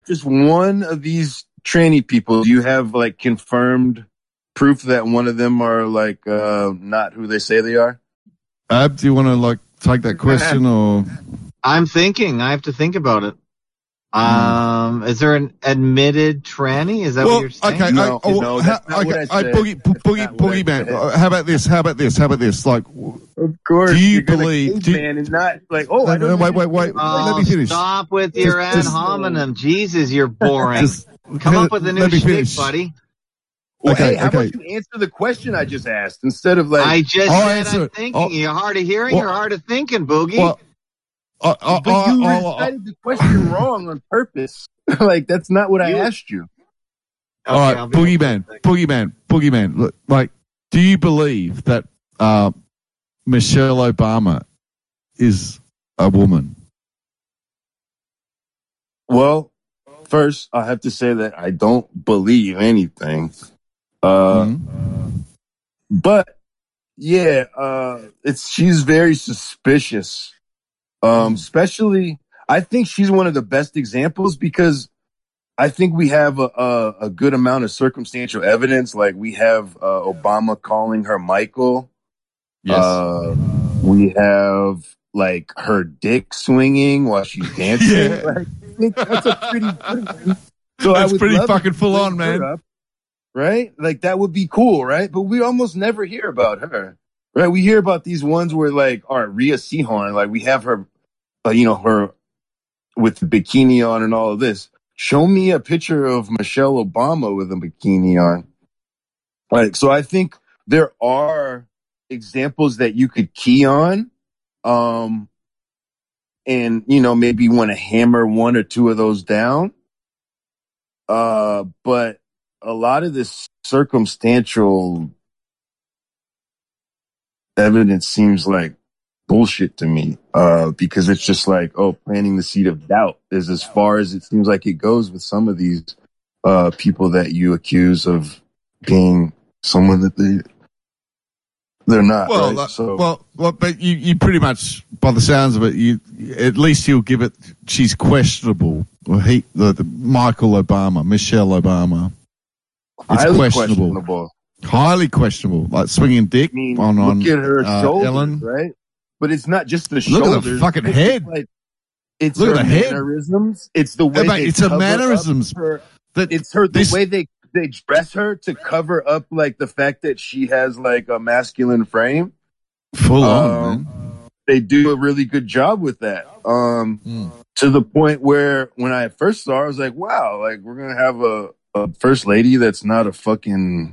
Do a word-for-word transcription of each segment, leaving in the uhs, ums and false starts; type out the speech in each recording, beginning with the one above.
just one of these tranny people, do you have like confirmed proof that one of them are like uh, not who they say they are? Ab, do you want to like take that question or? I'm thinking. I have to think about it. Um, is there an admitted tranny? Is that well, what you're saying? okay, No, I, oh, no, how, that's not okay, what I I, said. boogie, That's boogie, not what I boogie man. said. How about this? How about this? How about this? Like, Of course, do you you're gonna believe? cave Do you, man and not like, oh, I no, don't no, know. wait, wait, wait. Oh, let me finish. stop with Just- your ad just- hominem. Jesus, you're boring. Just Come let- up with a new let me shtick, finish. buddy. Well, Okay, hey, how okay. about you answer the question I just asked instead of like, I just I'll said answer I'm it. thinking. I'll- You're hard of hearing well- or hard of thinking, Boogie? Well, I, I, but you I, I, recited the question wrong on purpose. Like that's not what I You- asked you. all Okay, right, I'll be- boogeyman, boogeyman, boogeyman. Look, like, do you believe that uh, Michelle Obama is a woman? Well, first I have to say that I don't believe anything. Uh, Mhm. But yeah, uh, it's she's very suspicious. Um, especially, I think she's one of the best examples because I think we have a, a, a good amount of circumstantial evidence. Like we have uh, Obama calling her Michael. Yes. Uh, we have like her dick swinging while she's dancing. Yeah. Like, I think that's a pretty good one. So I That's would pretty love fucking to full bring on, her man. up, right? Like that would be cool, right? But we almost never hear about her, right? We hear about these ones where like, all right, Rhea Seehorn, like we have her, uh, you know, her with the bikini on and all of this. Show me a picture of Michelle Obama with a bikini on. Like, so I think there are examples that you could key on, um, and you know maybe want to hammer one or two of those down. Uh, but a lot of this circumstantial evidence seems like bullshit to me. Uh, because it's just like, oh, planting the seed of doubt is as far as it seems like it goes with some of these uh people that you accuse of being someone that they they're not. Well, right? uh, so well, well, but you, you pretty much, by the sounds of it, you at least you'll give it. She's questionable. Well, he, the, the Michael Obama, Michelle Obama, it's highly questionable. questionable. highly questionable. Like swinging dick I mean, on on look at her uh, shoulders, Ellen. right? But it's not just the Look shoulders. at the fucking It's head. Like, it's Look her at the head. mannerisms. It's the way Yeah, mate, they it's her cover up mannerisms. her- That It's her the this- way they they dress her to cover up like the fact that she has like a masculine frame. full on, Um, man. They do a really good job with that. Um, Mm. To the point where when I first saw her, I was like, wow, like we're gonna have a, a first lady that's not a fucking,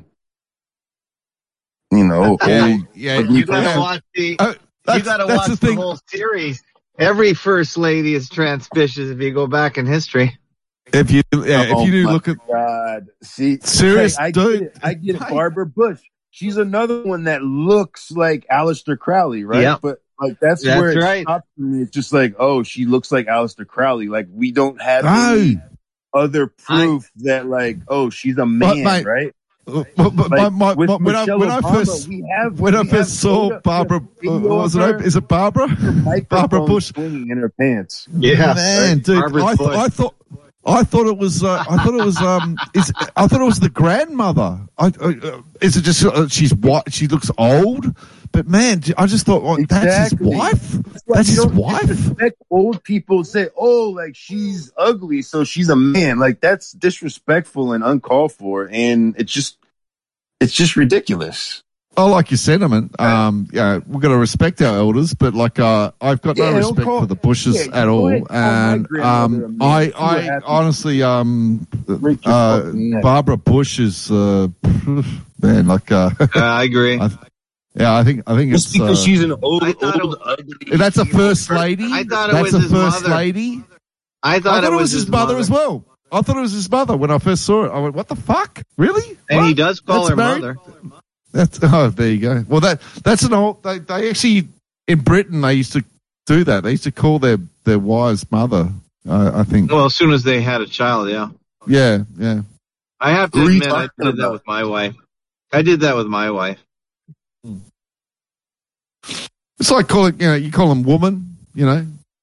you know, Yeah, old. yeah, ugly You gotta person. watch the. Oh, You that's, gotta that's watch the the, thing. whole series. Every first lady is transpicious if you go back in history. If you, yeah, Oh if you do my look at God, see, Serious, hey, I dude. get it. I get it. Barbara Bush. She's another one that looks like Aleister Crowley, right? Yep. But like that's, That's where it right. stops for me. It's just like, oh, she looks like Aleister Crowley. Like we don't have No. any other proof that like, oh, she's a man, mate, right? But, but Like, my, my, with my, when I Michelle when I Obama, first we have when I we have first saw photo- Barbara, uh, video was of it her, is it Barbara? her microphone Barbara Bush. swinging in her pants. Yeah, Man, dude, Barbara I, th- Bush. I thought. I thought it was. Uh, I thought it was. Um, is I thought it was the grandmother. I, uh, is it just uh, she's white? She looks old, but man, I just thought well, that's his Exactly. wife. Like, That's you his don't wife. disrespect old people say, oh, like she's ugly, so she's a man. Like that's disrespectful and uncalled for, and it's just, it's just ridiculous. I like your sentiment. Um, yeah, we've got to respect our elders, but like, uh, I've got Yeah, no don't respect call- for the Bushes yeah, at go all. ahead, call my And grandmother a um, man. I, See what I happens. honestly, um, Break your uh, fucking neck. Barbara Bush is, uh, man, like, uh, Uh, I agree. I, yeah, I think, I think Just it's because uh, she's an old, I thought it old, was- ugly. that's a evil first person. lady. I thought it That's was a his first mother. lady. I thought, I thought it was his mother, as well. I thought it was his mother when I first saw it. I went, "What the fuck? Really?" And What? he does call That's her married? mother. That's oh, there you go. Well, that that's an old. They they actually in Britain they used to do that. They used to call their their wives mother. Uh, I think. Well, as soon as they had a child, yeah. Yeah, yeah. I have to Who are you admit, I talking did that about? with my wife. I did that with my wife. It's like calling you know you call them woman. You know,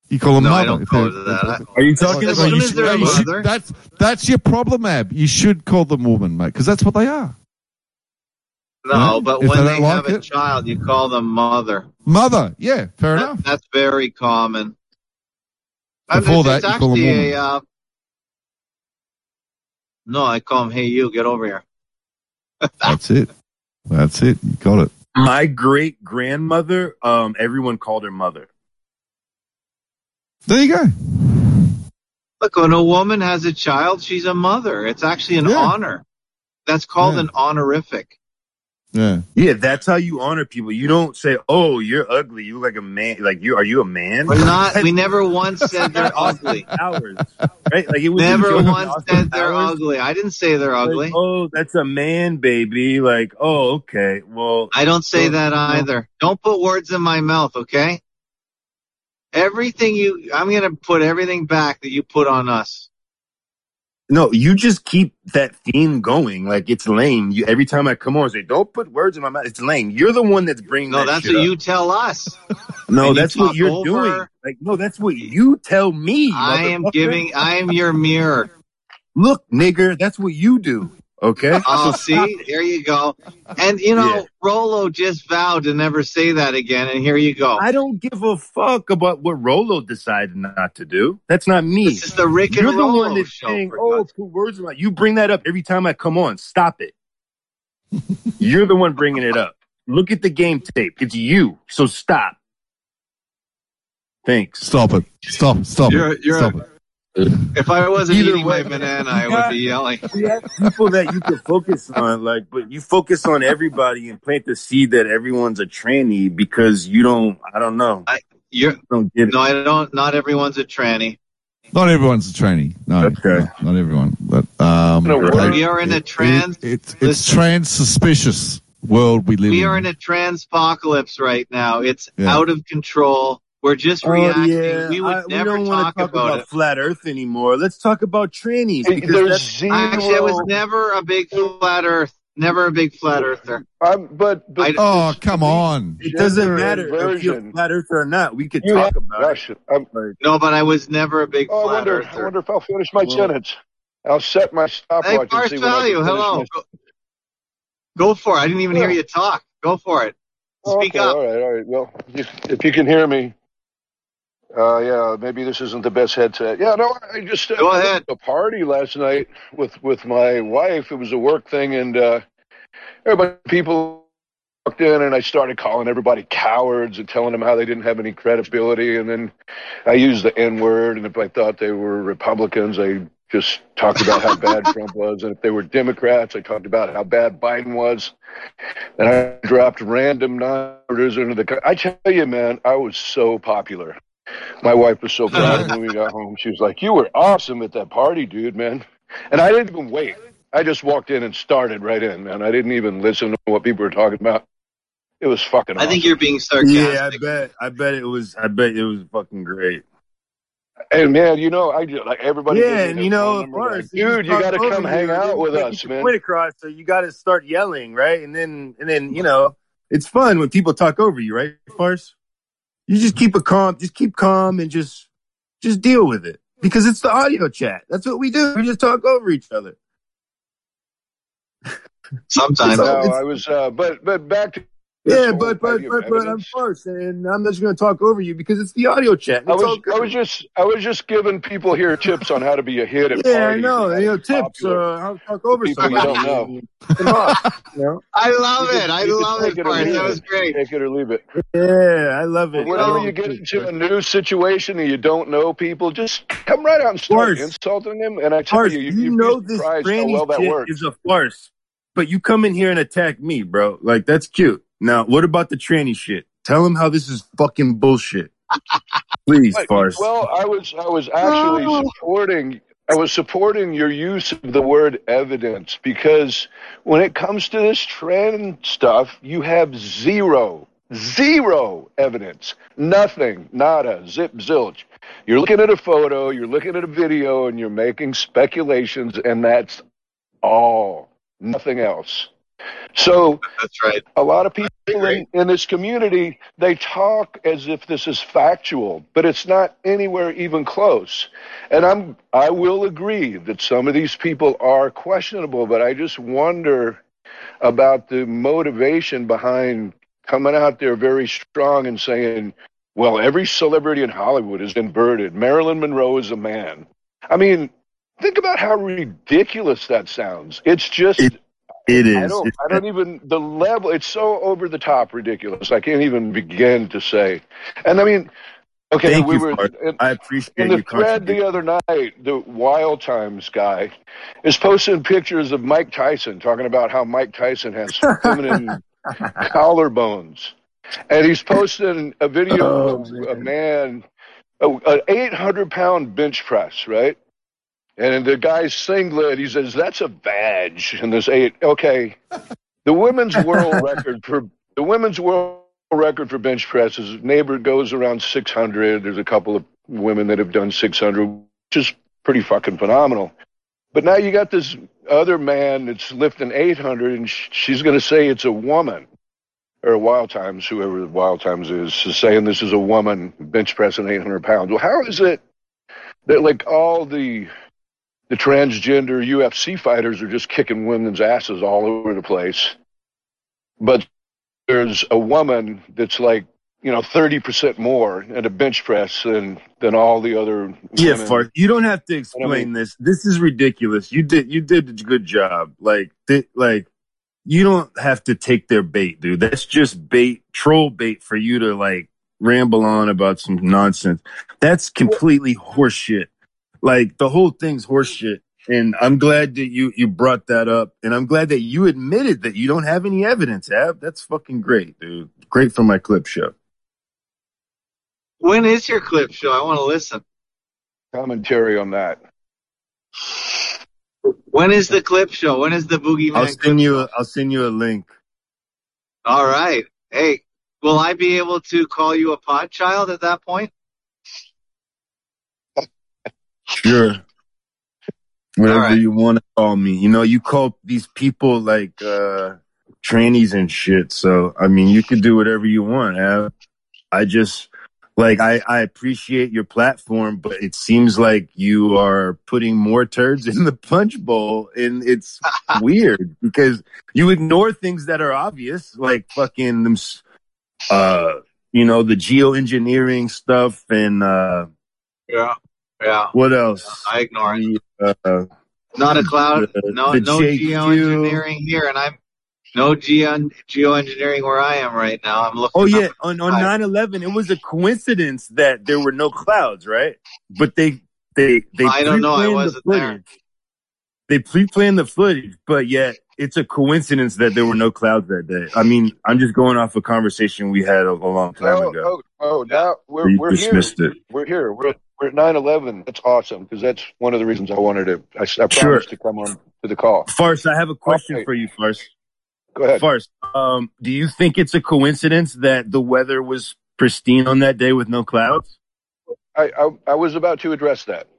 You call them No, mother. I don't if call they're- it that. Are you As talking soon about? as they're a you should- mother- that's that's that's your problem, Ab. You should call them woman, mate, because that's what they are. No, Right? but If when they they don't have like a it- child, you call them mother. Mother, yeah, fair That, enough. that's very common. And Before it's, that, it's you call them actually woman. a. Uh, no, I call them, hey, you, get over here. That's it. That's it. You got it. My great grandmother, um, everyone called her mother. There you go. Look, when a woman has a child, she's a mother. It's actually an Yeah. honor. That's called Yeah. an honorific. Yeah. Yeah, that's how you honor people. You don't say, "Oh, you're ugly. You look like a man." Like you are you a man? We're not. We never once said they're Austin ugly. Powers, right? Like it was Never a joke once in Austin said they're Powers. ugly. I didn't say they're Like, ugly. oh, that's a man, baby. Like, oh, okay. Well, I don't say so- that either. Don't put words in my mouth, okay? Everything you, I'm going to put everything back that you put on us. no, you just keep that theme going. Like it's lame. You every time I come on, say, "Don't put words in my mouth." It's lame. You're the one that's bringing No, that that's shit what up. you tell us. No, and you that's what talk you're over- doing. Like, no, that's what you tell me. I am motherfucker. giving, I am your mirror. Look, nigger, that's what you do. Okay. Oh, So stop see, it. here you go. And, you know, Yeah. Rolo just vowed to never say that again, and here you go. I don't give a fuck about what Rolo decided not to do. That's not me. This is the Rick and You're the Rolo one that's show. saying, for "Oh, God's- put words in my." You bring that up every time I come on. Stop it. You're the one bringing it up. Look at the game tape. It's you. So stop. Thanks. Stop it. Stop. Stop You're- it. you're Stop a- it. If I wasn't Either eating way, my banana, I would be yelling. We have people that you can focus on, like, but you focus on everybody and plant the seed that everyone's a tranny because you don't. I don't know. I You're, don't get it. no, I don't. Not everyone's a tranny. Not everyone's a trainee. No. Okay. Not, not everyone. But um, No, we're- okay. We are in a It- trans. it- it's it's listen. trans suspicious world we live We in. are in a transpocalypse right now. It's Yeah. out of control. We're just Oh, reacting. yeah. We would I- we never don't wanna talk, talk about, about it. flat Earth anymore. Let's talk about trannies because There's that's zero. Actually, I was never a big flat Earth. Never a big flat earther. I'm, but, but I- Oh, come on. it doesn't gender matter if you're inversion. flat Earth or not. We could You talk have about Russian. I'm, it. No, but I was never a big oh, I flat wonder. earther. I wonder if I'll finish my Well- sentence. I'll set my stopwatch Hey, and Parse see when I Value, can finish hello. my- Go, go for it. I didn't even hear you talk. Go for it. Oh, Speak okay, up. All right, all right. Well, if, if you can hear me, uh, yeah, maybe this isn't the best headset. Yeah, no, I just uh, Go I went ahead. to a party last night with with my wife. It was a work thing, and uh, everybody, people walked in, and I started calling everybody cowards and telling them how they didn't have any credibility. And then I used the N word, and if I thought they were Republicans, I just talked about how bad Trump was, and if they were Democrats, I talked about how bad Biden was. And I dropped random numbers into the. I tell you, man, I was so popular. My wife was so proud when we got home. She was like, "You were awesome at that party, dude, man." And I didn't even wait. I just walked in and started right in, man. I didn't even listen to what people were talking about. It was fucking I awesome. think you're being sarcastic. Yeah, I bet. I bet it was. I bet it was fucking great. And man, you know, I just like everybody. Yeah, gave me and their you know, phone of number, course, like, dude, you got to come hang out with us, man. Point across, so you got to start yelling, right? And then, and then, you know, it's fun when people talk over you, right, Farce? You just keep a calm, just keep calm, and just, just deal with it because it's the audio chat. That's what we do. We just talk over each other. Sometimes. So- No, it's- I was, uh, but but back to Yeah, this whole but but idea of but, but I'm evidence. Farce, and I'm just going to talk over you because it's the audio chat. and I It's all was good. I was just I was just giving people here tips on how to be a hit at yeah, I parties. know. and how You to know, be tips. popular. Uh, how to talk over People you somebody. don't know. Come on, you know? I love You it. can- I you can love take it, it or Bart. leave That it. was great. Take it or leave it. Yeah, I love it. But whenever I you get love it. into a new situation and you don't know people, just come right out and start Farce. insulting them. And I tell Farce, you, you, you you'd know be this surprised how tranny well that shit works. is a farce, but you come in here and attack me, bro. Like, that's cute. Now, what about the tranny shit? Tell him how this is fucking bullshit. Please, But- Farce. Well, I was I was actually Oh. supporting I was supporting your use of the word evidence because when it comes to this trend stuff, you have zero, zero evidence. Nothing, nada, zip, zilch. You're looking at a photo, you're looking at a video, and you're making speculations, and that's all. Nothing else. So That's right. a lot of people in, in this community, they talk as if this is factual, but it's not anywhere even close. And I'm, I will agree that some of these people are questionable, but I just wonder about the motivation behind coming out there very strong and saying, well, every celebrity in Hollywood is inverted. Marilyn Monroe is a man. I mean, think about how ridiculous that sounds. It's just... It- It is. I don't. It's- I don't even the level. It's so over the top ridiculous. I can't even begin to say. And I mean, okay, Thank we you, were Fart. in, I appreciate in the your thread contribution. the other night. The Wild Times guy is posting pictures of Mike Tyson, talking about how Mike Tyson has feminine collarbones, and he's posting a video Oh, of a man, a- an eight hundred pound bench press, right? And the guy's singlet, he says, that's a badge. And this eight, okay. The women's world record for the women's world record for bench presses, neighbor goes around six hundred. There's a couple of women that have done six hundred, which is pretty fucking phenomenal. But now you got this other man that's lifting eight hundred, and sh- she's going to say it's a woman. Or Wild Times, whoever Wild Times is, is saying this is a woman bench pressing eight hundred pounds. Well, how is it that, like, all the the transgender U F C fighters are just kicking women's asses all over the place, but there's a woman that's like, you know, thirty percent more at a bench press than than all the other yeah, women. Fart. You don't have to explain I mean- this. This is ridiculous. You did. You did a good job. Like, th- like, you don't have to take their bait, dude. That's just bait, troll bait for you to like ramble on about some nonsense. That's completely horseshit. Like, the whole thing's horseshit. And I'm glad that you, you brought that up. And I'm glad that you admitted that you don't have any evidence, Ab. That's fucking great, dude. Great for my clip show. When is your clip show? I want to listen. Commentary on that. When is the clip show? When is the Boogeyman I'll clip send you show? a, I'll send you a link. All right. Hey, will I be able to call you a pod child at that point? Sure. Whatever All right. you want to call me. You know, you call these people like uh trannies and shit. So I mean, you could do whatever you want, Ab. I just like I, I appreciate your platform, but it seems like you are putting more turds in the punch bowl, and it's weird because you ignore things that are obvious, like fucking them, s- uh, you know, the geoengineering stuff and uh, Yeah. Yeah. what else? I ignore it. The, uh, Not a cloud. the- No, the no J Q. geoengineering here, and I'm no geo geoengineering where I am right now. I'm looking. Oh up- yeah, on on nine eleven, it was a coincidence that there were no clouds, right? But they they they I don't know, I pre-planned the wasn't there. footage. They pre-planned the footage, but yet it's a coincidence that there were no clouds that day. I mean, I'm just going off a conversation we had a, a long time Oh, ago. oh, oh, now we're You we're here. dismissed it. We're here. We're at, we're at nine eleven. That's awesome because that's one of the reasons I wanted to. I, I promised Sure. to come on to the call. Farce, I have a question Okay. for you, Farce. Go ahead. Farce, um, do you think it's a coincidence that the weather was pristine on that day with no clouds? I, I I was about to address that.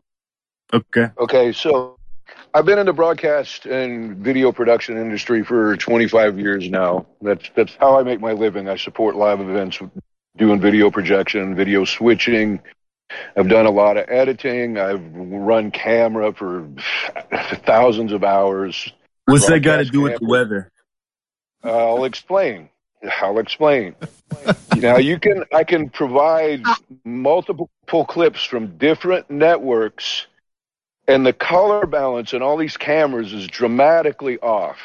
Okay. Okay, so I've been in the broadcast and video production industry for twenty-five years now. That's that's how I make my living. I support live events, doing video projection, video switching. I've done a lot of editing. I've run camera for thousands of hours. What's that got to Broadcast do with the camera. weather? I'll explain. I'll explain. Now you can I can provide multiple clips from different networks, and the color balance in all these cameras is dramatically off.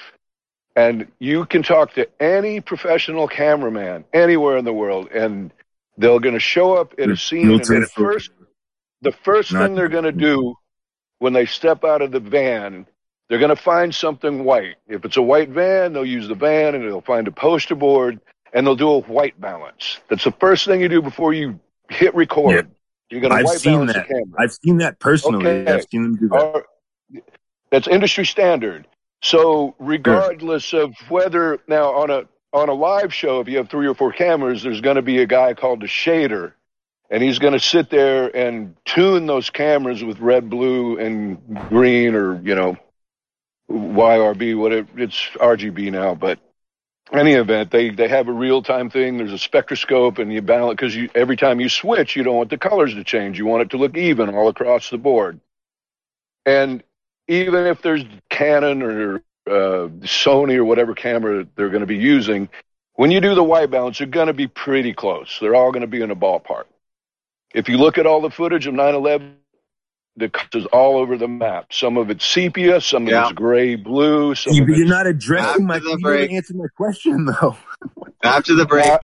And you can talk to any professional cameraman anywhere in the world, and they're going to show up at a scene. And Filter the first, the first Not- thing they're going to do when they step out of the van, they're going to find something white. If it's a white van, they'll use the van, and they'll find a poster board, and they'll do a white balance. That's the first thing you do before you hit record. You're going to I've white seen balance that. the camera. I've seen that personally. Okay. I've seen them do that. Are- that's industry standard. So regardless of whether now on a on a live show, if you have three or four cameras, there's going to be a guy called the shader, and he's going to sit there and tune those cameras with red, blue, and green, or you know, Y R B, what it, it's R G B now, but any event, they, they have a real-time thing. There's a spectroscope, and you balance, because you, every time you switch, you don't want the colors to change. You want it to look even all across the board. And even if there's Canon or uh, Sony or whatever camera they're going to be using, when you do the white balance, they're going to be pretty close. They're all going to be in a ballpark. If you look at all the footage of nine eleven, the colors is all over the map. Some of it's sepia, some Yeah. of it's gray, blue. Some You, of you're it's not addressing my. After the You break. didn't answer my question though. After the break.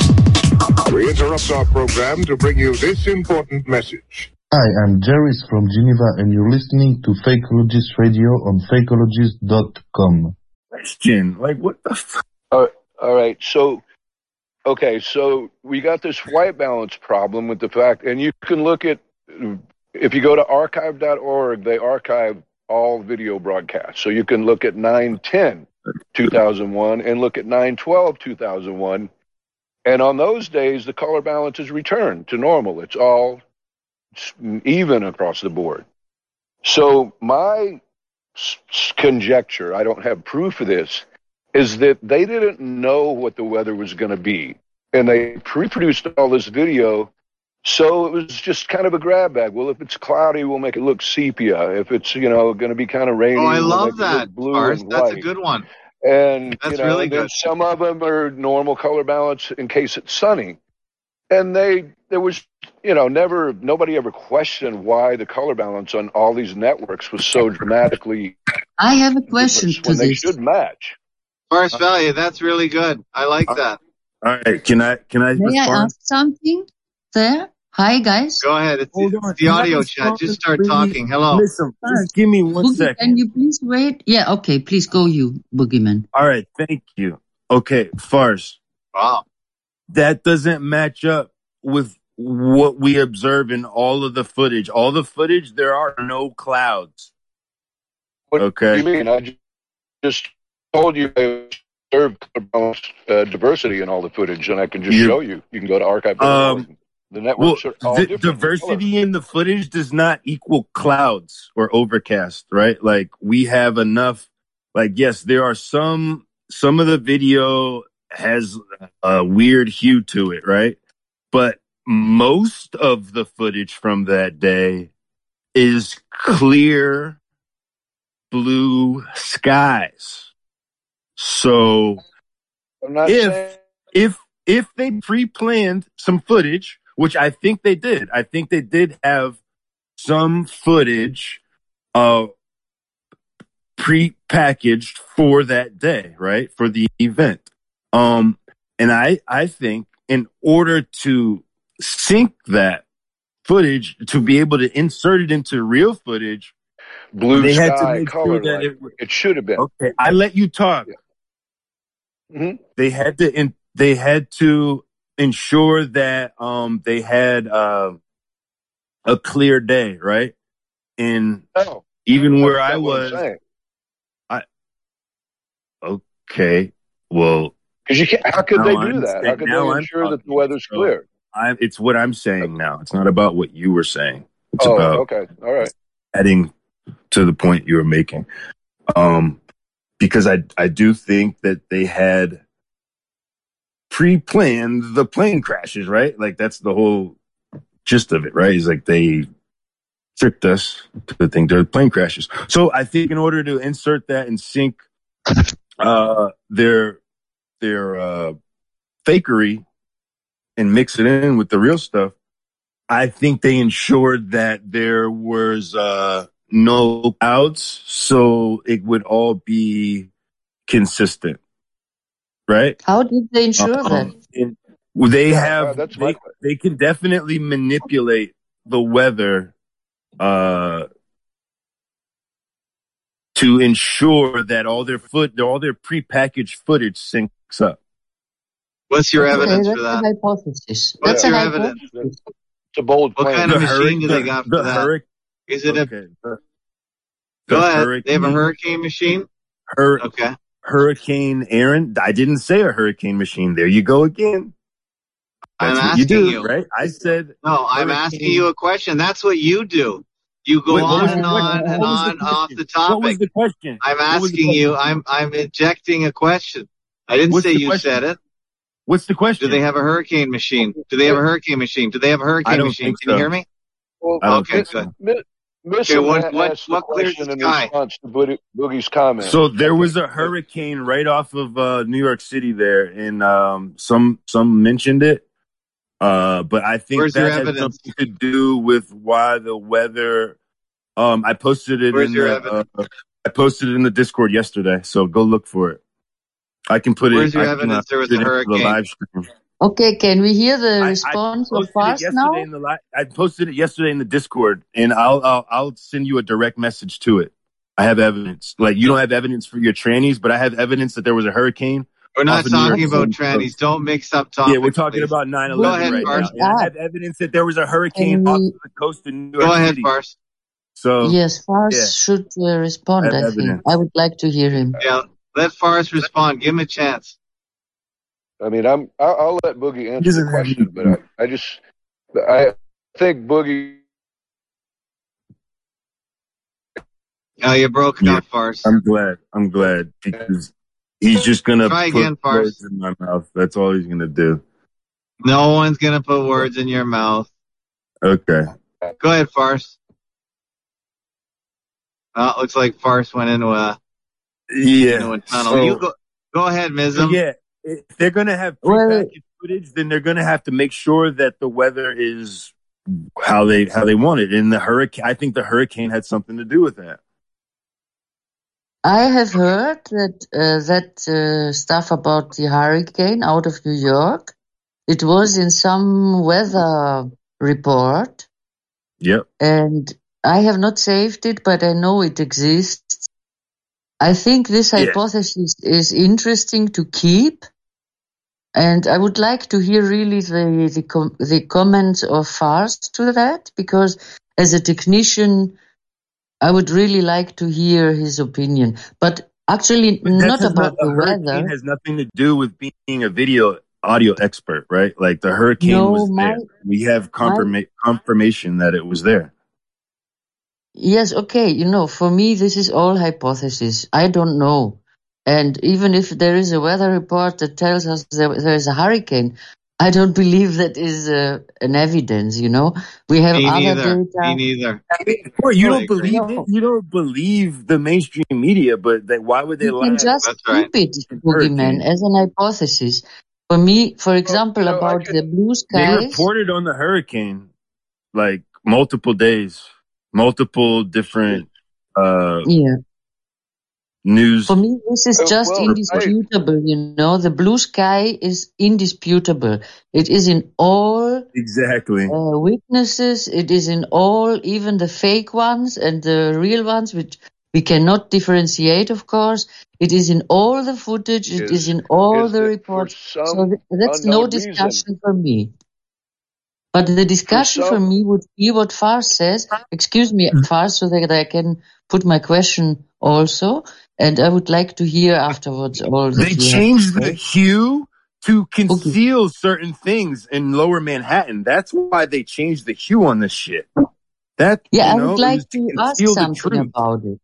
We interrupt our program to bring you this important message. Hi, I'm Jerry's from Geneva, and you're listening to Fakeologist Radio on fakeologist dot com. Question, like what the fuck? All right, all right. So, okay, so we got this white balance problem with the fact, and you can look at, if you go to archive dot org, they archive all video broadcasts. So you can look at nine ten two thousand one and look at nine twelve two thousand one. And on those days, the color balance is returned to normal. It's all even across the board. So my conjecture, I don't have proof of this, is that they didn't know what the weather was going to be. And they pre-produced all this video, so it was just kind of a grab bag. Well, if it's cloudy, we'll make it look sepia. If it's, you know, going to be kind of rainy, Oh, I we'll love make it that, look blue Bars. and That's a white. good one. And That's you know, really then good. some of them are normal color balance in case it's sunny. And they, there was, you know, never, nobody ever questioned why the color balance on all these networks was so dramatically I have a question different to when they this. should match. Forest Value, that's really good. I like that. All right, can I can I May I respond? ask something there? Hi, guys. Go ahead. It's, Hold it's on. the Can I audio respond, chat. Just start please? talking. Hello. Listen, just give me one Boogie, second. can you please wait? Yeah, okay. Please go you, Boogeyman. All right, thank you. Okay, Farce, Wow. that doesn't match up with what we observe in all of the footage. All the footage, there are no clouds. What Okay. do you mean? I ju- just told you I observed color balance, uh, diversity in all the footage, and I can just You- show you. You can go to archive. Um, the Well, networks are all the different in color. diversity in the footage does not equal clouds or overcast, right? Like we have enough. Like yes, there are some. Some of the video has a weird hue to it, right? But most of the footage from that day is clear blue skies. So I'm not if saying. if if they pre-planned some footage, which I think they did, I think they did have some footage uh pre-packaged for that day, right? For the event. Um and I I think in order to sync that footage to be able to insert it into real footage, Blue they had to sky make color, sure that like it it should have been. okay, I let you talk. Mhm. They had to in, they had to ensure that um they had uh, a clear day, right? And No, even where that's I not what I'm was, saying. okay, well, Because you can't. How could Now they I'm do that? How saying- could now they I'm ensure that the talking. weather's So- clear? I, it's what I'm saying now. It's not about what you were saying. It's Oh, about okay, all right. adding to the point you were making. Um, because I I do think that they had pre-planned the plane crashes, right? Like that's the whole gist of it, right? Is like they tricked us to think they're plane crashes. So I think in order to insert that and sync uh, their their uh, fakery and mix it in with the real stuff, I think they ensured that there was uh, no clouds, so it would all be consistent, right? How did they ensure that? Um, and they Yeah, have uh, that's my they, question. they can definitely manipulate the weather uh, to ensure that all their foot all their prepackaged footage syncs up. What's your Okay, evidence that's for a that? hypothesis. What's That's a your hypothesis. evidence? It's a bold What claim. kind of The machine do they hurricane- got the for that? hurric- Is it a okay, the- go the ahead? They have a hurricane- hurricane machine. Hur- Okay. Hurricane Aaron. I didn't say a hurricane machine. There you go again. I'm That's what you asking do, you. right? I said No, I'm hurricane- asking you a question. That's what you do. You go Wait, what on was and the on question? and What was the on off question? the What was topic. the question? I'm What was the asking you. question? I'm I'm injecting a question. I didn't What's say the you said question? it. What's the Do question? they have a hurricane machine? Do they have a hurricane machine? Do they have a I hurricane don't machine? think Can you so. hear me? Well, I don't Okay, think good. so. Mi- Okay, Missum what a- what asked the what clears the question in sky? response to Boog- Boogie's comment. So there I was think a hurricane right off of uh, New York City there, and um, some some mentioned it. Uh, but I think Where's your that had evidence? something to do with why the weather. Um, I posted it Where's in your the evidence? uh, I posted it in the Discord yesterday, so go look for it. I can put Where's it. your I can uh, evidence there was put a it into the hurricane? live stream. Okay, can we hear the I, I response of posted it Fars yesterday now? in the li- I posted it yesterday in the Discord, and I'll, I'll I'll send you a direct message to it. I have evidence. Like you don't have evidence for your trannies, but I have evidence that there was a hurricane We're not off of New York talking about City. So, trannies. Don't mix up yeah, we're topics, talking please. about nine Go eleven ahead, right now, Fars. and I Ah, have evidence that there was a hurricane can off we? of the coast of New Go York ahead, City. Fars. So Yes, Fars yeah, should uh, I respond, have I think. evidence. I would like to hear him. Yeah, let Fars respond. Give him a chance. I mean, I'm. I'll, I'll let Boogie He answer the doesn't have any. question, but I, I just, I think Boogie. Oh, you broke Yeah, up, Fars. I'm glad. I'm glad because he's just gonna Try put again, Fars. words in my mouth. That's all he's gonna do. No one's gonna put words in your mouth. Okay. Go ahead, Fars. Oh, it looks like Fars went into a Yeah. into a tunnel. So You go. Go ahead, Mizum. yeah, if they're gonna have Well, prepackaged footage, then they're gonna have to make sure that the weather is how they how they want it. And the hurricane, I think the hurricane had something to do with that. I have heard that uh, that uh, stuff about the hurricane out of New York. It was in some weather report, Yep. and I have not saved it, but I know it exists. I think this Yeah. hypothesis is interesting to keep, and I would like to hear really the the, com- the comments of Fars to that, because as a technician, I would really like to hear his opinion. But actually, But that not has not about a the hurricane weather. has nothing to do with being a video audio expert, right? Like the hurricane No, was my there. We have my confirma- confirmation that it was there. yes, okay. You know, for me, this is all hypothesis. I don't know. And even if there is a weather report that tells us there, there is a hurricane, I don't believe that is uh, an evidence, you know. We have Me other neither. Me data. neither. I mean, or you No, I don't agree. believe it. no. You don't believe the mainstream media, but they, why would they You can lie about just That's the right. keep it, Boogeyman, hurricane? as an hypothesis. For me, for Well, example, you know, I about can. the blue They skies, reported on the hurricane like multiple days, multiple different uh yeah. news For me, this is Uh, just well, reports. I. indisputable, you know. The blue sky is indisputable. It is in all Exactly. uh, witnesses. It is in all, even the fake ones and the real ones, which we cannot differentiate, of course. It is in all the footage. It is Is in all is the that for reports. So some th- that's no unknown reason? discussion for me. But the For discussion for some. me would be what Fars says. Excuse me, Fars, so that I can put my question also. And I would like to hear afterwards all They that you have to changed the say. hue to Okay. conceal certain things in lower Manhattan. That's why they changed the hue on this shit. That, Yeah, you I know, would it like was to to ask conceal the something truth. about it.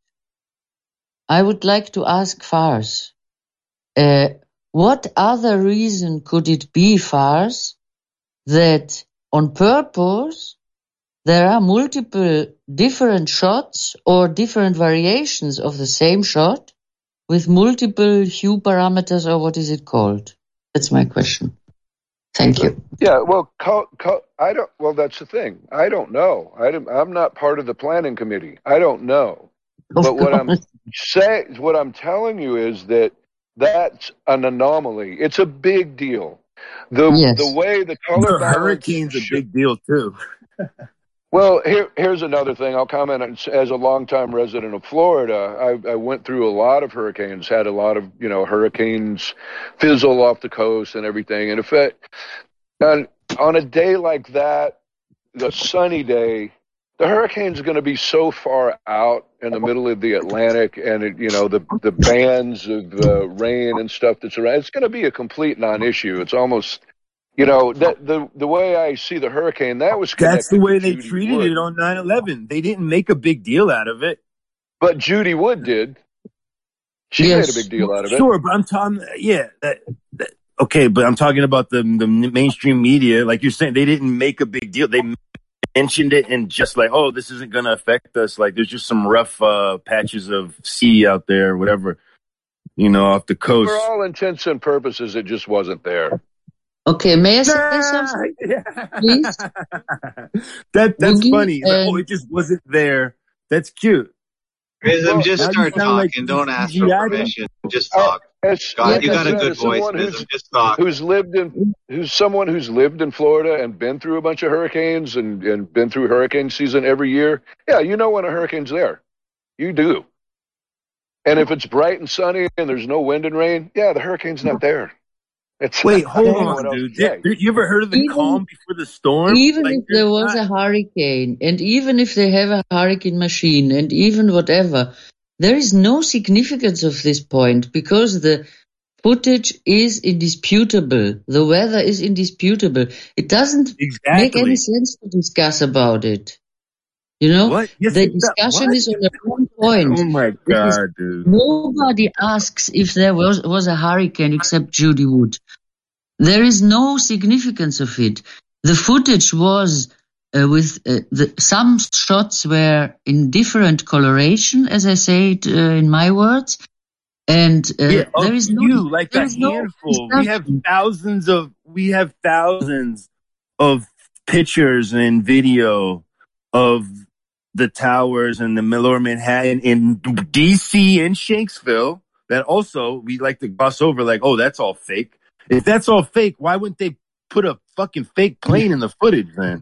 I would like to ask Fars. Uh, what other reason could it be, Fars, that on purpose there are multiple different shots or different variations of the same shot with multiple hue parameters, or what is it called? That's my question. Thank you. Yeah, well, co- co- I don't. Well, that's the thing. I don't know. I don't, I'm not part of the planning committee. I don't know. Of But what I'm course. say, what I'm telling you is that that's an anomaly. It's a big deal. The the Yes. way the color The balance. hurricane's a Sh- big deal too. well, here here's another thing. I'll comment on, as a longtime resident of Florida. I, I went through a lot of hurricanes. Had a lot of you know hurricanes fizzle off the coast and everything. And if it, on on a day like that, the sunny day, the hurricane's going to be so far out in the middle of the Atlantic, and it, you know the the bands of uh, rain and stuff that's around. It's going to be a complete non-issue. It's almost You know, that the the way I see the hurricane, that was connected That's the way to they Judy treated Wood. it on nine eleven. They didn't make a big deal out of it. But Judy Wood did. She Yes. made a big deal out of it. Sure, but I'm talking, yeah, that, that, okay, but I'm talking about the the mainstream media. Like you're saying, they didn't make a big deal. They mentioned it and just like, oh, this isn't going to affect us. Like there's just some rough uh, patches of sea out there, whatever, you know, off the coast. For all intents and purposes, it just wasn't there. Okay, may I say Nah, something? yeah. Please? that that's Boogie funny. Like, and- oh, it just wasn't there. That's cute. Rhythm, Well, just now you start sound talking. like Don't you ask C for G I'd him. permission. Just talk. As, God, like you I got a said, good as voice, someone Rhythm. who's, Just talk. who's lived in, who's someone who's lived in Florida and been through a bunch of hurricanes and, and been through hurricane season every year. Yeah, you know when a hurricane's there. You do. And if it's bright and sunny and there's no wind and rain, yeah, the hurricane's not there. It's Wait, hold I don't know what on, else dude. to say. Did, you ever heard of the Even- calm before the storm? Even Like, if there there's was not- a hurricane, and even if they have a hurricane machine, and even whatever, there is no significance of this point because the footage is indisputable. The weather is indisputable. It doesn't exactly. make any sense to discuss about it. You know, What? Yes, the it does. discussion What? is on the wrong point. Oh my It is- god, dude. Nobody asks if there was, was a hurricane except Judy Wood. There is no significance of it. The footage was uh, with uh, the, some shots were in different coloration, as I say it uh, in my words, and uh, Yeah, there of is no you, like there a is no handful. We have discussion. thousands of we have thousands of pictures and video of the towers and the Lower Manhattan in D C and Shanksville that also we like to gloss over like, oh, that's all fake. If that's all fake, why wouldn't they put a fucking fake plane in the footage, man?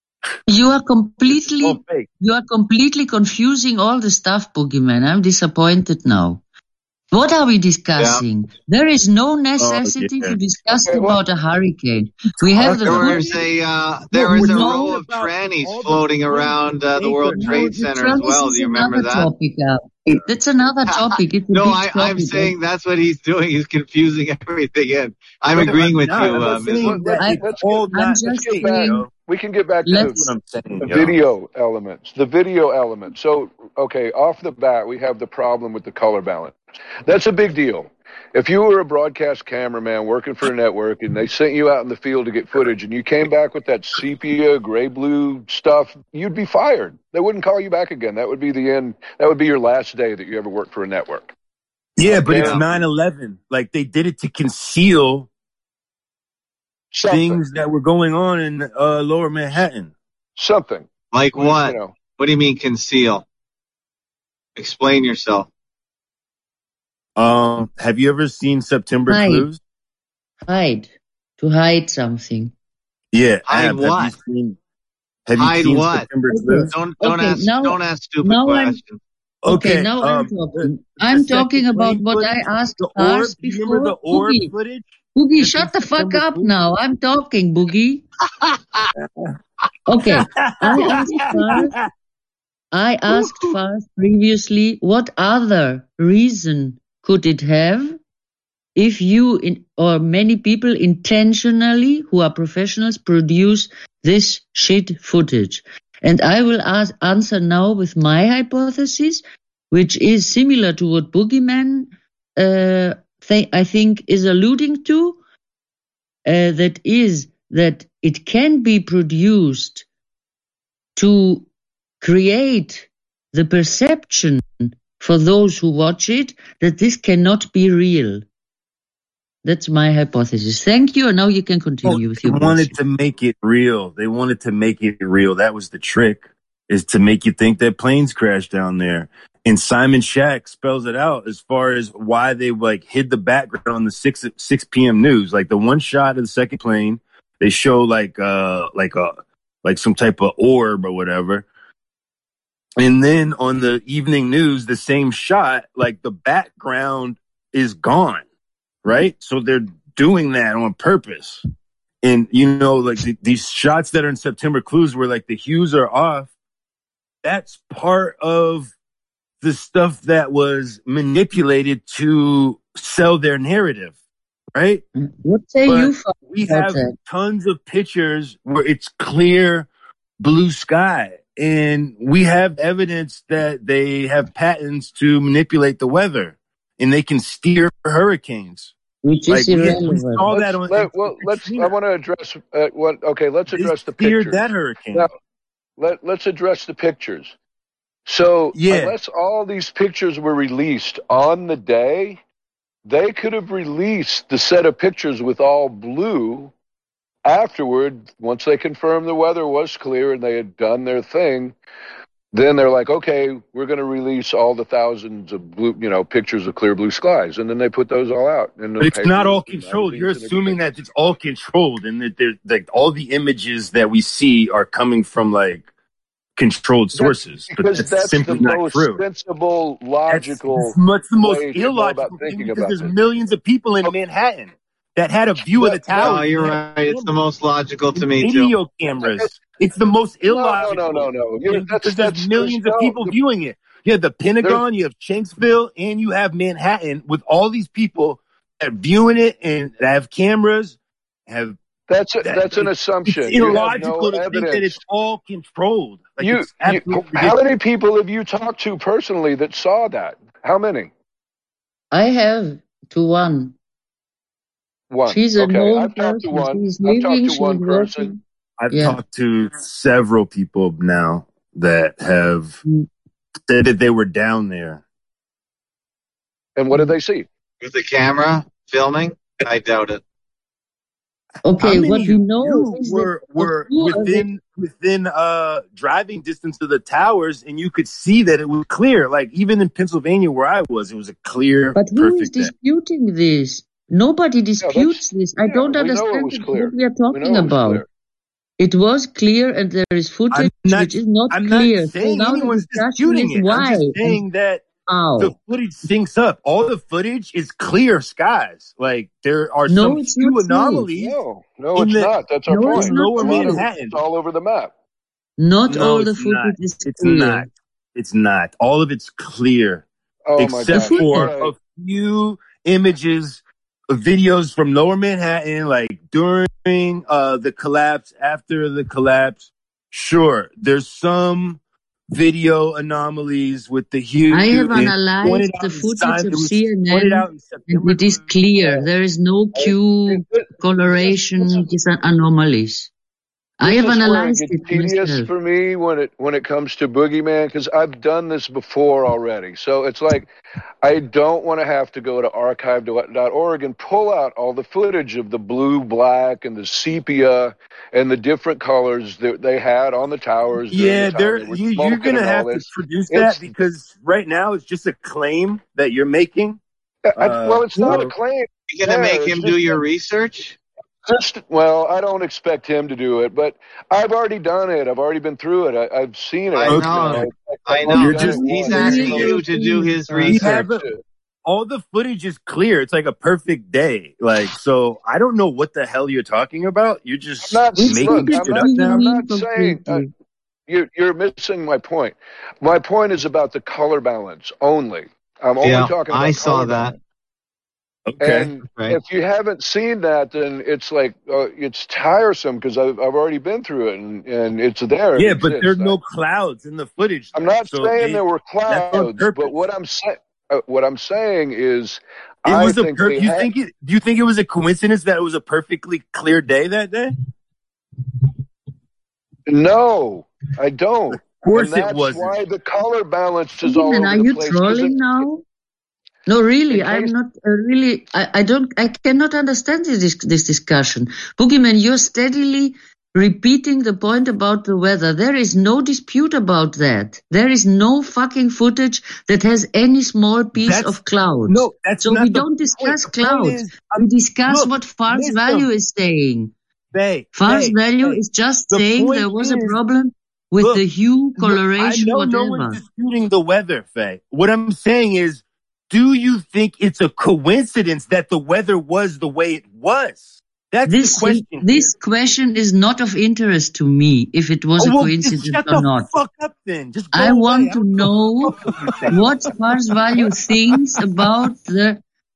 You are It's all completely fake. you are completely confusing all the stuff, Boogeyman. I'm disappointed now. What are we discussing? There is no necessity yeah. to discuss Okay, well- about a hurricane. We have the There footage. was a uh, there No, was we're a talking row of about trannies all the floating footage around that uh, the they World could- Trade The Center as trannies well. is Do you remember another that? topic. Uh, that's another topic. It's a No, big I, topic. I'm saying that's what he's doing. He's confusing everything in. I'm No, agreeing I'm with not. you, I'm uh, not saying Mister that I- it's let's all I'm not just the get fake, back. yo. We can get back to Let's- the That's what I'm saying, The yo. video elements, the video elements. So, okay, off the bat, we have the problem with the color balance. That's a big deal. If you were a broadcast cameraman working for a network and they sent you out in the field to get footage and you came back with that sepia, gray blue stuff, you'd be fired. They wouldn't call you back again. That would be the end. That would be your last day that you ever worked for a network. Yeah, but Okay. it's nine eleven. Like they did it to conceal Something. things that were going on in uh, Lower Manhattan. Something. Like what? You know. What do you mean conceal? Explain yourself. Um, have you ever seen September Hide. Clues? hide to hide something. Yeah, Hide Abs, what? Have you seen, have Hide you seen what? September Okay. Clues? Don't don't Okay, ask now- don't ask stupid now I'm- questions. Okay, Okay, now um, I'm talking. the- the I'm second talking about plane what footage, I asked The Lars orb. You remember before. the orb Boogie, footage? Boogie, That's shut in the fuck September up Clues? now. I'm talking, Boogie. Okay, I asked Lars. I asked first previously, what other reason could it have if you in, or many people intentionally, who are professionals, produce this shit footage? And I will ask, answer now with my hypothesis, which is similar to what Boogeyman, uh, th- I think, is alluding to. Uh, that is that it can be produced to create the perception for those who watch it that this cannot be real. That's my hypothesis. Thank you. And now you can continue with They your wanted bullshit. to make it real. They wanted to make it real. That was the trick, is to make you think that planes crashed down there. And Simon Shack spells it out as far as why they like hid the background on the six six p.m. news. Like the one shot of the second plane, they show like uh like a like some type of orb or whatever. And then on the evening news, the same shot, like the background is gone, right? So they're doing that on purpose. And, you know, like the, these shots that are in September Clues where like the hues are off, that's part of the stuff that was manipulated to sell their narrative. right? What say But you Fars, we about have that? tons of pictures where it's clear blue sky. And we have evidence that they have patents to manipulate the weather and they can steer hurricanes. Which Like is we, we irrelevant. saw Let's that on let in well let's. I Katrina. want to address uh, what. Okay, let's They address the steered pictures. that hurricane. Now, let let's address the pictures. So Yeah. unless all these pictures were released on the day, they could have released the set of pictures with all blue afterward. Once they confirmed the weather was clear and they had done their thing, then they're like, okay, we're going to release all the thousands of blue, you know, pictures of clear blue skies, and then they put those all out in the But it's not papers all and controlled. You're magazines and assuming everything. that it's all controlled and that there's like all the images that we see are coming from like controlled sources. But Because that's, that's simply the not most true. sensible, That's, logical that's the most way to go about illogical thing thinking because about there's this. millions of people in Okay. Manhattan that had a view of the No, no, No, towers. you're and had right. It's the most logical to and me too. video cameras. It's the most no, no, illogical no, no, no. You're, thing that's because there's that's millions there's of no. people The, viewing it. You have the Pentagon, you have Shanksville, and you have Manhattan with all these people that are viewing it and that have cameras. Have that's a, that, that's an it's, assumption. it's You have no illogical to think that evidence. it's all controlled. Like You, it's you, absolutely how ridiculous. many people have you talked to personally that saw that? How many? I have to one. One. She's an Okay, old I've talked to person. one. She's I've talked living, to she's one person. working. I've Yeah. talked to several people now that have Mm. said that they were down there. And what did they see? With the camera filming, I doubt it. How Okay, what many we of know you is that were for were two of it, within within uh driving distance of the towers and you could see that it was clear? Like even in Pennsylvania where I was, it was a clear, but who is perfect day. disputing this? Nobody Yeah, that's disputes this. I yeah. don't We know it understand was what clear. we are We talking know it was about. clear. It was clear, and there is I'm footage not which is not I'm not clear. So saying now the anyone's discussion disputing is it. I'm why just and saying that the how. footage syncs up. All the footage is clear skies. Like there are No, some it's not few true. anomalies No, no, in it's the not. That's our No, it's in point. not lower A lot of true. Manhattan. it's all over the map. Not No, all the it's not. footage is It's clear. not. It's not. All of it's clear, Oh my except gosh. for Okay. a few images, uh, videos from Lower Manhattan, like during uh, the collapse, after the collapse. Sure, there's some video anomalies with the huge. I have It pointed analyzed out the in footage Sim- of It was pointed C N N, out in and September. it is clear. There is no I, Q this, this, coloration this is dis- anomalies. I This have is where it analyzed gets it tedious myself. for me when it when it comes to Boogeyman because I've done this before already. So it's like I don't want to have to go to archive dot org and pull out all the footage of the blue, black, and the sepia and the different colors that they had on the towers during Yeah, the time there they were you, you're smoking gonna and all have to this. produce It's that because right now it's just a claim that you're making. I, Uh, well, it's not a so claim. You gonna There, make it's him do just your that research? Just well, I don't expect him to do it, but I've already done it. I've already been through it. I, I've seen it. I I, you okay, know, know. I, I I've know. already you're done just it He's once. Let me hear asking your you to do opinion, his Fars. we research. have a, all the footage is clear. It's like a perfect day. Like so, I don't know what the hell you're talking about. You're I'm just not. Which making Look, footage I'm shit not. up do you now. I'm mean not saying uh, concretely? you. You're missing my point. My point is about the color balance only. I'm only Yeah, talking I about saw color that. balance. Okay. And Right. if you haven't seen that, then it's like uh, it's tiresome because I've I've already been through it, and, and it's there. It Yeah, but there are exists. I, no clouds in the footage, I'm though. not So saying they there were that's on clouds, but what purpose. I'm saying, uh, what I'm saying is, It I was a think per. they You had. think it? Do you think it was a coincidence that it was a perfectly clear day that day? No, I don't, Of course and it that's wasn't. why the color balance is all Boogeyman, over are the you place. Because trolling now? No, in really, case I'm not uh, really. I, I don't. I cannot understand this this discussion. Boogeyman, you're steadily repeating the point about the weather. There is no dispute about that. There is no fucking footage that has any small piece That's of clouds. no. That's So we not the don't point. discuss The point clouds. is, We I'm discuss look. what Fars Listen, value is saying. Faye, Fars Faye, value Faye. is just The saying point there was a is, problem with look. the hue, No, I coloration, know no one's whatever. disputing the weather, Faye. What I'm saying is, do you think it's a coincidence that the weather was the way it was? That's This the question this here. question is not of interest to me, if it was Oh, a well, just coincidence shut or the not. fuck up then. Just go I away. want I to don't give a know fuck what you think. what Fars value thinks about the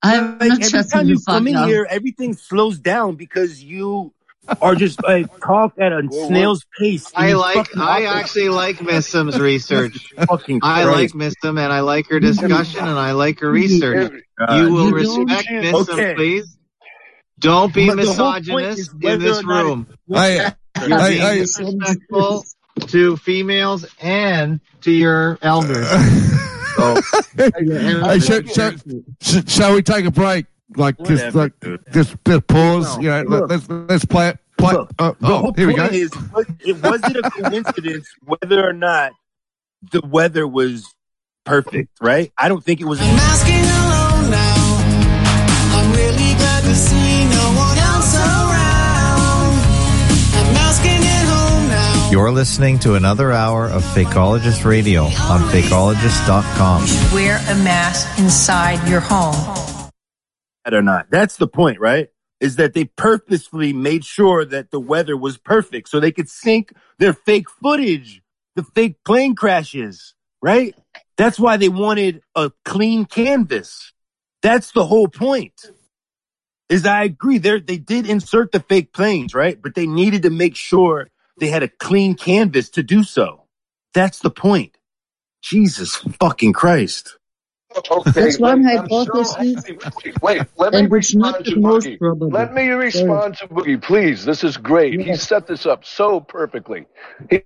I'm like not every shutting time the you fuck come in up. here, everything slows down because you are just like talk at a Well, snail's pace. and I you like. fucking I author- actually like Miss Sim's research. fucking I Christ. like Miss Sim, and I like her discussion, and I like her research. If- God. You will You respect don't- Miss Sim, Okay. please. Don't be But the whole point misogynist is in whether this or not room. Hey, You're hey, being hey. disrespectful to females and to your elders. So, Hey, shall, shall, sh- shall we take a break? Like just Whatever, like dude. just, just pause. No, You know, look. let's let's play it. Play. Look, uh, the oh, whole here we point go. is, was- it wasn't a coincidence whether or not the weather was perfect, right? I don't think it was. A- I'm asking alone now. I'm really glad to see no one else around. I'm asking at home now. You're listening to another hour of Fakeologist Radio on fakeologist dot com. Wear a mask inside your home. or not. That's the point, right? Is that they purposefully made sure that the weather was perfect so they could sync their fake footage, the fake plane crashes, right? That's why they wanted a clean canvas. That's the whole point. Is I agree, they they did insert the fake planes, right? But they needed to make sure they had a clean canvas to do so. That's the point. Jesus fucking Christ. Okay, That's one wait, I'm so hypothesis, happy. Wait, wait, let me and it's not respond the to most Boogie. probable. Let me respond to Boogie, please. This is great. He Yes. set this up so perfectly. He,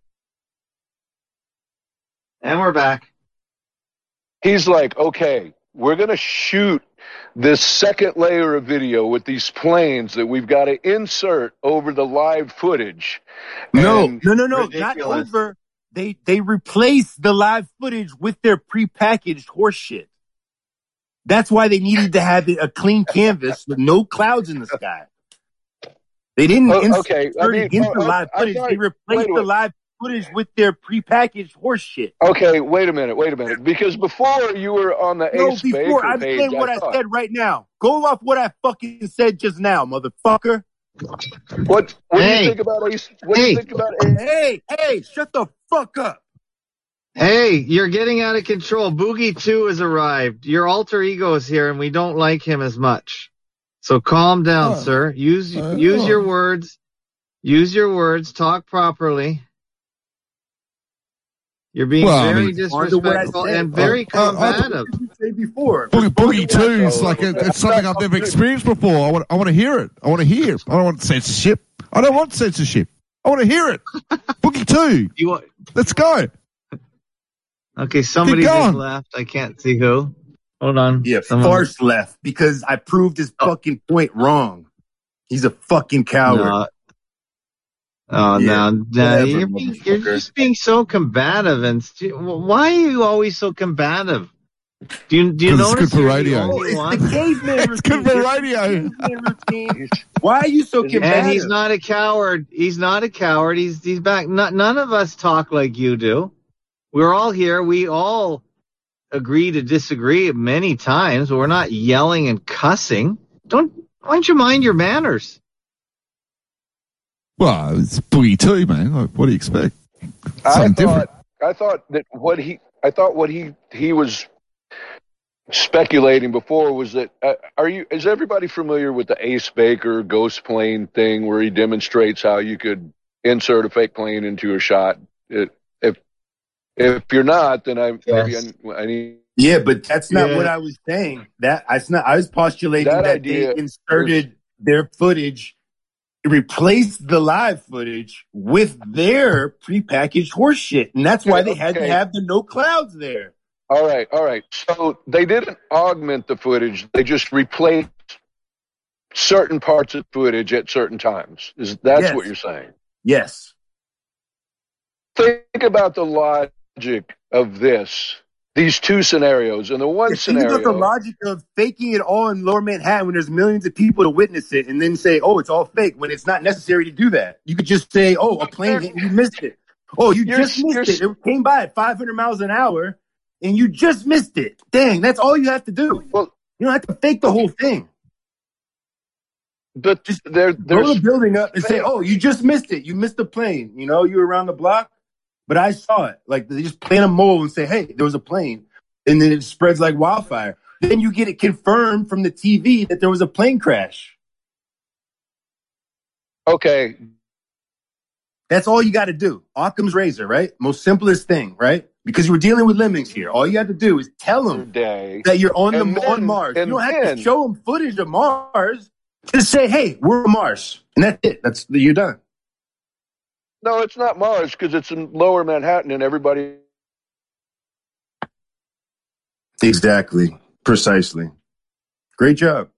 and we're back. he's like, okay, we're going to shoot this second layer of video with these planes that we've got to insert over the live footage. No, And- no, no, no, Ridiculous. not over. They they replaced the live footage with their prepackaged horse shit. That's why they needed to have it a clean canvas with no clouds in the sky. They didn't Oh, insert okay. I it mean, against oh, the live I- I footage. thought- They wait replaced a the minute. live footage with their prepackaged horse shit. Okay, wait a minute, wait a minute. Because before you were on the No, Ace before Baker I'm page, saying what I I thought, said right now. Go off what I fucking said just now, motherfucker. what, what do Hey. you think about Ace? What do Hey. you think about Ace? Hey, hey, shut the fuck up. Hey, you're getting out of control. Boogie two has arrived. Your alter ego is here, and we don't like him as much. So calm down, Oh. sir. Use Uh, use oh. your words. Use your words. Talk properly. You're being Well, I very mean- On to what I disrespectful said. and very Uh, uh, uh, combative. What did you say before? Boogie, Boogie Two is So, like a, okay. it's something I've never experienced before. I want I want to hear it. I want to hear. I don't want censorship. I don't want censorship. I want to hear it. Boogie Two. You want- Let's go. okay? Somebody Keep just going. left. I can't see who. Hold on. Yeah, Someone- Farce left because I proved his Oh. fucking point wrong. He's a fucking coward. No. Oh, Yeah, no, no, whatever, you're, being, you're motherfucker. just being so combative, and stu- why are you always so combative? Do you do you 'Cause it's notice good for you're the radio. Oh, only it's one? the caveman routine. It's good for It's the radio. caveman routine. Why are you so combative? And he's not a coward. He's not a coward. He's he's back. Not, none of us talk like you do. We're all here. We all agree to disagree many times. But we're not yelling and cussing. Don't. Why don't you mind your manners? Well, it's Boogie Two, man. Like, what do you expect? I Something thought, different. I thought that what he, I thought what he, he was speculating before was that, uh, are you, is everybody familiar with the Ace Baker ghost plane thing where he demonstrates how you could insert a fake plane into a shot? It, if, if you're not, then I, maybe Yes. I, I need, Yeah, but that's not Yeah. what I was saying. That I not. I was postulating That that, idea they inserted their footage, replaced the live footage with their prepackaged horse shit, and that's why Okay, they had to okay. have the no clouds there. all right, all right. So they didn't augment the footage. They just replaced certain parts of footage at certain times. Is that's Yes. what you're saying? Yes. Think about the logic of this, these two scenarios. In the one Yeah, think about the scenario, logic of faking it all in Lower Manhattan when there's millions of people to witness it, and then say, "Oh, it's all fake," when it's not necessary to do that. You could just say, "Oh, a plane hit and you missed it." Oh, you You're- just missed you're- it. It came by at five hundred miles an hour, and you just missed it. Dang, that's all you have to do. well, You don't have to fake the whole thing. but Just there, Blow there's the building up and say, fake. "Oh, you just missed it. You missed the plane. You know, you were around the block, but I saw it." Like they just plant a mole and say, "Hey, there was a plane," and then it spreads like wildfire. then you get it confirmed from the T V that there was a plane crash. Okay. That's all you got to do. Occam's razor, right? Most simplest thing, right? Because we're dealing with lemmings here. All you have to do is tell them Day. that you're on the And on then- Mars. You and don't have then- to show them footage of Mars. Just say, "Hey, we're on Mars," and that's it. That's you're done. No, it's not Mars because it's in lower Manhattan and everybody. Exactly. Precisely. Great job.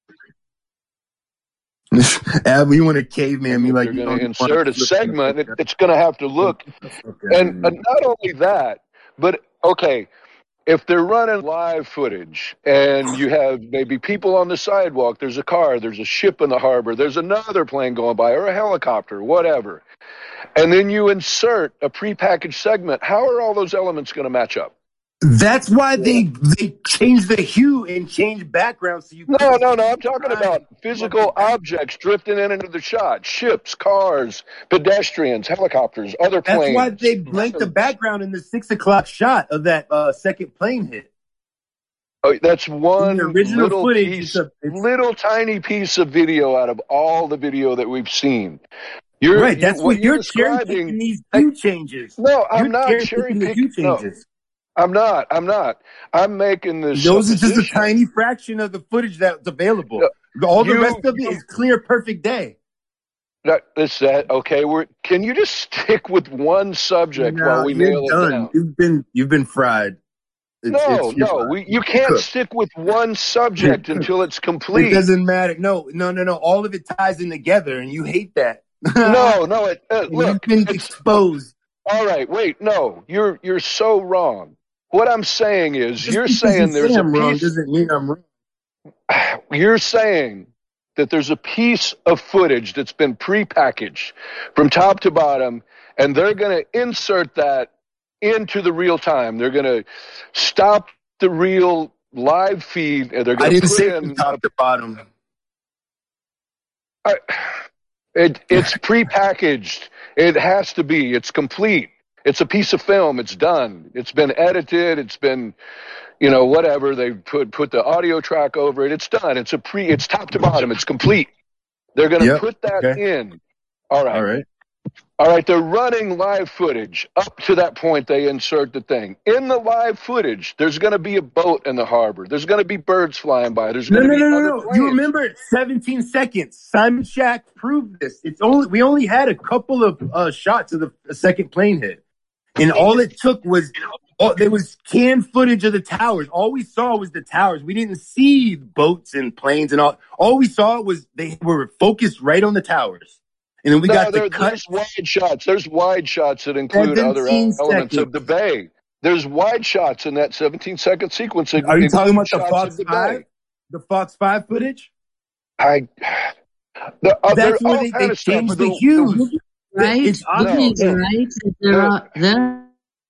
Ab, you want a caveman? Me like They're you going to don't wanna insert a flip segment. it. It, it's going to have to look. Okay. And, and not only that, but okay, if they're running live footage and you have maybe people on the sidewalk, there's a car, there's a ship in the harbor, there's another plane going by or a helicopter, whatever. And then you insert a prepackaged segment, how are all those elements going to match up? That's why they they change the hue and change background so you. No, no, no. I'm talking about physical objects drifting in into the shot. Ships, cars, pedestrians, helicopters, other That's planes. why they blanked the background in the six o'clock shot of that uh, second plane hit. Oh, that's one In the original little footage, piece, it's a- it's- little tiny piece of video out of all the video that we've seen. You're, Right, you- that's what you're you're cherry describing. picking these hue changes. No, I'm You're not cherry cherry picking the hue picking. No, changes. I'm not. I'm not. I'm making this. Those are just a supposition. tiny fraction of the footage that's available. All the you- rest of it is clear, perfect day. That, is that okay? We're. Can you just stick with one subject No, while we you're nail it done. down? You've been you've been fried. It's, No, it's, you're no, fried. we, you can't Cooked. stick with one subject until it's It complete. doesn't matter. No, no, no, no. All of it ties in together, and you hate that. No, no. It, uh, You've look, been it's- exposed. all right. Wait, no, you're you're so wrong. What I'm saying is, Just you're because saying you there's say a I'm wrong piece. doesn't mean I'm wrong. You're saying that there's a piece of footage that's been prepackaged from top to bottom, and they're going to insert that into the real time. They're going to stop the real live feed, and they're I going to didn't put say in from top to bottom. I, it, it's prepackaged. It has to be. It's complete. It's a piece of film. It's done. It's been edited. It's been, you know, whatever. They put put the audio track over it. It's done. It's a pre. It's top to bottom. It's complete. They're going to Yep. put that Okay. in. All right. All right. All right. They're running live footage. Up to that point, they insert the thing. In the live footage, there's going to be a boat in the harbor. There's going to be birds flying by. There's No, going to no, be no, other no, no. planes. You remember seventeen seconds. Simon Shack proved this. It's only we only had a couple of uh, shots of the a second plane hit, and all it took was oh, there was canned footage of the towers. All we saw was the towers. We didn't see boats and planes and all. All we saw was they were focused right on the towers, and then we no, got there, the cut. there's wide shots. There's wide shots that include other seventeen elements of seconds. the bay. There's wide shots in that seventeen second sequence. that Are you include talking about the shots Fox of the Five? bay. The Fox Five footage? I. The, uh, That's there's where all they, kind they of stuff, changed but the the- hues. Right? It's Boogie is no. right that there are there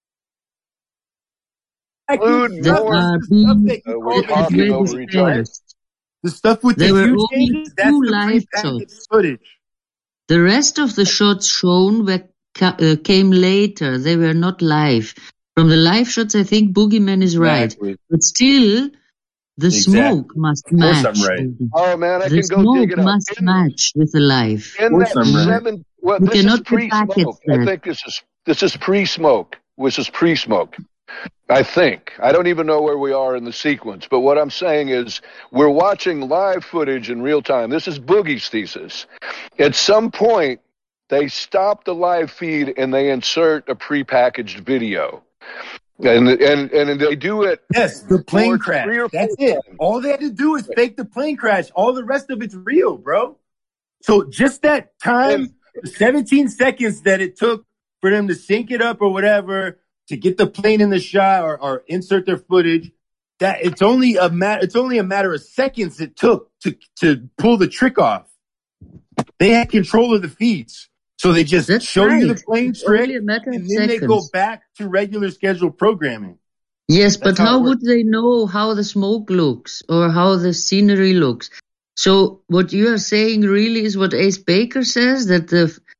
Include there more. are The stuff that Uh, you we're call the talking huge over very each other. first. The stuff with There the were huge only changes, that's two the live prepackaged shots. footage. The rest of the shots shown were ca- uh, came later. They were not live. From the live shots, I think Boogeyman is right, Exactly. but still, the Exactly. smoke must Of course match. I'm right. Boogie. Oh man, I The can go dig smoke it up. must In, match with the live. in course that I'm right. seven. Well, You this is cannot pre-smoke. repackage I that. think this is this is pre-smoke. This is pre-smoke. I think. I don't even know where we are in the sequence, but what I'm saying is we're watching live footage in real time. This is Boogie's thesis. At some point, they stop the live feed and they insert a prepackaged video. And and and they do it. Yes, the plane Or crash. three or That's four it. times. All they had to do is fake the plane crash. All the rest of it's real, bro. So just that time, the seventeen seconds that it took for them to sync it up or whatever, to get the plane in the shot or, or insert their footage, that it's only a matter it's only a matter of seconds it took to to pull the trick off. They had control of the feeds. So they just That's show you the right. plane It's trick only a matter of and then they go seconds. back to regular scheduled programming. Yes, but That's how it how works. would they know how the smoke looks or how the scenery looks? So what you are saying really is what Ace Baker says, that the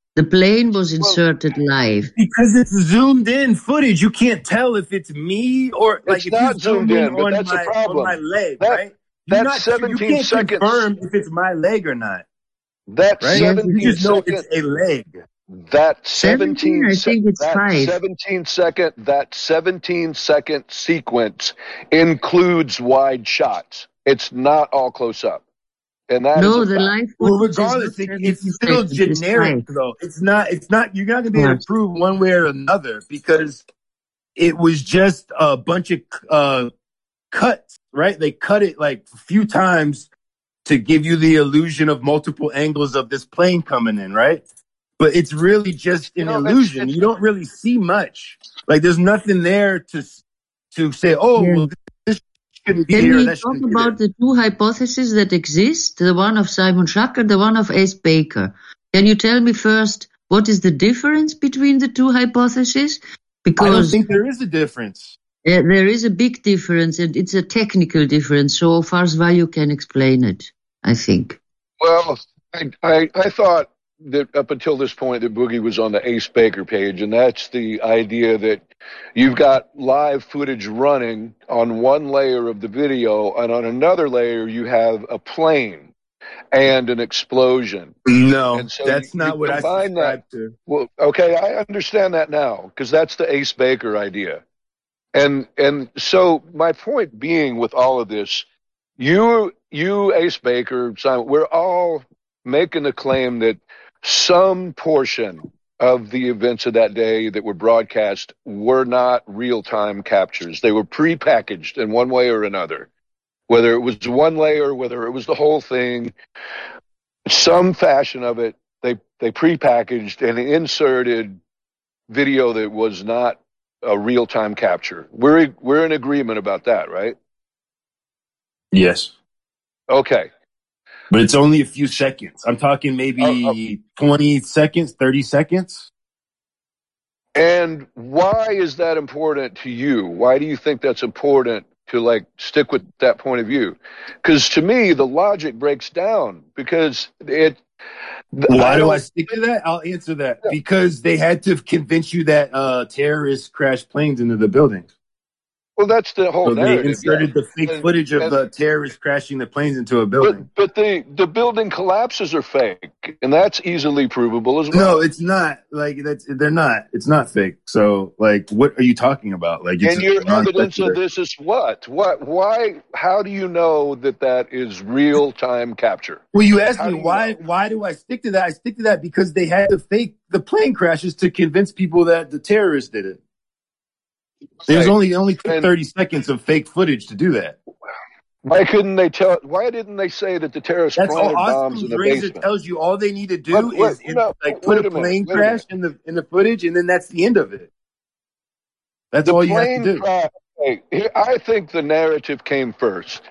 The plane was inserted live. Because it's zoomed in footage. You can't tell if it's me or like It's if not you zoom zoomed in in, but on that's the my on problem. my leg, That- right? You're That's not sure, you seventeen can't seconds. confirm if it's my leg or not, That right? seventeen You just know second. it's a leg. That seventeen, seventeen, I se- think it's that five. seventeen second, that seventeen second sequence includes wide shots. It's not all close up, and that is No, a the fact. live Well, footage is regardless, not it, it's seventeen still seconds, it's generic five. though. It's not. It's not. You're not gonna be able to Yes. prove one way or another because it was just a bunch of uh, cuts, right? They cut it like a few times to give you the illusion of multiple angles of this plane coming in, right? But it's really just an You know, it's- illusion. it's- You don't really see much. Like there's nothing there to to say, oh, Yeah. well, this shouldn't be Can here. we That talk shouldn't be about there. the two hypotheses that exist, the one of Simon Schacker, the one of Ace Baker? Can you tell me first what is the difference between the two hypotheses? I don't Because think there is a difference. uh, there is a big difference, and it's a technical difference. So Farsvalue can explain it, I think. Well, I, I I thought that up until this point that Boogie was on the Ace Baker page, and that's the idea that you've got live footage running on one layer of the video, and on another layer you have a plane and an explosion. No, And so that's you- not you what I combine that- subscribe to. Well, okay, I understand that now because that's the Ace Baker idea. And and so my point being with all of this, you you Ace Baker, Simon, we're all making the claim that some portion of the events of that day that were broadcast were not real-time captures. They were prepackaged in one way or another. Whether it was one layer, whether it was the whole thing, some fashion of it, they they prepackaged and inserted video that was not a real-time capture. We're we're in agreement about that, right? Yes, Okay. but it's only a few seconds. I'm talking maybe Oh, twenty seconds, thirty seconds. And why is that important to you? Why do you think that's important to like stick with that point of view? Because to me, the logic breaks down because it. Why do I don't- stick to that? I'll answer that. Because they had to convince you that uh, terrorists crashed planes into the buildings. Well, that's the whole So they narrative. inserted yeah. the fake And- footage of and- the terrorists crashing the planes into a But, building. but the the building collapses are fake, and that's easily provable as well. No, it's not. Like that's they're not. It's not fake. So like, what are you talking about? Like, it's And your non- evidence of this is what? What? Why? How do you know that that is real time capture? Well, you asked How me do you why. know? Why do I stick to that? I stick to that because they had to fake the plane crashes to convince people that the terrorists did it. There's Right. only only took And- thirty seconds of fake footage to do that. Why couldn't they tell? Why didn't they say that the terrorists That's all. planted bombs Austin's in the razor basement? tells you all they need to do What- what- is in, no, like wait put a a minute, plane wait a crash in the in the footage, and then that's the end of it. That's The all you have plane to do. crash. Hey, here- I think the narrative came first.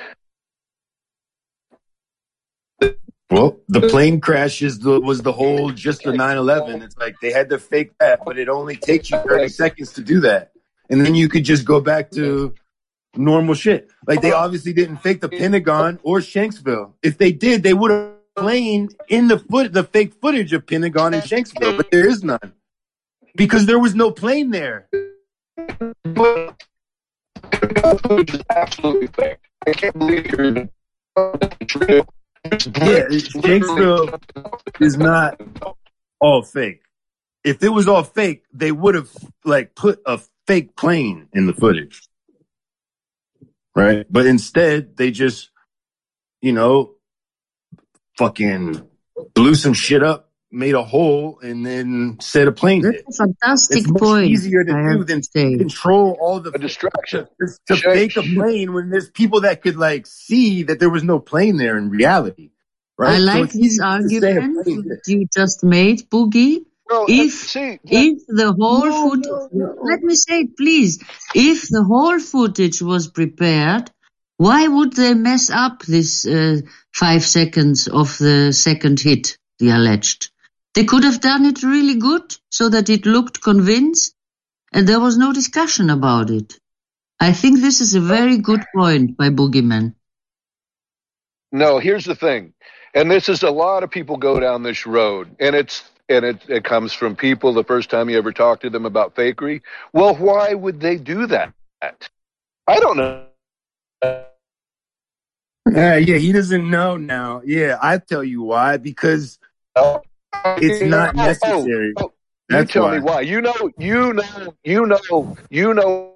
Well, the plane crash is the, was the whole just the nine eleven. It's like they had to fake that, but it only takes you thirty seconds to do that. And then you could just go back to normal shit. Like they obviously didn't fake the Pentagon or Shanksville. If they did, they would have played in the foot the fake footage of Pentagon and Shanksville, but there is none. Because there was no plane there. But the footage is absolutely fake. I can't believe you're it's real. Yeah, Shanksville is not all fake. If it was all fake, they would have like put a fake plane in the footage. Right? But instead, they just, you know, fucking blew some shit up, made a hole, and then said a plane hit. That's a fantastic It's much point. easier to I do have than to say. control all the A distraction. to, to Sure. fake a plane when there's people that could like see that there was no plane there in reality. Right? I So like it's this easy to say a argument plane hit. that you just made, Boogie. Well, If see, that- if the whole No, footage, no, no. let me say it, please. If the whole footage was prepared, why would they mess up this uh, five seconds of the second hit? The alleged, they could have done it really good so that it looked convinced, and there was no discussion about it. I think this is a very good point by Boogeyman. No, here's the thing. And this is a lot of people go down this road, and it's and it, it comes from people the first time you ever talk to them about fakery. Well, why would they do that? I don't know. Uh, yeah, he doesn't know now. Yeah, I tell you why. Because it's not necessary. Oh, oh, you That's tell why. me why. You know, you know, you know, you know.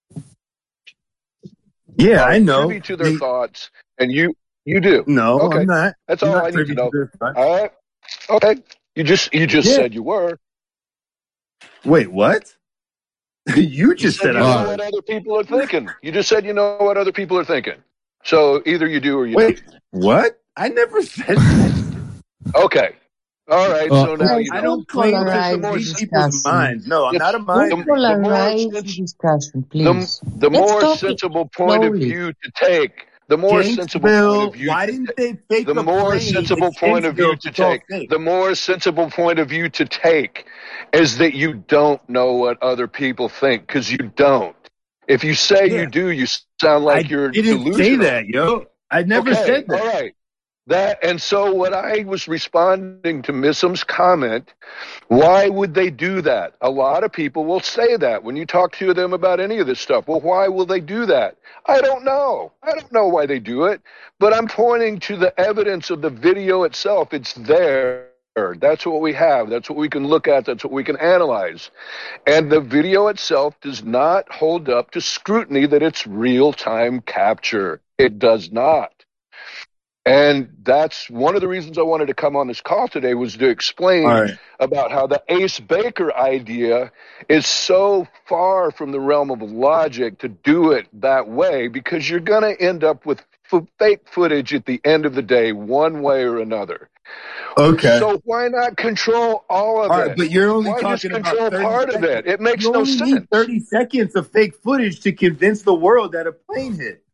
Yeah, I know. Privy to their They- thoughts, and you, you do. No, Okay. I'm not. That's I'm all not I need privy to know. their thoughts. All right. Okay. You just, you just Yeah. said you were. Wait, what? you just You said know I what was. other people are thinking. You just said you know what other people are thinking. So either you do or you Wait, what? I never said that. don't. Okay. All right. Uh, so now Guys, you I know. don't claim to polarize read the people's discussion. minds. No, I'm It's- not a Don't mind the- reader. the more polarize the sense- discussion, The, please. the Let's more talk it sensible point of slowly. view to take, the more sensible point Jenksville, of view why to didn't take, they fake the a more plane sensible in point of view Jenksville to if it's all take, fake? the more sensible point of view to take is that you don't know what other people think, because you don't. If you say Yeah. you do, you sound like I you're didn't delusional. say that, yo. I never Okay, said that. all right. That, and so what I was responding to Missum's comment, why would they do that? A lot of people will say that when you talk to them about any of this stuff. Well, why will they do that? I don't know. I don't know why they do it, but I'm pointing to the evidence of the video itself. It's there. That's what we have. That's what we can look at. That's what we can analyze. And the video itself does not hold up to scrutiny that it's real-time capture. It does not. And that's one of the reasons I wanted to come on this call today, was to explain All right. about how the Ace Baker idea is so far from the realm of logic to do it that way, because you're going to end up with f- fake footage at the end of the day, one way or another. Okay. So why not control all of All it? right, but you're only Why just talking control about thirty part seconds. of it? It makes You no only sense. need thirty seconds of fake footage to convince the world that a plane hit.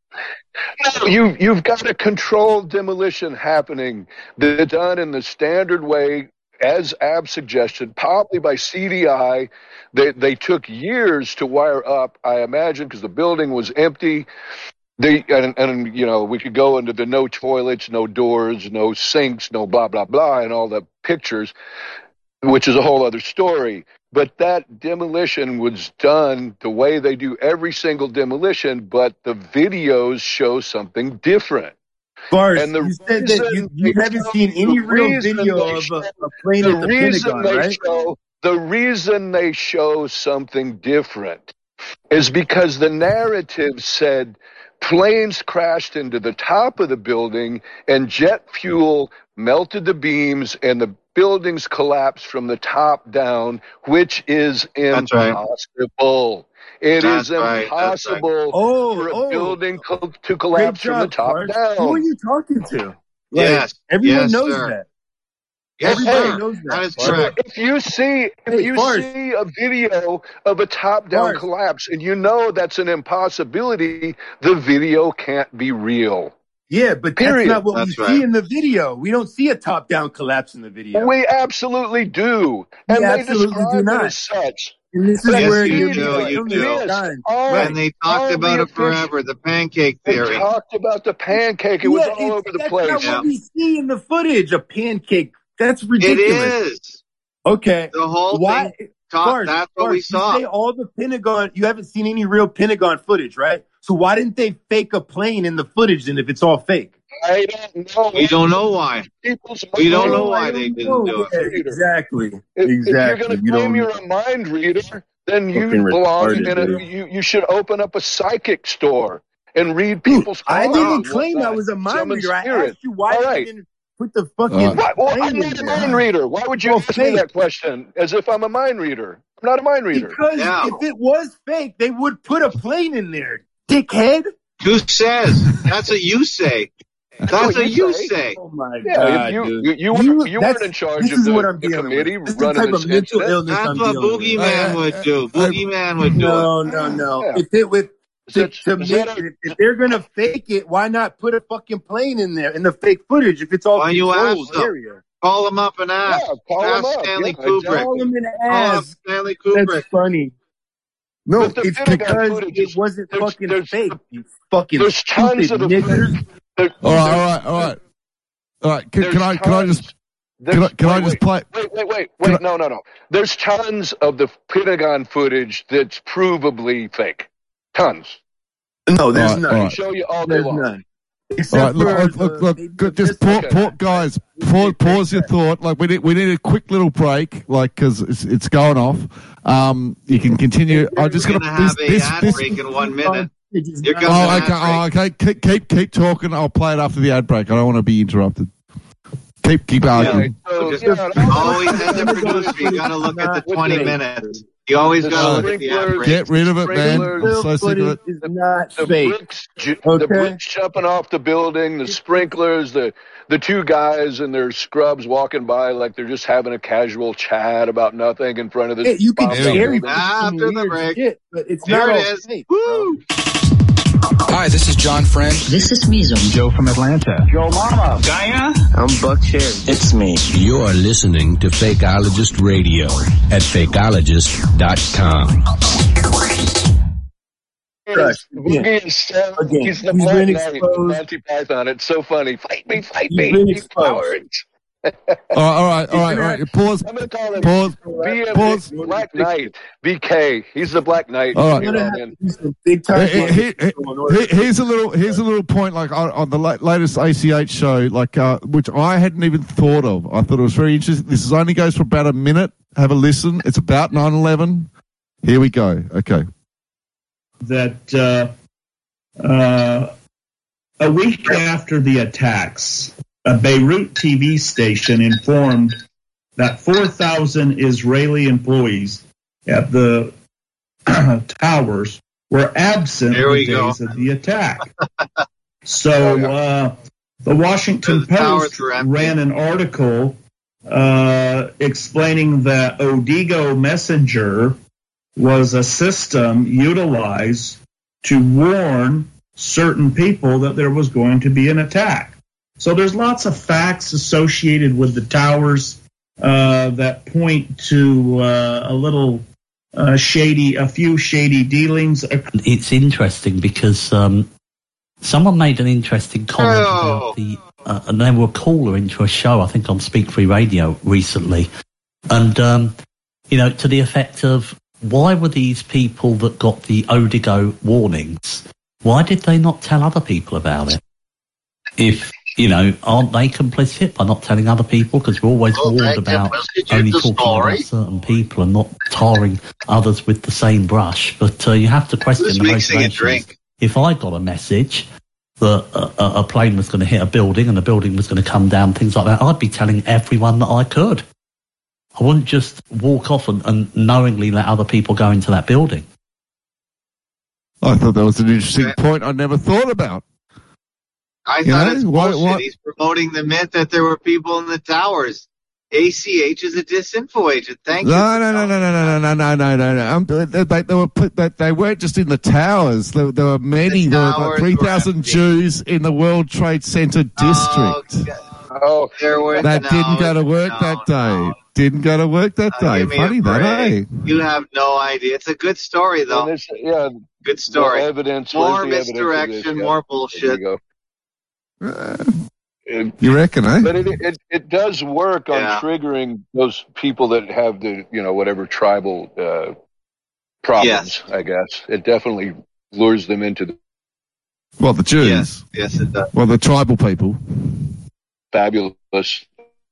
No, you, you've got a controlled demolition happening that's done in the standard way, as Ab suggested, probably by C D I. They, they took years to wire up, I imagine, because the building was empty. They, and, and, you know, we could go into the no toilets, no doors, no sinks, no blah, blah, blah, and all the pictures, which is a whole other story. But that demolition was done the way they do every single demolition, but the videos show something different. Bars, And the you said that you, reason you they haven't show- seen any the real reason video they of show- a, a plane the at the reason Pentagon, they right? show the reason they show something different is because the narrative said planes crashed into the top of the building and jet fuel melted the beams and the buildings collapsed from the top down, which is That's right. impossible. It That's is right, that's right. impossible Oh, for a oh. building co- to Great collapse from the job, top Bars. down. Who are you talking to? Like, Yes, everyone yes, knows sir. that. Yes, Everybody sir. knows that. That is Bars. correct. If you see, if Hey, you Bars. see a video of a top-down Bars. collapse and you know that's an impossibility, the video can't be real. Yeah, but Period. that's not what That's we right. see in the video. We don't see a top-down collapse in the video. We absolutely do, We and they absolutely do describe not. it as such. And this is Yes, where you you're do, missing you the do. sign. All Right. And they talked all about the it forever, the pancake They theory. talked about the pancake. It was Yeah, all it's- over the that's place. not Yeah. what we see in the footage. A pancake. That's It ridiculous. is. Okay. The whole Why? thing, talk, Bars, that's what Bars, we you saw. say all the Pentagon. You haven't seen any real Pentagon footage, right? So why didn't they fake a plane in the footage? Then, if it's all fake, I don't know. We don't know why. People's We don't know Oh, why I they don't didn't know. do it. Yeah, exactly. If, if you're exactly. going to You claim don't you're know. a mind reader, then you Fucking belong retarded, in a. dude. You, you should open up a psychic store and read Dude, people's I thoughts didn't and claim I whatnot. was a mind Summon reader. I spirit. asked you why All you right. didn't put the fucking Uh, Why, well, plane I'm in not a there. mind reader. Why would you Well, ask me fake. that question as if I'm a mind reader? I'm not a mind reader. Because Yeah. if it was fake, they would put a plane in there, dickhead. Who says? That's what you say. That's what what you you say. say. Oh my Yeah, god, you, dude. you, you, You- weren't, you that's- weren't in charge this of is the, what I'm the dealing committee with. This is the running type this of mental incident. illness That's I'm what dealing with. Boogeyman would do. Boogeyman would do it. No, no, no. Yeah. If it with to, Is to that- is make that a- it, if they're gonna fake it, why not put a fucking plane in there in the fake footage? If it's all Why you controlled ask them? area, Call him up and ask. Yeah, call him ask up. Stanley Yeah, Kubrick. exactly. call them and Call up ask. Stanley That's Kubrick. funny. No, But the it's Pentagon because footage it is- wasn't there's- fucking there's- fake. You fucking There's tons stupid of the niggers. There, All right, all there- right, all right. All right, can, there's can I can I tons. just There's- Can I, can I wait, just wait, play? Wait, wait, wait, Can wait. I- No, no, no. There's tons of the Pentagon footage that's provably fake. Tons. No, there's All right, none. I all can right. show you all day There's long. none. All Except right, look, for look, the- look, look, they- good, they just missed pause, it. pause, guys, pause, pause your thought. Like, we need, we need a quick little break, like, because it's, it's going off. Um, you can continue. I'm just We're going to, gonna have this, a this, ad this, break in one minute. It's You're not- gonna oh, have okay, an oh, ad break. okay, keep, keep, keep talking. I'll play it after the ad break. I don't want to be interrupted. Keep, keep Yeah, arguing. so, Just yeah, no, always, as a producer, you gotta look at the twenty minutes. You always The gotta look at the ad sprinklers- break. Get rid of it, man. I'm Sprinklers, so sick of it. is not the fake. bricks, ju- Okay. the bricks jumping off the building, the sprinklers, the the two guys in their scrubs walking by like they're just having a casual chat about nothing in front of this. Hey, you can bombed out cherry building. pick some After the weird break. shit, but it's Here not it all is. fake. Woo! Hi, this is John Friend. This is Mizo. Joe from Atlanta. Joe Mama. Gaia. I'm Buck Cherry. It's me. You're listening to Fakeologist Radio at fakeologist dot com. Trust. Boogie Again, is so, Again, he's the he's Black been Knight, exposed. Monty Python. It's so funny. Fight me, fight He's me, been you exposed. cowards. All right, all right, all right, all right. Pause, I'm going to call him pause, B M pause. Black Knight, B K. He's the Black Knight. All right. You're You gonna know, have man. to do some big time. Here- here- here- Here's a little. Here's a little point. Like on, on the la- latest A C H show, like uh, which I hadn't even thought of. I thought it was very interesting. This is only goes for about a minute. Have a listen. It's about nine eleven. Here we go. Okay. that uh, uh, a week after the attacks, a Beirut T V station informed that four thousand Israeli employees at the towers were absent Here the we go. days of the attack. So uh, the Washington The towers Post were empty. ran an article uh, explaining that Odigo Messenger was a system utilized to warn certain people that there was going to be an attack. So there's lots of facts associated with the towers uh, that point to uh, a little uh, shady, a few shady dealings. It's interesting because um, someone made an interesting comment Oh. about the, uh, and they were a caller into a show, I think on Speak Free Radio recently, and um, you know, to the effect of, why were these people that got the Odigo warnings, why did they not tell other people about it? If, you know, aren't they complicit by not telling other people? Because we're always Well, warned they about complicit only in the talking story. about certain people and not tarring others with the same brush. But uh, you have to question Who's the mixing a motivations. drink? If I got a message that a, a, a plane was going to hit a building and the building was going to come down, things like that, I'd be telling everyone that I could. I wouldn't just walk off and, and knowingly let other people go into that building. I thought that was an interesting point I never thought about. I You thought know, it's why- bullshit. why- He's promoting the myth that there were people in the towers. A C H is a disinfo agent. Thank you. No, no, no, no, no, no, no, no, no, no, no. Um, they, they, they were put, they, they weren't just in the towers. There, there were many. The There were like towers three were thousand empty. Jews in the World Trade Center district Oh, There were that no, didn't go to work no, that day. no. Didn't go to work that Uh, day. give me a Funny that, eh? break. You have no idea. It's a good story, and though. there's, yeah, Good story. the evidence. More where's the evidence of misdirection, this? Yeah, more there bullshit. you go. Uh, It- you reckon, eh? But it, it it does work on Yeah. triggering those people that have the, you know, whatever tribal uh, problems. Yes. I guess it definitely lures them into the Well, the Jews. Yes, yes, it does. Well, the tribal people. fabulous.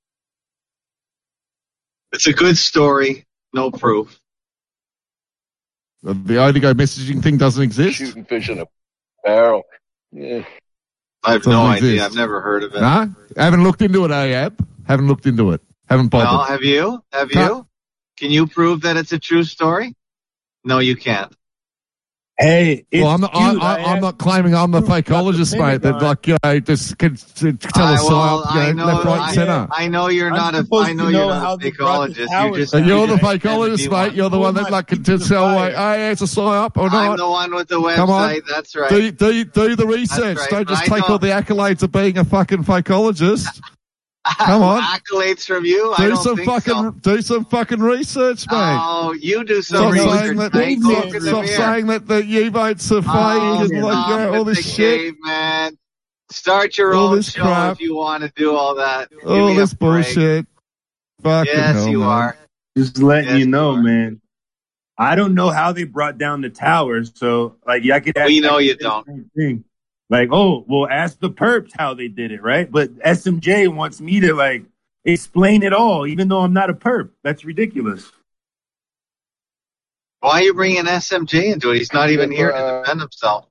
It's a good story. No proof. The Odigo messaging thing doesn't exist. Shooting fish in a barrel. Yeah. I have Doesn't no exist. idea. I've never heard of it. Nah, haven't looked into it, Ahab. Haven't looked into it. Haven't bothered. Well, have you? Have Huh? you? Can you prove that it's a true story? No, you can't. Hey, it's well, I'm not, I, cute. I, I'm not claiming I'm the fakeologist, mate. That like you know, just can, can tell I, us well, psyop, you I know, know, left, right, and I, centre. I know you're I'm not a. supposed I know to you're know not how a they brought the fakeologist. You towers just. And down. you're you the just pretend to fakeologist, be mate. one. You're the Who one am that I like can keeping just the tell away. fire? Hey, it's a psyop or I'm not. the one with the Come on. website. That's right. Do, do, do the research. right, Don't but just I take know- all the accolades of being a fucking fakeologist. Come on. Accolades from you? I Do don't some think fucking so. do some fucking research, mate. Oh, you do some Stop research. saying that. Ain't Stop, talking to stop me. saying that the U-boats are fake Oh, and like stop yeah, all with this the shit. caveman. Start your All own this show crap. if you want to do all that. Give All me a this break. bullshit. Fucking Yes, hell, you man. are. Just letting Yes, you know, you are. man. I don't know how they brought down the towers, so like, yeah, I could ask. We know I could you say the don't. same thing. Like, oh, well, ask the perps how they did it, right? But S M J wants me to like explain it all, even though I'm not a perp. That's ridiculous. Why are you bringing S M J into it? He's not even If, here to uh, defend himself.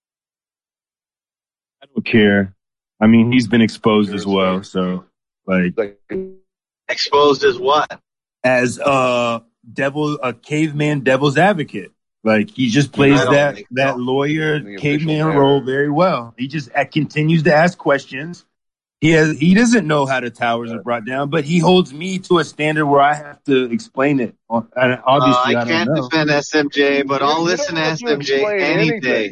I don't care. I mean, he's been exposed as well, so like, like Exposed as what? as a devil, a caveman devil's advocate. Like he just plays I don't that think that so. lawyer The official caveman narrative. role very well. He just uh, continues to ask questions. He has he doesn't know how the towers are brought down, but he holds me to a standard where I have to explain it. And Uh, obviously, I I don't can't know. defend S M J, but You- I'll you listen to don't have S to M J explain any anything. day.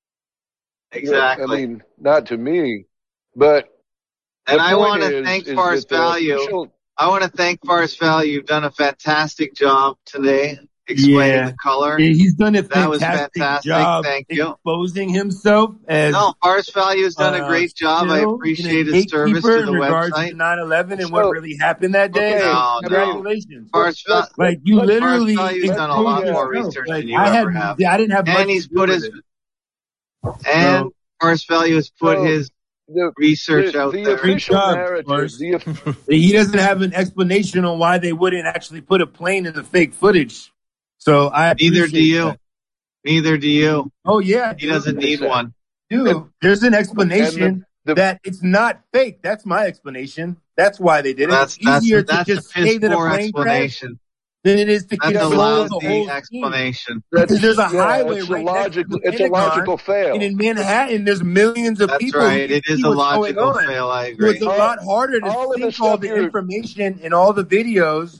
Exactly. I mean, not to me, but And the I point want to is- thank is Forest that the Value. official- I want to thank Forest Value. You've done a fantastic job today explaining Yeah. the color. Yeah, he's done a That was fantastic, fantastic. job Thank you. exposing himself as No, Forest Value has done a uh, great job. I still appreciate being a his service gatekeeper to the in regards website. to nine eleven and So- what really happened that day. Okay, No, So no. congratulations. Forest Val- Like you Let's- literally Forest Value's done a lot exposed more yourself. research Like, than you I ever had, have. I didn't have much And he's to do put with his it. and So- Forest Value has put So, his the, research the, out the there. official job, narrative, Forrest. the, He doesn't have an explanation on why they wouldn't actually put a plane in the fake footage. So I Neither do appreciate you. that. Neither do you. Oh yeah, He doesn't need Exactly. one. dude. There's an explanation the- that it's not fake. That's my explanation. That's why they did it. That's It's that's easier that's to a just say piss that a poor plane crashed explanation. than it is to That's a control the lousy whole scheme. explanation. Because there's a yeah, highway it's a right next to logical, the it's a Pentagon, logical fail. and in Manhattan, there's millions of That's people. right. Who can It is see a what's logical going on. fail. I So agree. it's a lot harder to All of the sync all stuff the you're- information and all the videos.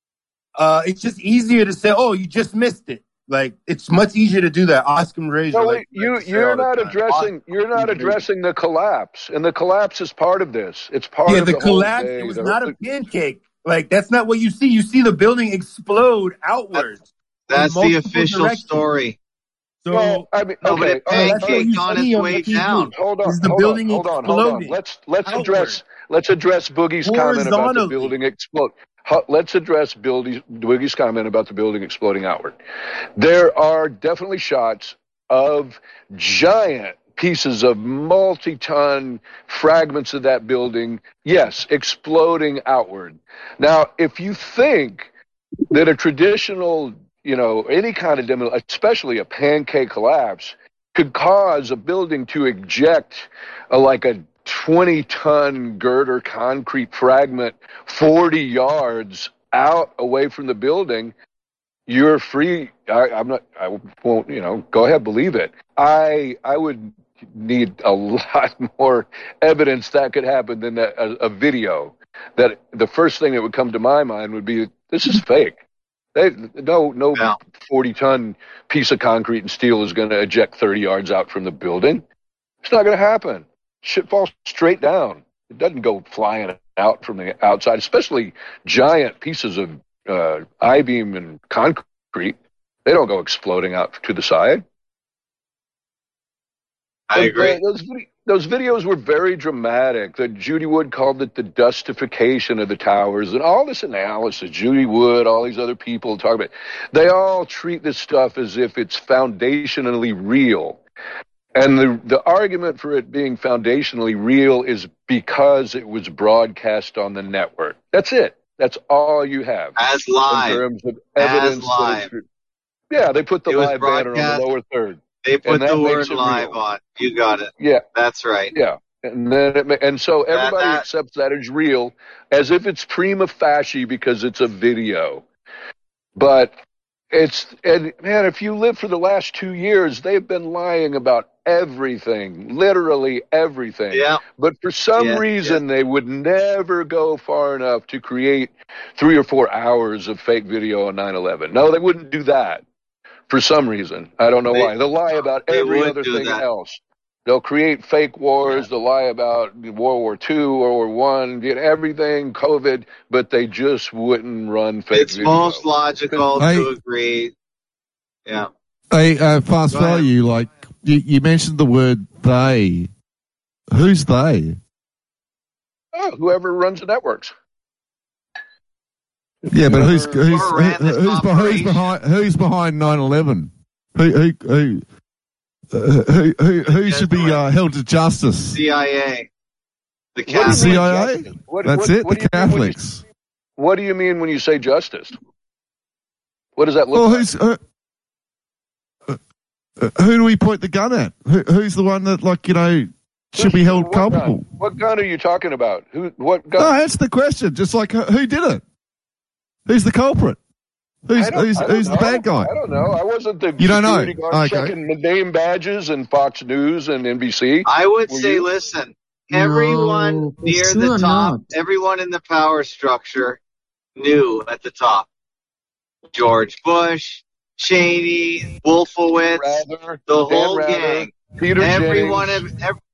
Uh, it's just easier to say, "Oh, you just missed it." Like it's much easier to do that. Oscar Razor, No, like you like to say you're all the not time. addressing you're not addressing the collapse, and the collapse is part of this. It's part Yeah, of the the, whole collapse. day. It was The- not a pancake. Like that's not what you see. You see the building explode outwards. That's in the multiple official directions. story. So Well, I mean, No, but okay, it all right, that's what you pancaked on see its on way the T V. down. hold on, Is the hold building on, hold on, hold on. exploding Let's let's outward. address let's address Boogie's comment about the Horizontally. building explode. Ho- Let's address Boogie's, Boogie's comment about the building exploding outward. There are definitely shots of giant pieces of multi-ton fragments of that building, yes, exploding outward. Now, if you think that a traditional, you know, any kind of demo, especially a pancake collapse, could cause a building to eject a, like a twenty ton girder concrete fragment forty yards out away from the building, you're free. I, I'm not, I won't, you know, go ahead, believe it. I, I would need a lot more evidence that could happen than a, a, a video. That the first thing that would come to my mind would be, this is fake. They, no, no Yeah. forty ton piece of concrete and steel is going to eject thirty yards out from the building. It's not going to happen. Shit falls straight down. It doesn't go flying out from the outside, especially giant pieces of uh, I-beam and concrete. They don't go exploding out to the side. I But, agree. uh, those, vid- those videos were very dramatic. That Judy Wood called it the dustification of the towers, and all this analysis. Judy Wood, all these other people talk about. They all treat this stuff as if it's foundationally real. And the the argument for it being foundationally real is because it was broadcast on the network. That's it. That's all you have As in live. terms of As evidence. that live. it's true. Yeah, they put the It was live banner on broadcast. the lower third. They put and that the word makes it live real. on. You got it. Yeah, That's right. yeah. And then it, ma- and so everybody that- accepts that as real, as if it's prima facie because it's a video. But it's, and man, if you live for the last two years, they've been lying about everything, literally everything. Yeah. But for some Yeah, reason, they would never go far enough to create three or four hours of fake video on nine eleven. No, they wouldn't do that. For some reason. I don't know They- why. They'll lie about they every would other do thing that. else. They'll create fake wars. They'll lie about World War Two, World War One, get everything, COVID, but they just wouldn't run fake It's video. most logical Hey. to agree. Yeah. Hey, uh, fast Go ahead. value, like you, you mentioned the word they. Who's they? Oh, whoever runs the networks. Yeah, but who's who's Or ran who- this who's, be- who's operation. behind who's behind nine eleven? Who who who uh, who who, who should be uh, held to justice? C I A. The What do you Catholic. C mean, I A? justice? What- That's what- it. what The do you mean when you- Catholics. What do you mean when you say justice? What does that look Well, like? who's uh, uh, who do we point the gun at? Who, who's the one that, like, you know, should be held What culpable? gun? What gun are you talking about? Who? What gun? No, answer the question. Just like who, who did it? Who's the culprit? Who's I don't- who's, I don't who's the know. bad guy? I don't know. I wasn't the You don't know? security guard Okay. checking the name badges and Fox News and N B C. I would Were say, you? listen, everyone No, for near sure the top, not. everyone in the power structure knew at the top. George Bush, Cheney, Wolfowitz, Rather, the Dan whole Rather, gang. Peter Everyone, Jennings. of, ev-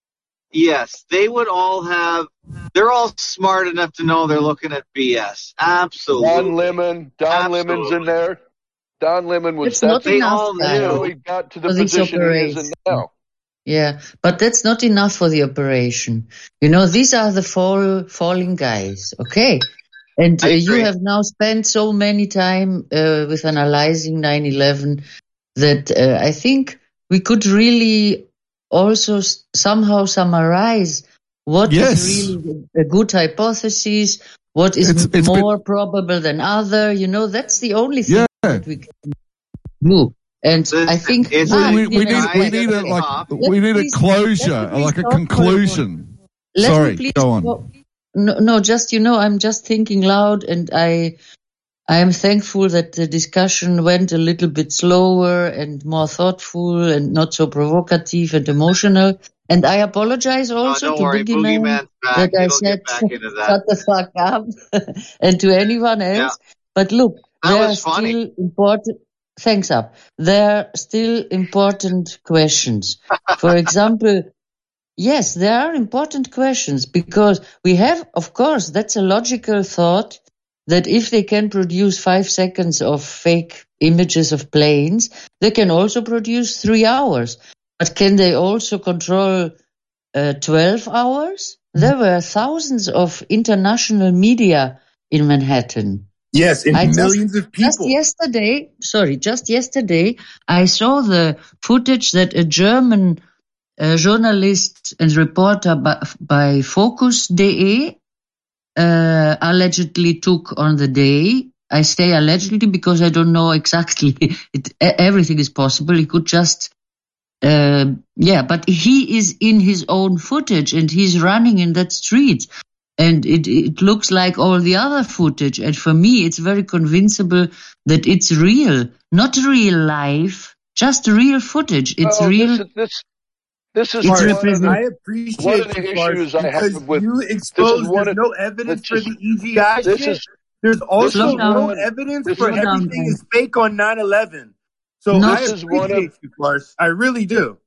yes, they would all have. They're all smart enough to know they're looking at B S. Absolutely. Don Lemon. Don Lemon's in Absolutely. there. Don Lemon was It's not They enough, all guys, how knew. he got to the for this position he is in operation. now. Yeah, but that's not enough for the operation. You know, these are the fall, falling guys, okay? And uh, I you agree. have now spent so many time uh, with analyzing nine eleven that uh, I think we could really also s- somehow summarize what Yes. is really a good hypothesis, what is It's- it's been- more probable than other. You know, that's the only thing Yeah. that we can do. And Listen, I think it's ah, we, we you need know, we guys need at a the like top. we need a Let me please- closure, let me like a please talk for a conclusion. Let Sorry, me please go on. go- No, no, just you know, I'm just thinking loud, and I, I am thankful that the discussion went a little bit slower and more thoughtful and not so provocative and emotional. And I apologize Oh, also don't to worry, Boogeyman Boogeyman's back. that I It'll said get back into that. shut the fuck up, and to anyone else. But look, That there are was funny. still important. Thanks up. There are still important questions. For example. Yes, there are important questions because we have, of course, that's a logical thought that if they can produce five seconds of fake images of planes, they can also produce three hours. But can they also control uh, twelve hours? There were thousands of international media in Manhattan. Yes, and I just- millions of Just people. yesterday, sorry, just yesterday, I saw the footage that a German uh, journalist and reporter by, by Focus dot de uh, allegedly took on the day. I say allegedly because I don't know exactly. It, e- everything is possible. He could just, uh, yeah, but he is in his own footage and he's running in that street. And it, it looks like all the other footage. And for me, it's very convincible that it's real, not real life, just real footage. It's Well, real. This, is- this, this is It's one of represent- the, I one appreciate of the you, Lars, issues I have because with you this expose is one there's of no evidence this for is- the E G I this shit. is There's also Slow no down. evidence This for Slow down, everything guys. is fake on nine eleven. So No. I This is one of- appreciate you, Lars. I really do.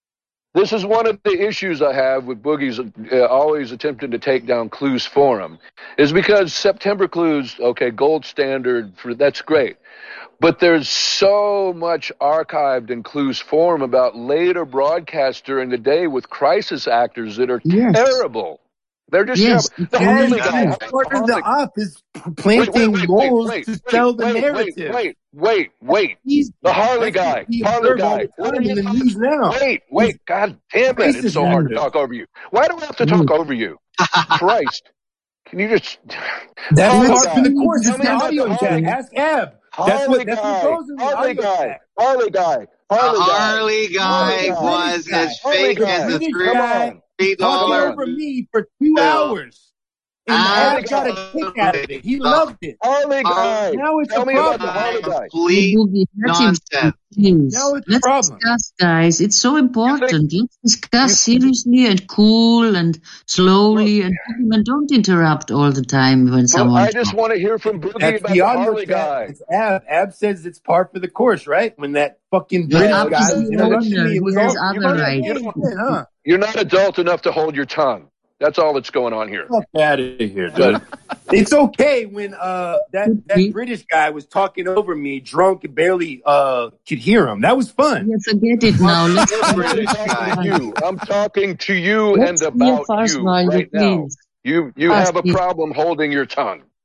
This is one of the issues I have with Boogie's uh, always attempting to take down Clues Forum, is because September Clues, okay, gold standard for that's great, but there's so much archived in Clues Forum about later broadcasts during the day with crisis actors that are Yes. terrible. They're just Yes, terrible. it's The really Harley And guy, that's part of the Harley- op is wait, planting wait, wait, moles wait, to wait, sell the wait, narrative. Wait, wait, wait, wait. Easy. The Harley That's what guy, we Harley observe all guy. the What time are in you the news now. Wait, wait, God damn it! Racist It's so hard to narrative. talk over you. Why do I have to talk over you? Christ! Can you just? That's Harley part guy. for the course. Tell It's me the about audio the chat. Harley, Ask Ab. That's Harley what that's guy. what goes in the Harley audio guy. chat. Harley guy. The Harley guy. Harley guy Harley was guy. as Harley fake guy. as a British three guy three talking dollar. over me for two bill. hours. And Ab got a kick out of it. He loved it. Harley guy. Now it's Tell a me about the problem. Harley guy. Complete Boogie, let's nonsense. Please. Now it's a Let's problem. discuss, guys. It's so important. Let's discuss you- seriously and cool and slowly. And and don't interrupt all the time when But someone I just talks. want to hear from Boogie That's about the the audio Harley chat. guy. It's Ab. Ab says it's par for the course, right? When that fucking Yeah, British Ab guy is was the interrupting owner. me, it He was has all other yeah, rights. yeah, yeah, huh? You're not adult enough to hold your tongue. That's all that's going on here. Fuck out of here, dude. It's okay when uh that, that British guy was talking over me, drunk and barely uh could hear him. That was fun. Yeah, forget it now. Let's I'm not talking to you. I'm talking to you Let's and hear about first you while you right now. please. You you First, have a please. problem holding your tongue.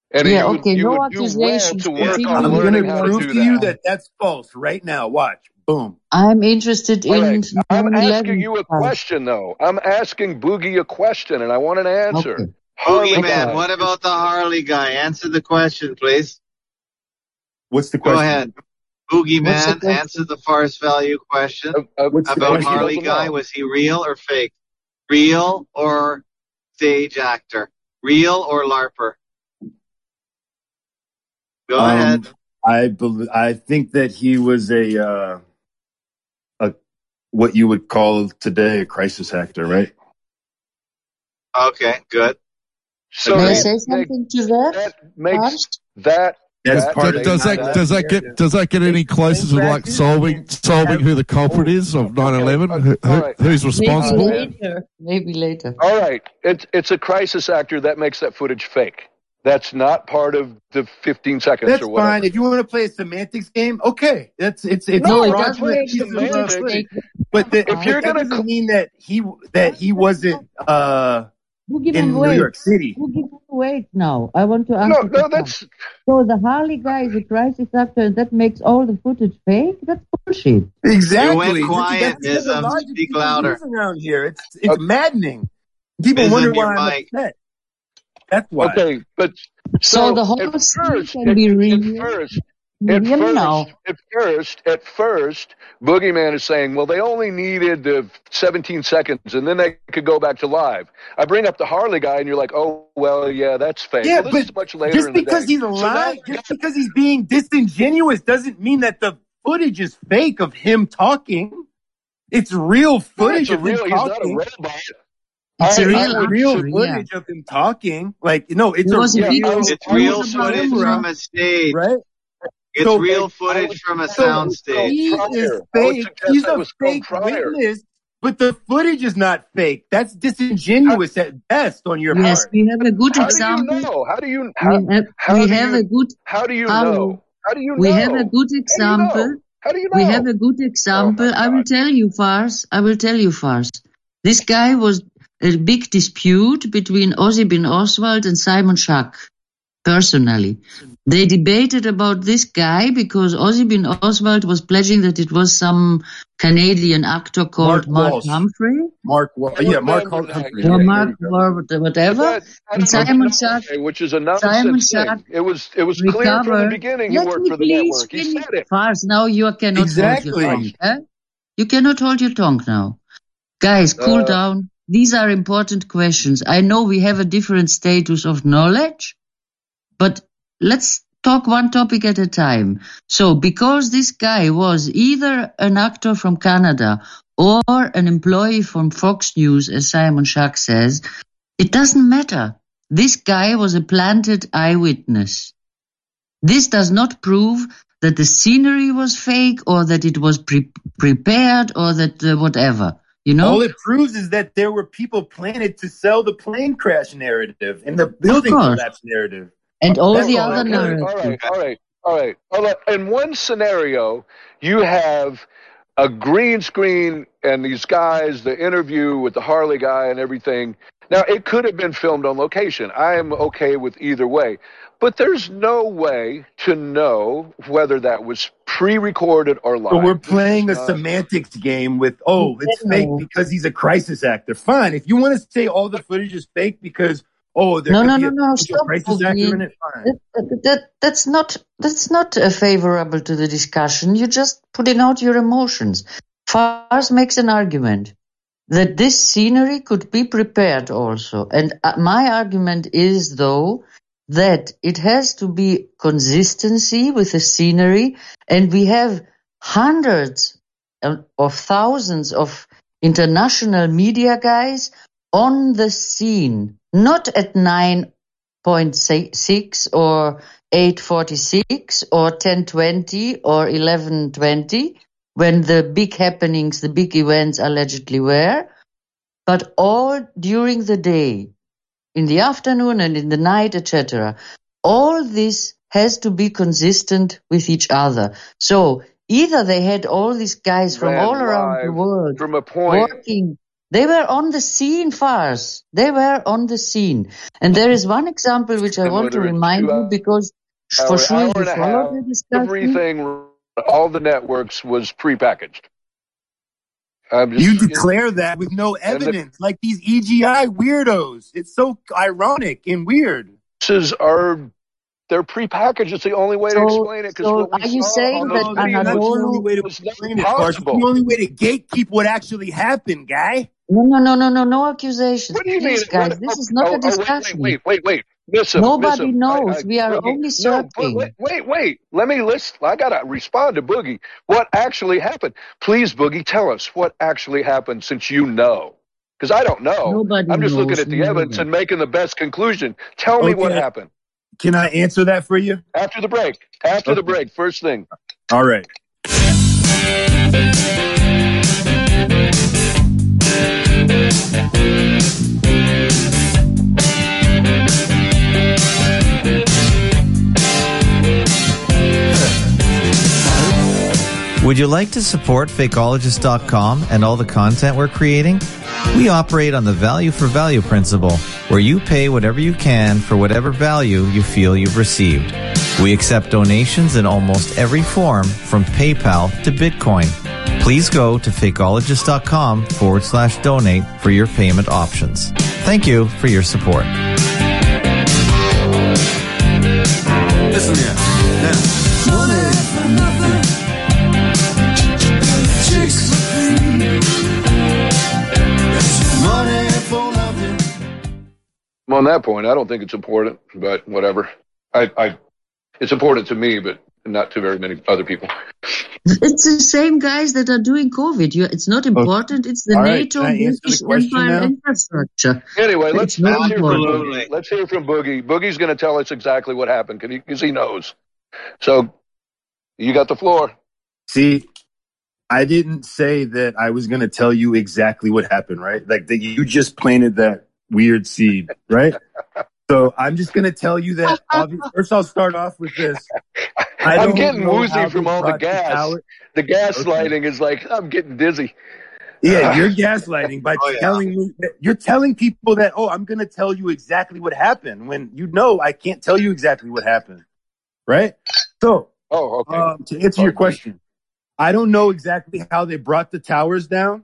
And Yeah, you would okay, you no would do well accusations. to work Continue on I'm with going learning to how your- to prove do to you that. that that's false right now. Watch. Boom. I'm interested All in right. I'm nine asking eleven. you a question, though. I'm asking Boogie a question, and I want an answer. Okay. Harley Boogeyman, guy. what about the Harley guy? Answer the question, please. What's the Go question? ahead. What's the Boogeyman, question? answer the farce value question Uh, uh, What's the about question? Harley doesn't guy. know. Was he real or fake? Real or stage actor? Real or LARPer? Go Um, ahead. I bel I think that he was a uh, a what you would call today a crisis actor, right? Okay, good. So May I that say makes something to that? that makes First? that That's that part Does, of does makes that does that get does that get any closer to like solving solving who the culprit is of nine eleven? Okay, Who, all who, right. who's Maybe responsible? later. Maybe later. All right. It's it's a crisis actor that makes that footage fake. That's not part of the fifteen seconds That's or whatever. fine. If you want to play a semantics game, okay. That's it's it's No, No, it I'm not doesn't playing mean footage semantics. fake. but the, If but you're that gonna doesn't co- mean that he that he wasn't uh Boogeyman, in New wait. York City. Boogeyman, wait now. I want to no, answer no, to that's So the Harley guy is a crisis actor and that makes all the footage fake? That's bullshit. Exactly. You went That's- quiet, that's the Ism. logic Speak people louder. use around here. It's it's maddening. People Ism, wonder your why I'm mic. upset. That's why. okay. But So, so the whole at scene first, can at, be at real. first, You At hear me first, now? at first, at first, Boogeyman is saying, well, they only needed the seventeen seconds, and then they could go back to live. I bring up the Harley guy, and you're like, oh, well, yeah, that's fake. Yeah, well, this but is much later just in the because day. he's So now lying, you just because he's being disingenuous doesn't mean that the footage is fake of him talking. It's real footage it's a of real, him he's not a talking. robot. It's I- a I real would real actor, footage yeah. of him talking. Like, no, it's There a was a real, big I would- It's dispute real about footage him, from a stage. right? It's So, real I footage would- from a so sound it's called stage. he prior. is I would fake. suggest He's that a was called fake prior. witness, but the footage is not fake. That's disingenuous at best on your Yes, part. we have a good How do you example. know? How do you We how, have, how we do have you a good how do you Harley. know? How do you know? We have a good How do you example. know? How do you know? We have a good example. I will tell you, Fars. I will tell you, Fars. This guy was a big dispute between Ozzy bin Oswald and Simon Schack, personally. They debated about this guy because Ozzy bin Oswald was pledging that it was some Canadian actor called Mark Mark Walsh. Humphrey. Mark, Wa- I yeah, Mark remember that. Humphrey. Or Yeah, Mark, there you go. or whatever. But I And don't know, Simon no, Schack okay, which is a Simon nonsense Schack thing. It was it was clear from the recovered. beginning he Let worked me for the please network. He finish. said it. Fars, now you cannot Exactly. hold your tongue. Eh? You cannot hold your tongue now. Guys, cool Uh, down. These are important questions. I know we have a different status of knowledge, but let's talk one topic at a time. So, because this guy was either an actor from Canada or an employee from Fox News, as Simon Schack says, it doesn't matter. This guy was a planted eyewitness. This does not prove that the scenery was fake or that it was pre- prepared or that uh, whatever. You know? All it proves is that there were people planted to sell the plane crash narrative and the building course. collapse narrative. And all That's the all other it is. narratives. all right, all right, all right, all right. In one scenario, you have a green screen and these guys, the interview with the Harley guy and everything. Now, it could have been filmed on location. I am okay with either way. But there's no way to know whether that was pre-recorded or live. So we're This playing a is not- semantics game with, oh, it's No. fake because he's a crisis actor. Fine. If you want to say all the footage is fake because, oh, there No, could no, be no, a no, potential stop, crisis actor Boogie. in it, fine. That, that, that, that's not, that's not uh, favorable to the discussion. You're just putting out your emotions. Fars makes an argument that this scenery could be prepared also. And uh, my argument is, though, that it has to be consistency with the scenery, and we have hundreds of, of thousands of international media guys on the scene, not at nine point six or eight forty-six or ten twenty or eleven twenty, when the big happenings, the big events allegedly were, but all during the day, in the afternoon and in the night, et cetera. All this has to be consistent with each other. So either they had all these guys from ran all around the live world from a point. working They were on the scene, Fars. They were on the scene. And there is one example which I And want to whether it's remind two you because hour, for sure hour you and a followed half, the discussion. everything, all the networks was prepackaged. I'm just, You declare that with no evidence, like these E G I weirdos. It's so ironic and weird. This are they're prepackaged. It's the only way to So, explain it because so what we are you saw saying on that those That's videos not the only Anadolu? way to was not explain it, Fars. It's the possible. only way to gatekeep what actually happened, guy. No, no, no, no, no, no accusations. What do you Please, mean? guys, What, this oh, is not oh, a oh, wait, discussion. wait, wait, wait, wait. Miss him, miss Nobody him. knows. I, I, We are Boogie. only No, but searching. wait, wait, wait. Let me list. I gotta respond to Boogie. What actually happened? Please, Boogie, tell us what actually happened since you know. Because I don't know. Nobody I'm just knows. looking at the We know evidence that. and making the best conclusion. Tell me what Okay. happened. Can I answer that for you? After the break. After the Okay. break. First thing. All right. Would you like to support Fakeologist dot com and all the content we're creating? We operate on the value for value principle, where you pay whatever you can for whatever value you feel you've received. We accept donations in almost every form, from PayPal to Bitcoin. Please go to Fakeologist dot com forward slash donate for your payment options. Thank you for your support. Listen here. Now, money for nothing. Chicks for free. Money for nothing. On that point, I don't think it's important, but whatever. I, I, it's important to me, but not to very many other people. It's the same guys that are doing COVID. You, it's not important. It's the All right, NATO can I answer the British question Empire now? infrastructure. Anyway, let's, It's not let's hear from important. Boogie. Let's hear from Boogie. Boogie's going to tell us exactly what happened because he, he knows. So, you got the floor. See, I didn't say that I was going to tell you exactly what happened, right? Like that you just planted that weird seed, right? So I'm just going to tell you that. Obviously, first, I'll start off with this. I I'm don't getting know woozy how from they all the brought gas. power- The gaslighting is like, I'm getting dizzy. Yeah, you're gaslighting by Oh, yeah. telling me that you're telling people that, oh, I'm going to tell you exactly what happened when you know I can't tell you exactly what happened, right? So, Oh, okay. um, to answer your question, I don't know exactly how they brought the towers down.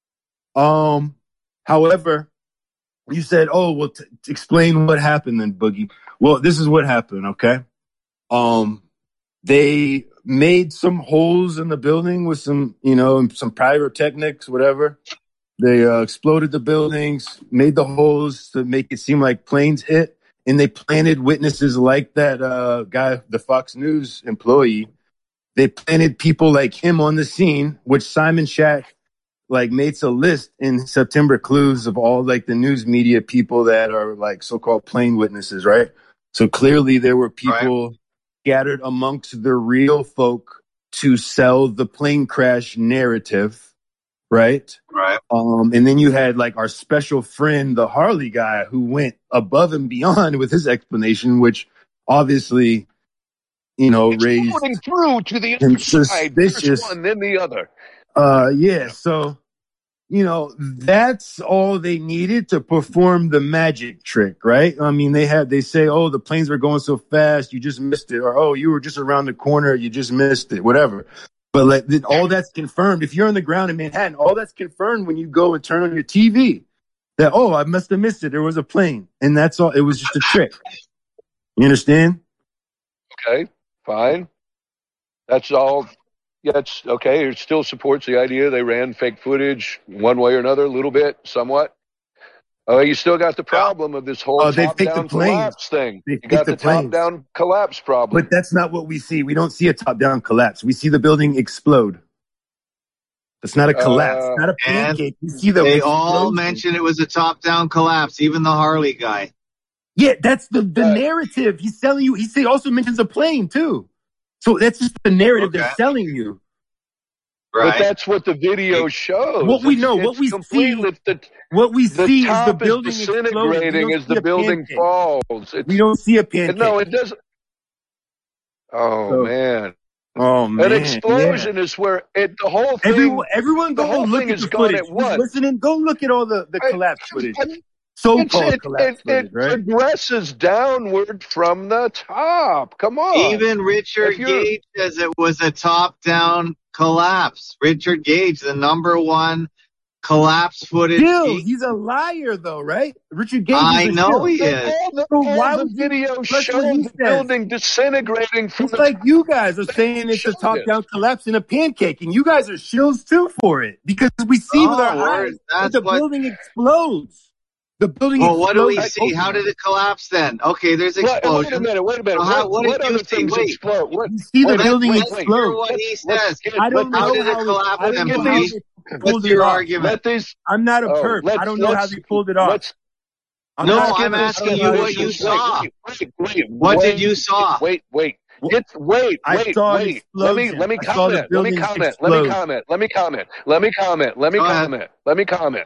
Um, however, you said, oh, well, t- t- explain what happened then, Boogie. Well, this is what happened, okay? Um, they made some holes in the building with some, you know, some pyrotechnics, whatever. They uh, exploded the buildings, made the holes to make it seem like planes hit, and they planted witnesses like that uh, guy, the Fox News employee. They planted people like him on the scene, which Simon Shack like makes a list in September Clues of all like the news media people that are like so-called plane witnesses, right? So clearly there were people right. scattered amongst the real folk to sell the plane crash narrative, right? Right. Um, and then you had like our special friend, the Harley guy, who went above and beyond with his explanation, which obviously, you know, it's raised floating through to the other side, first suspicious. one, then the other. Uh, yeah, so, you know, that's all they needed to perform the magic trick, right? I mean, they had, they say, oh, the planes were going so fast, you just missed it. Or, oh, you were just around the corner, you just missed it, whatever. But like, then all that's confirmed. If you're on the ground in Manhattan, all that's confirmed when you go and turn on your T V. That, oh, I must have missed it. There was a plane. And that's all. It was just a trick. You understand? Okay, fine. That's all. Yeah, it's okay. It still supports the idea they ran fake footage one way or another, a little bit, somewhat. Oh, you still got the problem of this whole Oh, they faked the top-down planes. collapse thing. They You faked got the the planes. top-down collapse problem. But that's not what we see. We don't see a top-down collapse. We see the building explode. It's not a collapse. Uh, It's not a And pancake. You see the they all explosion. mentioned it was a top-down collapse, even the Harley guy. Yeah, that's the, the Uh, narrative. He's selling you. He say- also mentions a plane, too. So that's just the narrative Okay. they're selling you. But Right. that's what the video shows. What we It's- know, it's what we completely- see- the, What we the see is top the building is exploding. We disintegrating don't as see the a building pancake. falls. It's, We don't see a pancake. no, it doesn't. Oh, So- man. Oh man, An explosion yeah. is where it the whole thing. Everyone, everyone, the go whole look thing at is the gone footage. at Who's once. listening? Go look at all the the I- collapse footage, I- It's, so-called it, collapse it, footage, it right? progresses downward from the top. Come on. Even Richard If you're- Gage says it was a top-down collapse. Richard Gage, the number one collapse footage. Still, geek. he's a liar, though, right? Richard Gage. I is a know shill. he But is. all the, So all why the would you video trust what showed he the says? building disintegrating from It's the like top. you guys are saying it's a Showed top-down collapse in a pancake, and you guys are shills too for it because we see with Oh, our we're- eyes that that's the what- building explodes. The building Well, what do we explodes. see? How did it collapse then? Okay, there's What, explosion. wait a minute, wait a minute. So how- what what what did you other see? things Wait. explode? What, You see the wait, building wait, Let's wait. hear explode. what he Let's- let's says. get- I don't let's How know did it how collapse I don't then, know get how Boogie? they these- pulled What's it your off. argument? Let these. I'm not a Oh, perp. let's- I don't know how let's- they pulled it off. let's- I'm No, not I'm giving- asking I don't you know how what they you pulled it saw. off. Wait, wait, wait. What wait, did you saw? Wait, wait. It's wait, I wait, saw an wait. Let me explosion. let me I saw the comment. Let me buildings comment. Let me explode. comment. Let me comment. Let me comment. Let me Go ahead. comment. Let me comment.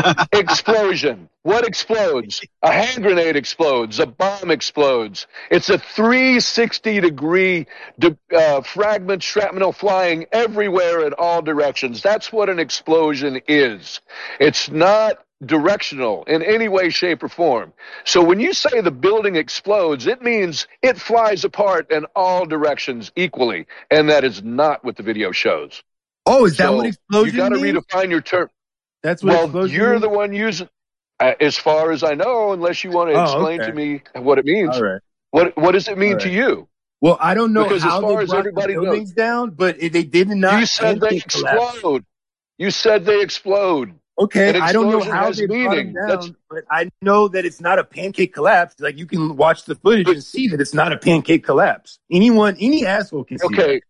Explosion. What explodes? A hand grenade explodes. A bomb explodes. It's a three sixty degree de- uh, fragment shrapnel flying everywhere in all directions. That's what an explosion is. It's not directional in any way, shape, or form. So when you say the building explodes, it means it flies apart in all directions equally, and that is not what the video shows. Oh, is that So what explosion you got to means? redefine your term. That's what Well, explosion you're means? the one using, uh, as far as I know, unless you want to Oh, explain okay. to me what it means. All right. What what does it mean All to right. you? Well, I don't know Because as how far they as brought everybody the knows- buildings down, but it, they did not. You said they pancake collapse. explode. You said they explode. Okay, An I don't know explosion how has they brought meaning. them That's- down, but I know that it's not a pancake collapse. Like you can watch the footage and see that it's not a pancake collapse. Anyone, any asshole can see Okay. that.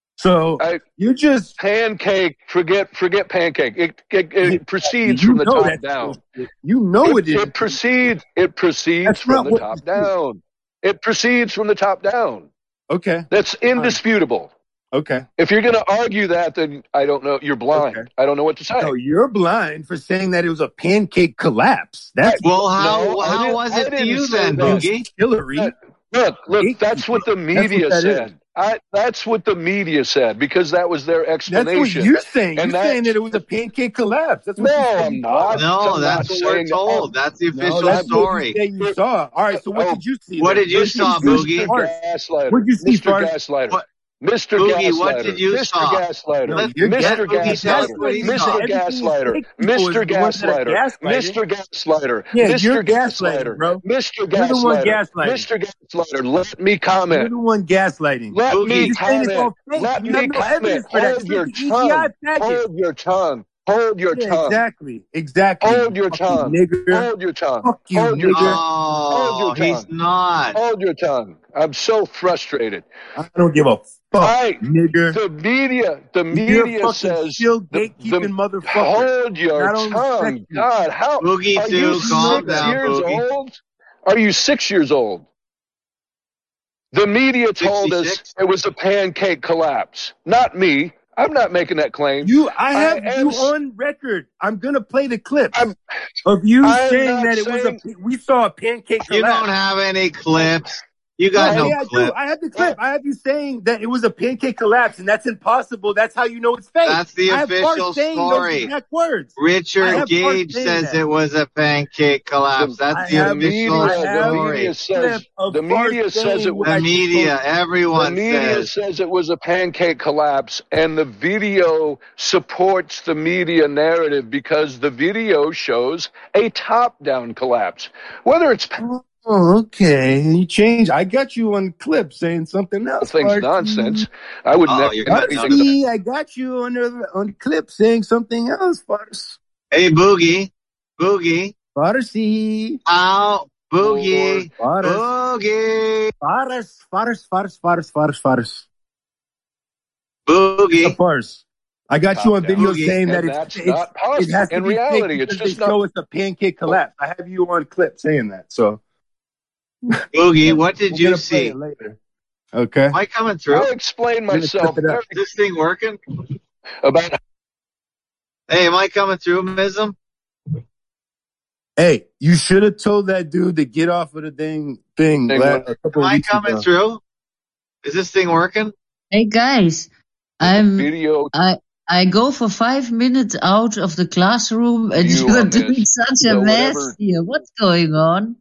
So I, you're just pancake. Forget forget pancake. It it, it proceeds you from the know top that's down. bullshit. You know It, it is. it proceeds. It proceeds That's from not the what top you do. down. It proceeds from the top down. Okay. That's indisputable. Okay. If you're going to argue that, then I don't know. You're blind. Okay. I don't know what to say. No, you're blind for saying that it was a pancake collapse. That's Well, how No, I how didn't- was I it to didn't you say then, that. Boogie? Hillary. Look, look. Gatekeeping. That's what the That's media what that is. said. I, that's what the media said because that was their That's explanation. what you're saying. And You're that- saying that it was a pancake collapse. That's what No, you said I'm you not. saw. No, I'm that's not what we're saying- told. That's the No, official that's story. what you said you saw. All right, so what Oh, did you see? what then? did you saw, see, Boogie? Mister Farce? Gaslighter. What did you see, Mister Farce? Gaslighter. What- Mister Boogie, Gaslighter. what did you Mister saw? Gaslighter. No, Let- you're Mister let Boogie tell us Gaslighter. what he Mister saw. Everything is Gaslighter. fake people Mister is the ones that are Gaslighter. gaslighting. Mister Gaslighter. Yeah, Mister you're gaslighting, bro. Mister You're the one Gaslighter. gaslighting. Mister Gaslighter. Let me You're comment. the one gaslighting. Let Boogie, me You're saying it's all comment. fake. Let You have me no comment. evidence for that. Hold It's your like the E T I tongue. package. Hold your tongue. Hold your Yeah, tongue. exactly. Exactly. Hold your Fucking tongue. nigger. Hold your tongue. Fuck you, Hold your nigger. tongue. Oh, Hold your he's tongue. not. Hold your tongue. I'm so frustrated. I don't give a fuck, I, nigger. the media, the You're a media fucking says, still the, gatekeeping the, motherfucker. hold your I don't respect tongue. you. God, how Boogie, are too. you Calm six down, years Boogie. old? Are you six years old? The media told us sixty-six? it was a pancake collapse. Not me. I'm not making that claim. You, I have I you am- on record. I'm gonna play the clip I'm- of you I'm saying not that it saying- was a. We saw a pancake You collapse. don't have any clips. You got No, no yeah, I clip. do. I have the clip. I have you saying that it was a pancake collapse, and that's impossible. That's how you know it's fake. That's the I have official Bart saying story. those exact words. I Richard have Bart Gage saying says that. it was a pancake collapse. The- That's I the have- official I have the story. media says Clip of the media Bart says saying it what The I just media, told you. everyone The media says. says it was a pancake collapse, and the video supports the media narrative because the video shows a top-down collapse. Whether it's Oh, okay. You changed. I got you on clip saying something else. things Bart. nonsense, I would Oh, never. you're not cutting even- out. See, I got you on the, on clip saying something else, Farce. Hey, Boogie. Boogie. Farsi. Ow. Boogie. Farce. Boogie. Farce. Farce. Farce. Farce. Farce. Farce. It's a Boogie. farce. I got you on Top-down. video Boogie. saying that And it's, that's it's not possible. it has to In be reality, fake it's because just they not- show us a pancake collapse. I have you on clip saying that. So Boogie, what did we're you gonna play see? it later. Okay. Am I coming through? I'll explain gonna myself clip it up. Is this thing working? about Hey, am I coming through, Mism? Hey, you should have told that dude to get off of the dang thing Thing la- what? a couple Am of I weeks coming ago. through? Is this thing working? Hey guys, I'm video I I go for five minutes out of the classroom and view you are on doing this. such a So mess whatever, here. What's going on?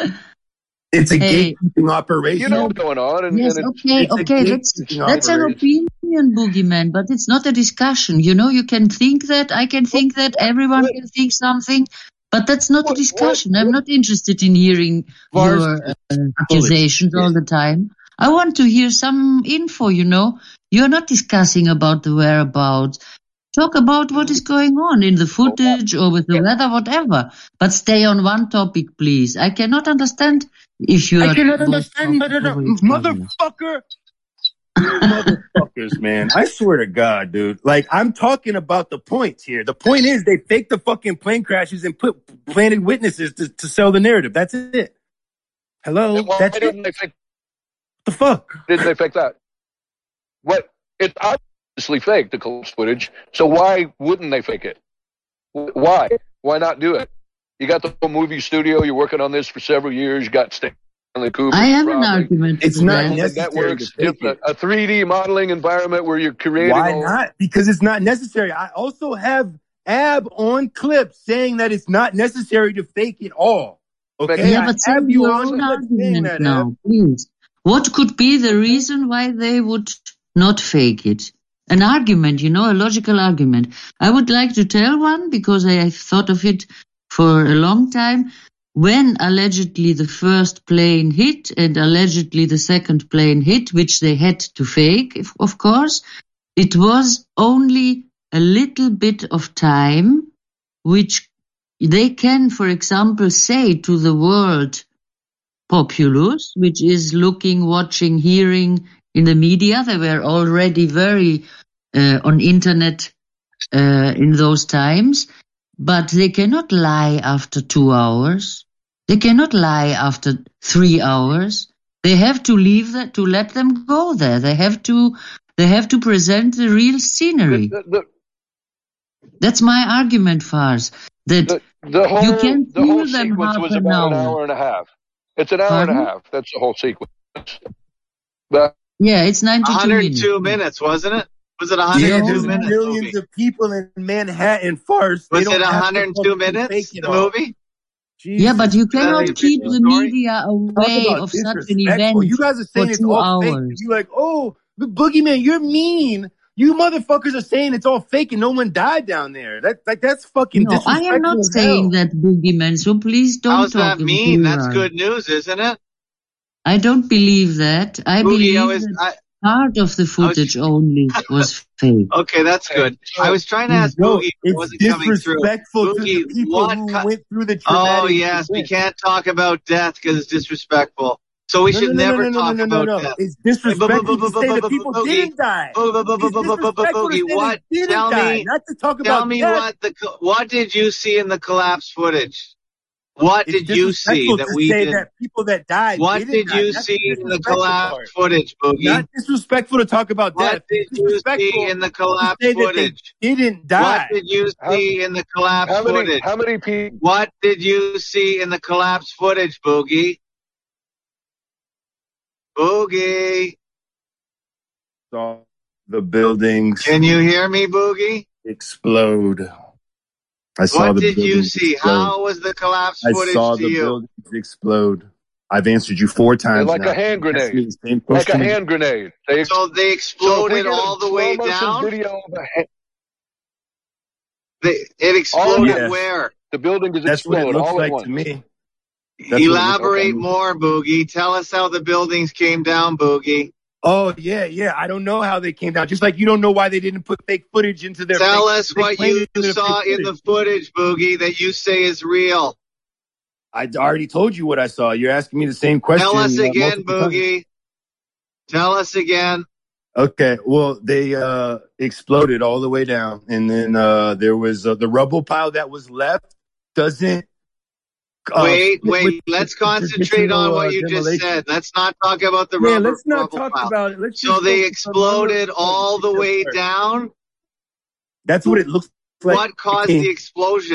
It's a Hey, gatekeeping operation. you know what's going on, and, yes, and it's okay, It's a okay, that's gatekeeping that's an operation. opinion, Boogeyman, but it's not a discussion. You know, you can think that, I can think that, everyone what can think something, but that's not a what what discussion. I'm what not interested in hearing Bars your is uh, full of accusations shit. all the time. I want to hear some info, you know. You're not discussing about the whereabouts. Talk about what is going on in the footage or with the weather, whatever. But stay on one topic, please. I cannot understand if you I are cannot both understand, talking but uh, over each other. motherfucker. You motherfuckers, man. I swear to God, dude. Like, I'm talking about the points here. The point is they fake the fucking plane crashes and put planted witnesses to, to sell the narrative. That's it. Hello? why That's it. didn't they fake? The fuck? Didn't they fake that? What? It's obviously fake, the collapse footage. So why wouldn't they fake it? Why? Why not do it? You got the whole movie studio. You're working on this for several years. You got Stanley Kubrick. I have an probably. argument It's for not that. All the necessary to networks, fake different, it. a three D modeling environment where you're creating Why all. not? Because it's not necessary. I also have Ab on clip saying that it's not necessary to fake it all. Okay? Yeah, I but say have you your on own clip saying argument that, Ab. now, please. What could be the reason why they would not fake it? An argument, you know, a logical argument. I would like to tell one because I have thought of it for a long time. When allegedly the first plane hit and allegedly the second plane hit, which they had to fake, if- of course, it was only a little bit of time, which they can, for example, say to the world populace, which is looking, watching, hearing in the media. They were already very uh, on internet uh, in those times, but they cannot lie after two hours. They cannot lie after three hours. They have to leave that, to let them go there. They have to, they have to present the real scenery. The, the, That's my argument, Fars. That the, the whole you can the whole fool them sequence half was an about an hour. hour and a half. It's an hour Pardon? and a half. That's the whole sequence. But Yeah, it's ninety-two one hundred minutes. two minutes, wasn't it? Was it Yeah, one hundred two there's minutes? millions movie? of people in Manhattan farce. They Was don't it have to one hundred two fucking minutes, fake it the all. movie? Yeah, but Jesus you Is that cannot the Christ, keep official man. the story? media Talk away about of such an disrespectful. event You guys are for saying it's two all fake. hours. You're like, oh, the boogeyman, you're mean. You motherfuckers are saying it's all fake and no one died down there. That like that's fucking No, I am not disrespectful as saying hell. that, Boogeyman, so please don't How's talk that in mean? That's plural. good news, isn't it? I don't believe that. I Boogie, I believe was, that I, part of the I was, footage only was fake. okay, that's hey, good. I so was trying to ask No, Boogie, but it it's wasn't coming through. disrespectful to Boogie, the people what who cut? went through the Oh, traumatic yes, we event. can't talk about death because it's disrespectful. So we No, should no, no, no, never no, no, no, talk no, no, about no. death. It's Hey, boo- boo- disrespectful boo- to boo- say boo- that boo- boo- people Boogie, didn't die. boo- boo- boo- boo- It's boo- boo- boo- boo- disrespectful to Boogie, say what? they didn't Tell die, me, not to talk tell about me death. what the, co- what did you see in the collapse footage? What It's did you see disrespectful that to we say didn't? that people that died What didn't did die. you That's see the in the disrespectful collapse part. footage, Boogie? Not disrespectful to talk about What death. did It's you see disrespectful in the to collapse say that they footage? didn't What die. did you how see in the collapse how many footage? how many people? What did you see in the collapse footage, Boogie? Boogie, Saw the buildings can you hear me, Boogie? explode. I saw What the did you buildings see? explode. How was the collapse I footage saw to the you? buildings explode. I've answered you four times Like now. a hand You asked me grenade. the same Like a question. hand grenade. They ex- So they so if we exploded get a all the slow way motion down? video of a ha- They, it all exploded Yes, where? the building is that's what it explode looks all at like to once. me. That's what it looks like to Elaborate me. more, Boogie. Tell us how the buildings came down, Boogie. Oh yeah, yeah. I don't know how they came down. Just like you don't know why they didn't put fake footage into their Tell fake. us They what claimed you it into their saw fake in the footage. footage, Boogie, that you say is real. I already told you what I saw. You're asking me the same question Tell us uh, again, multiple times. Boogie. Tell us again. Okay, well, they uh, exploded all the way down, and then uh, there was uh, the rubble pile that was left doesn't. Uh, Wait, fit with wait. the Let's concentrate traditional on what uh, you just demolition. said. Let's not talk about the Yeah, rubber let's not rubble talk pile. about it. Let's So just they focus on one little exploded part. all the Take that way part. down. That's what it looks like. What It caused came. the explosions?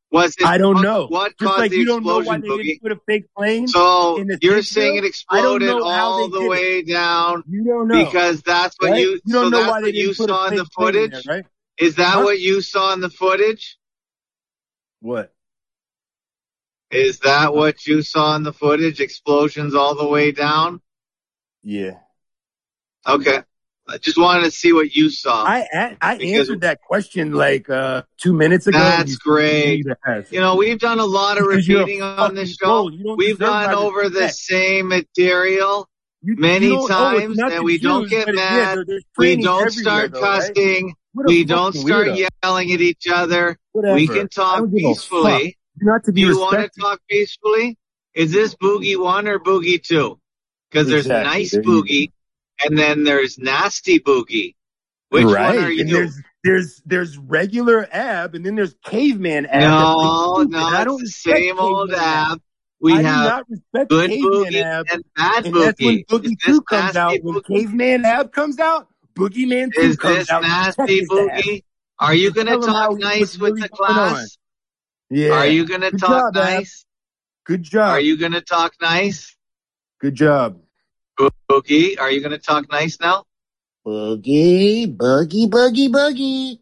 Was it? I don't what, know. What Just caused like the you don't know explosion, why they Boogie? didn't put a fake plane. So in the you're thick saying hill? it I don't exploded know how all they the did way it. down You don't know because that's what right? you. You don't so know that's why they what you didn't put a saw in fake the plane in footage. there, right? Is that Huh? what you saw in the footage? What? Is that what you saw in the footage? Explosions all the way down? Yeah. Okay. I just wanted to see what you saw. I I, I Because- answered that question like uh, two minutes ago. and That's you great. continue to ask. You know, we've done a lot of Because you're a repeating on this fucking show. troll. You don't We've deserve gone my over the respect. same material You, many you don't, oh, it's times, not and the we don't Jews, get but yeah, mad. there, there's We trannies don't everywhere, start though, right? cussing. What a We don't fucking start weirdo. yelling at each other. Whatever. We can I talk don't give a fuck. peacefully. You're not to be Do you want to respected. talk peacefully? Is this Boogie one or Boogie two? Because there's Exactly. nice There you Boogie, and then there's nasty Boogie. Which right. one are you? And there's there's there's regular Ab, and then there's caveman Ab. No, That's like no, I don't it's the respect same old caveman Ab. Ab. We I do have not respect good caveman Boogie Ab, and bad and that's when Boogie. Boogie Is Two this comes nasty out. When Boogie? caveman Ab comes out, Boogeyman Two Is comes this out. to check nasty his ass. Boogie? Are you And going to tell him how talk he- nice what's with really the going on. class? Yeah. Are you going to Good talk job, Ab. nice? Good job. Are you going to talk nice? Good job. Boogie, are you going to talk nice now? Boogie, boogie, boogie, boogie.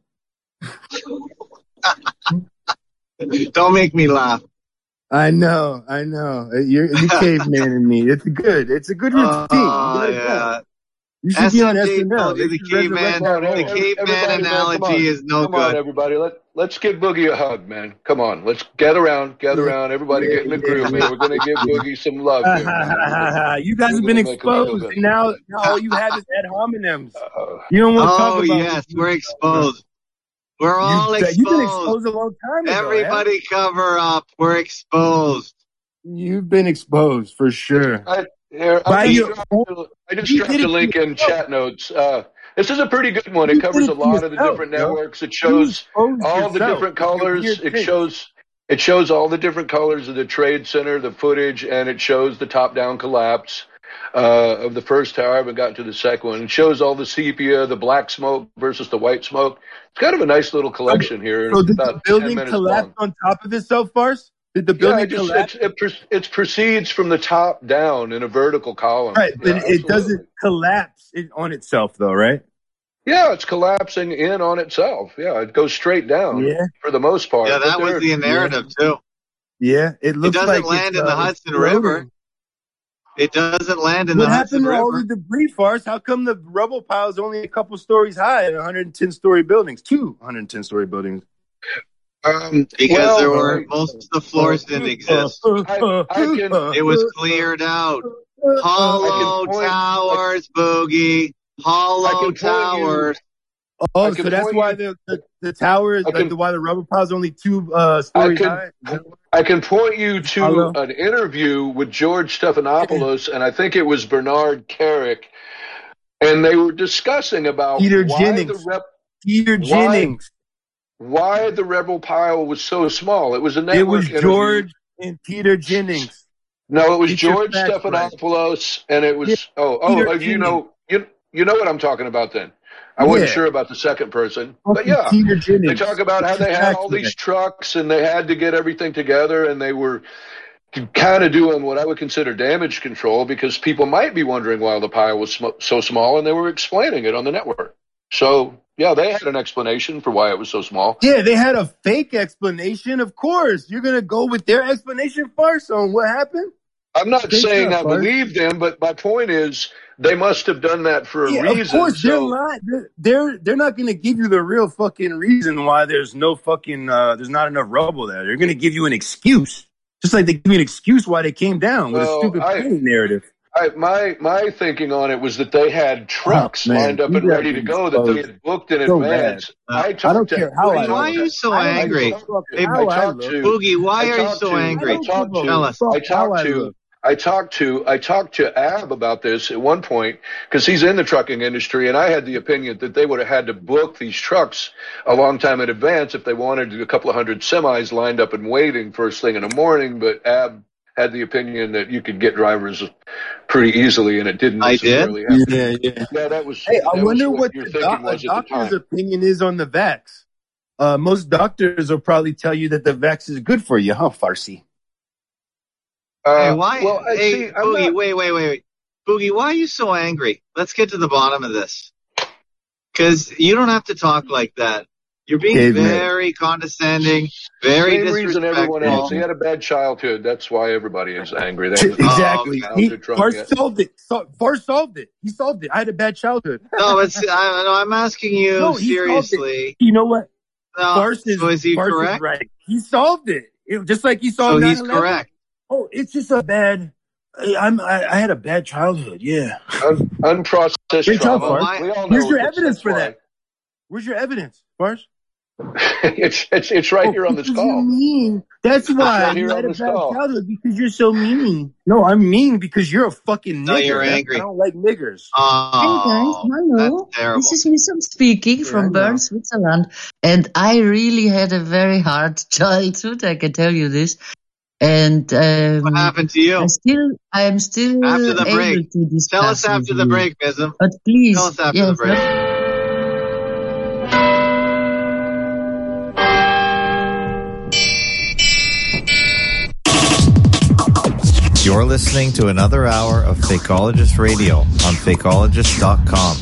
Don't make me laugh. I know, I know. You're you caveman in me. It's good. It's a good routine. Oh, you gotta yeah. go. You should be on S S M J N L. told They you the should caveman, resurrect that the role. caveman Everybody, man, come on. analogy is no Come on, good. everybody. Let, let's give Boogie a hug, man. Come on. Let's gather around. Gather Yeah, around. Everybody yeah, get in the yeah, groove, yeah. man. We're going to give Boogie some love here, man. You guys We're have been gonna make 'em feel exposed, good. and now, now all you have is ad hominems. Uh, You don't want to talk Oh, about yes, what you- we're exposed. We're all You've, exposed. you've been exposed a long time ago. Everybody cover up. We're exposed. Ab. You've been exposed for sure. I, here, I By just your dropped, a- I just you dropped did a it link in yourself. chat notes. Uh, this is a pretty good one. You It covers did a it lot of the yourself, different yo. networks. It You shows exposed all the yourself different with your colors. weird It takes. shows it shows all the different colors of the Trade Center, the footage, and it shows the top-down collapse uh, of the first tower. I haven't gotten to the second one. It shows all the sepia, the black smoke versus the white smoke. It's kind of a nice little collection here. So It's did the about ten building minutes collapse long. on top of itself, Farce? Did the Yeah, building it just collapse? it, it, pro- it proceeds from the top down in a vertical column. Right, but Yeah, it absolutely. doesn't collapse it on itself, though, right? Yeah, it's collapsing in on itself. Yeah, it goes straight down Yeah. for the most part. Yeah, But that was there- the narrative, too. Yeah, it It looks doesn't like land it's, in the uh, Hudson exploding. River. It doesn't land in What the Hudson happened to all River. the debris, Farce? How come the rubble pile is only a couple stories high in one hundred ten story buildings? Two one hundred ten story buildings. Um, Because well, there were I- most of the floors didn't exist. I, I can. It was cleared out. Uh, Hollow I can point- towers, Boogie. I Hollow can point you- towers. Oh, I so can that's point why you- the, the, the tower is I like can- the why the rubble pile is only two uh, stories can- high. I can point you to Hello? an interview with George Stephanopoulos, and I think it was Bernard Carrick, and they were discussing about Peter why Jennings. the rep, Peter why- Jennings. why the rebel pile was so small. It was a network It was interview. George and Peter Jennings. No, it was Get your George facts right. Stephanopoulos, and it was Yeah, oh oh Peter uh, you Jennings. know you you know what I'm talking about then. I wasn't Yeah. sure about the second person, but Fucking yeah, Peter they Jennings. talk about how Get your they had facts all right. these trucks and they had to get everything together, and they were kind of doing what I would consider damage control because people might be wondering why the pile was sm- so small, and they were explaining it on the network. So yeah, they had an explanation for why it was so small. Yeah, they had a fake explanation. Of course, you're gonna go with their explanation first on what happened. I'm not Straight saying up, I Bart. believe them, but my point is they must have done that for a Yeah, reason. of course, they're so not. They're, they're they're not going to give you the real fucking reason why there's no fucking uh, there's not enough rubble there. They're going to give you an excuse, just like they give you an excuse why they came down with Well, a stupid I- plane narrative. I, my my thinking on it was that they had trucks Oh, man. lined up You and gotta ready to be go that they exposed. had booked in So advance. bad. I I talked don't to care how I Boogie, why look. are you so I don't angry? give a fuck Hey, how I I talked look. to Boogie, why I are you talked so to- angry? I talked give a to Tell us. fuck I how talked I to look. I talked to I talked to Ab about this at one point because he's in the trucking industry, and I had the opinion that they would have had to book these trucks a long time in advance if they wanted a couple of hundred semis lined up and waiting first thing in the morning. But Ab had the opinion that you could get drivers pretty easily, and it didn't I did? necessarily happen. Yeah, yeah. Yeah, that was. Hey, that I was wonder what what your the thinking doc- a was at the doctor's time. opinion is on the vax. uh, most doctors will probably tell you that the vax is good for you, huh, Farsi? Uh, hey, why? well, I hey, see. I'm Boogie, not- wait, wait, wait, wait. Boogie, why are you so angry? Let's get to the bottom of this. Because you don't have to talk like that. You're being Caveman. very condescending, very Same reason everyone else. He disrespectful. had a bad childhood. That's why everybody is angry. They T- have the Exactly. Oh, He, childhood trauma Far yet. solved it. So, Far solved it. He solved it. I had a bad childhood. No, but see, I, no, I'm asking you No, he solved it. seriously. You know what? No, Farce is, so is he Farce is correct? right. He solved it. It- Just like he So solved he's nine eleven. correct. Oh, it's just a bad. I- I'm. I, I had a bad childhood. Yeah. Un- unprocessed Great job, trauma. Farce. We all know Where's your that's- evidence that's for why. that? Where's your evidence, Farce? it's it's it's right Oh, here on the because skull. you're mean. That's It's why right here you on had a the bad skull. childhood because you're so mean. No, I'm mean because you're a fucking nigger. No, you're That's- angry. I don't like niggers. Oh, Hey guys, hello. that's terrible. This is Missum speaking Yeah, from I know. Bern, Switzerland. And I really had a very hard childhood, I can tell you this. And um, What happened to you? I still, I am still After the able break. to discuss Tell us after with the you. break, Mism. But please, Tell us after yes, the break. You're listening to another hour of Fakeologist Radio on fakeologist dot com.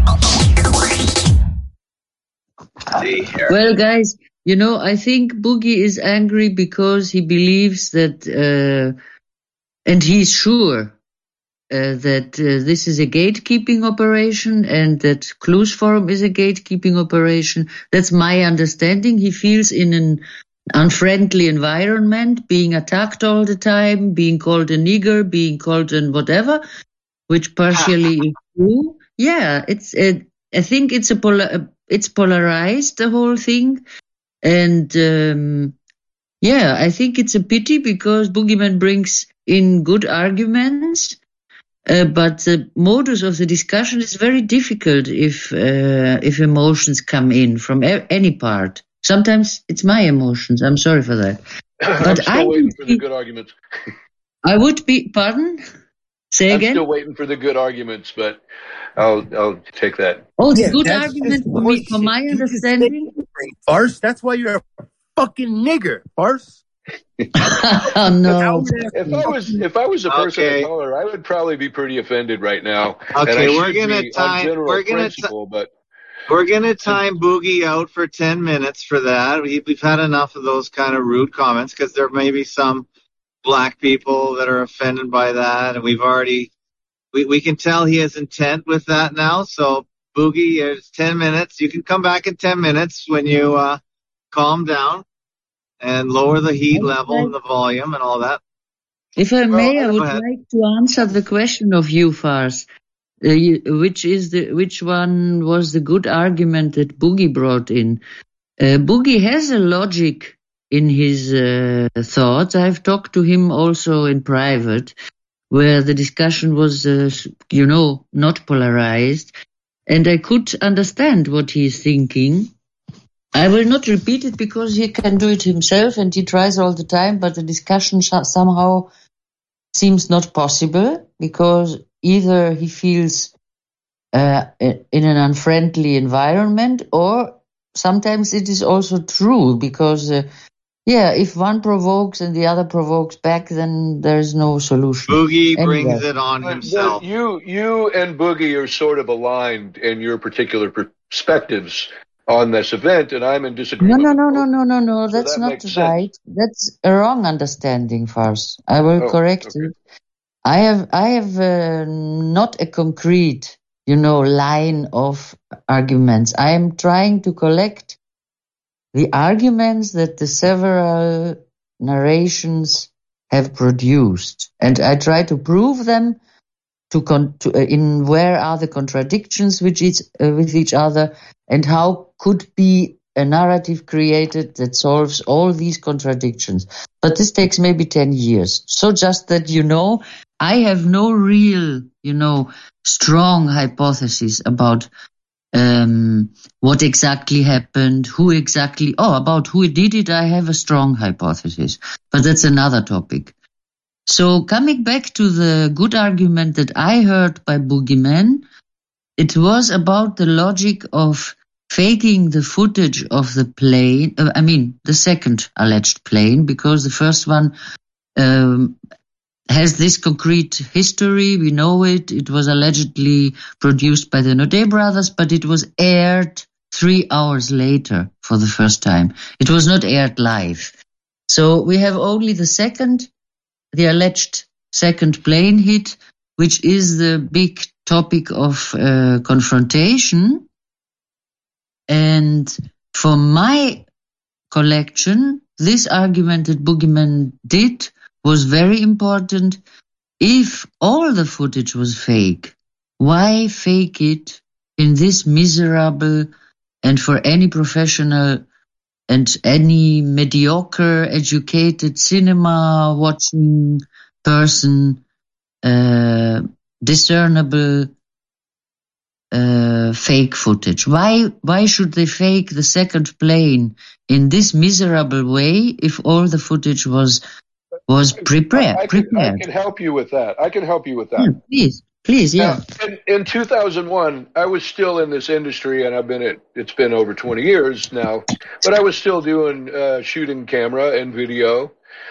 See here. Well, guys, you know, I think Boogie is angry because he believes that, uh, and he's sure uh, that uh, this is a gatekeeping operation and that Clues Forum is a gatekeeping operation. That's my understanding. He feels in an unfriendly environment, being attacked all the time, being called a nigger, being called an whatever, which partially is true. Yeah, it's. A, I think it's a polar, it's polarized, the whole thing, and um, yeah, I think it's a pity because Boogeyman brings in good arguments, uh, but the modus of the discussion is very difficult if uh, if emotions come in from a- any part. Sometimes it's my emotions. I'm sorry for that. I'm But still I waiting would for the be, good arguments. I would be, pardon? Say I'm again? still waiting for the good arguments, but I'll I'll take that. Oh, the Yeah, good that's argument just for me, for horseshit. my You just say understanding. anything, Farce. That's why you're a fucking nigger, Farce. Oh, no. If I was if I was a person Okay. of color, I would probably be pretty offended right now. and Okay, I we're should gonna be on time. general We're gonna. T- principle, but We're gonna time Boogie out for ten minutes for that. We, we've had enough of those kind of rude comments because there may be some black people that are offended by that, and we've already we, we can tell he has intent with that now. So Boogie, it's ten minutes. You can come back in ten minutes when you uh, calm down and lower the heat level and the volume and all that. If I may, I go would ahead. like to answer the question of you, Fars. Uh, you- which is the which one was the good argument that Boogie brought in? Uh, Boogie has a logic in his uh, thoughts. I've talked to him also in private, where the discussion was, uh, you know, not polarized, and I could understand what he's thinking. I will not repeat it because he can do it himself and he tries all the time, but the discussion sh- somehow seems not possible because either he feels uh, in an unfriendly environment or sometimes it is also true because, uh, yeah, if one provokes and the other provokes back, then there is no solution. Boogie Anyway. brings it on but, himself. but you you and Boogie are sort of aligned in your particular perspectives on this event, and I'm in No, disagreement. no, no, no, no, no, no. So That's that not makes sense. right. That's a wrong understanding, Fars. I will Oh, correct okay. it. I have, I have uh, not a concrete, you know, line of arguments. I am trying to collect the arguments that the several narrations have produced, and I try to prove them to, con- to uh, in where are the contradictions with each uh, with each other, and how could be a narrative created that solves all these contradictions. But this takes maybe ten years. So just that you know, I have no real, you know, strong hypothesis about um, what exactly happened, who exactly, oh, about who did it, I have a strong hypothesis. But that's another topic. So coming back to the good argument that I heard by Boogeyman, it was about the logic of faking the footage of the plane, uh, I mean, the second alleged plane, because the first one um, has this concrete history. We know it. It was allegedly produced by the Naudet brothers, but it was aired three hours later for the first time. It was not aired live. So we have only the second, the alleged second plane hit, which is the big topic of uh, confrontation. And for my collection, this argument that Boogeyman did was very important. If all the footage was fake, why fake it in this miserable, and for any professional and any mediocre educated cinema watching person, uh, discernible uh, fake footage? Why, why should they fake the second plane in this miserable way if all the footage was was prepared? I can, prepared. I can help you with that. I can help you with that. Yeah, please, please, yeah. Now, in, in two thousand one, I was still in this industry, and I've been at, it's been over twenty years now, but I was still doing uh, shooting camera and video.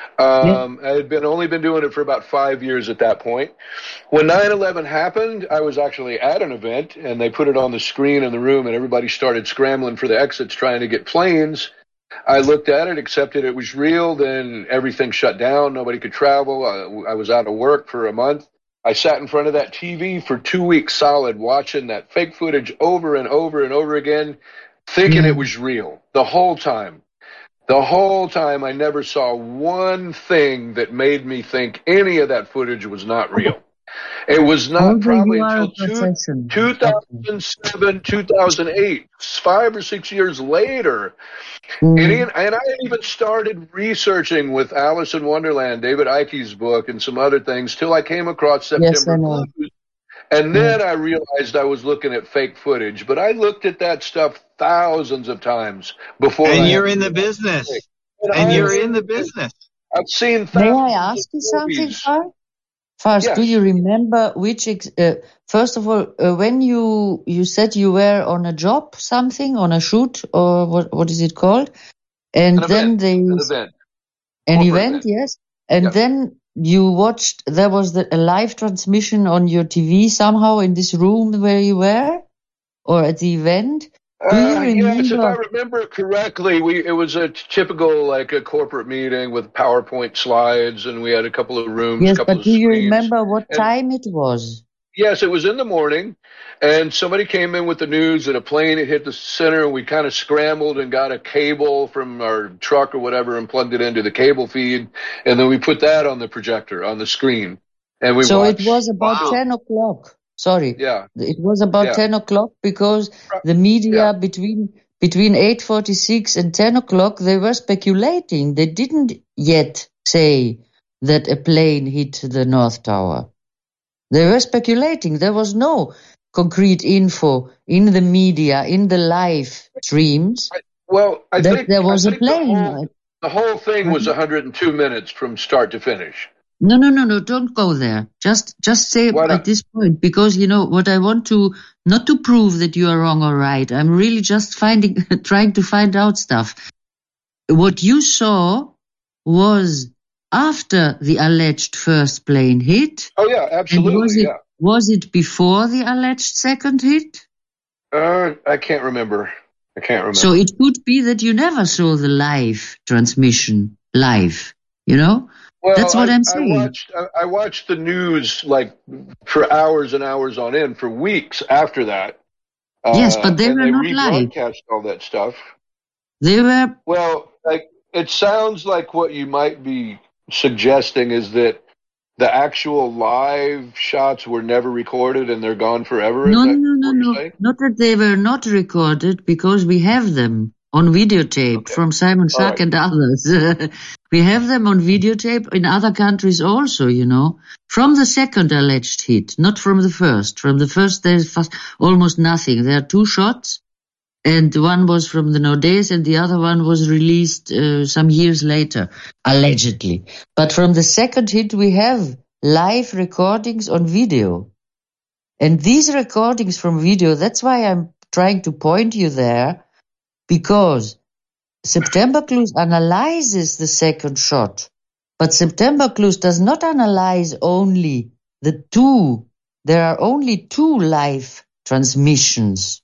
Um, yeah. I had been only been doing it for about five years at that point. When nine eleven happened, I was actually at an event, and they put it on the screen in the room, and everybody started scrambling for the exits, trying to get planes. I looked at it, accepted it was real, then everything shut down. Nobody could travel. I, I was out of work for a month. I sat in front of that T V for two weeks solid, watching that fake footage over and over and over again, thinking mm. it was real the whole time. The whole time, I never saw one thing that made me think any of that footage was not real. It was not probably until two, two thousand seven, two thousand eight, five or six years later. Mm. And, he, and I even started researching with Alice in Wonderland, David Icke's book, and some other things, till I came across September yes, Blues. And then I realized I was looking at fake footage. But I looked at that stuff thousands of times before. And I you're in the business. And, and you're in the business. I've seen May thousands I ask you something, movies. Far? First, Yes. do you remember which, ex- uh, first of all, uh, when you, you said you were on a job, something, on a shoot, or what, what is it called? And An then event. they, An event. an Corporate event, event. yes. And Yep. then you watched, there was the, a live transmission on your T V somehow in this room where you were, or at the event. Do you Uh, remember? yes, if I remember it correctly, we it was a typical like a corporate meeting with PowerPoint slides, and we had a couple of rooms, Yes, couple but of do you screens. remember what And- time it was? Yes, it was in the morning, and somebody came in with the news that a plane had hit the center, and we kind of scrambled and got a cable from our truck or whatever and plugged it into the cable feed, and then we put that on the projector, on the screen, and we So watched. it was about Wow. ten o'clock. Sorry. Yeah. It was about Yeah. ten o'clock because the media between between eight forty-six and ten o'clock, they were speculating. They didn't yet say that a plane hit the North Tower. They were speculating. There was no concrete info in the media, in the live streams, Well, I that think there was I a think the plane. whole, the whole thing was one hundred two minutes from start to finish. No, no, no, no, don't go there. Just, just say Why not? at this point, because, you know, what I want to, not to prove that you are wrong or right. I'm really just finding, trying to find out stuff. What you saw was after the alleged first plane hit. Oh yeah, And absolutely. was it, yeah. was it before the alleged second hit? Uh, I can't remember. I can't remember. So it could be that you never saw the live transmission live, you know? Well, That's what I, I'm I saying. watched. I, I watched the news like for hours and hours on end for weeks after that. Yes, Uh, but they and were they not live. rebroadcast all that stuff. They were, Well, like it sounds like what you might be suggesting is that the actual live shots were never recorded and they're gone forever. no, is that no, no, what you're no, saying? not that they were not recorded, because we have them on videotape Okay. from Simon All Schack right. and others. We have them on videotape in other countries also, you know, from the second alleged hit, not from the first. From the first, there's fast, almost nothing. There are two shots, and one was from the Naudets, and the other one was released uh, some years later, allegedly. But from the second hit, we have live recordings on video. And these recordings from video, that's why I'm trying to point you there because September Clues analyzes the second shot, but September Clues does not analyze only the two. There are only two live transmissions.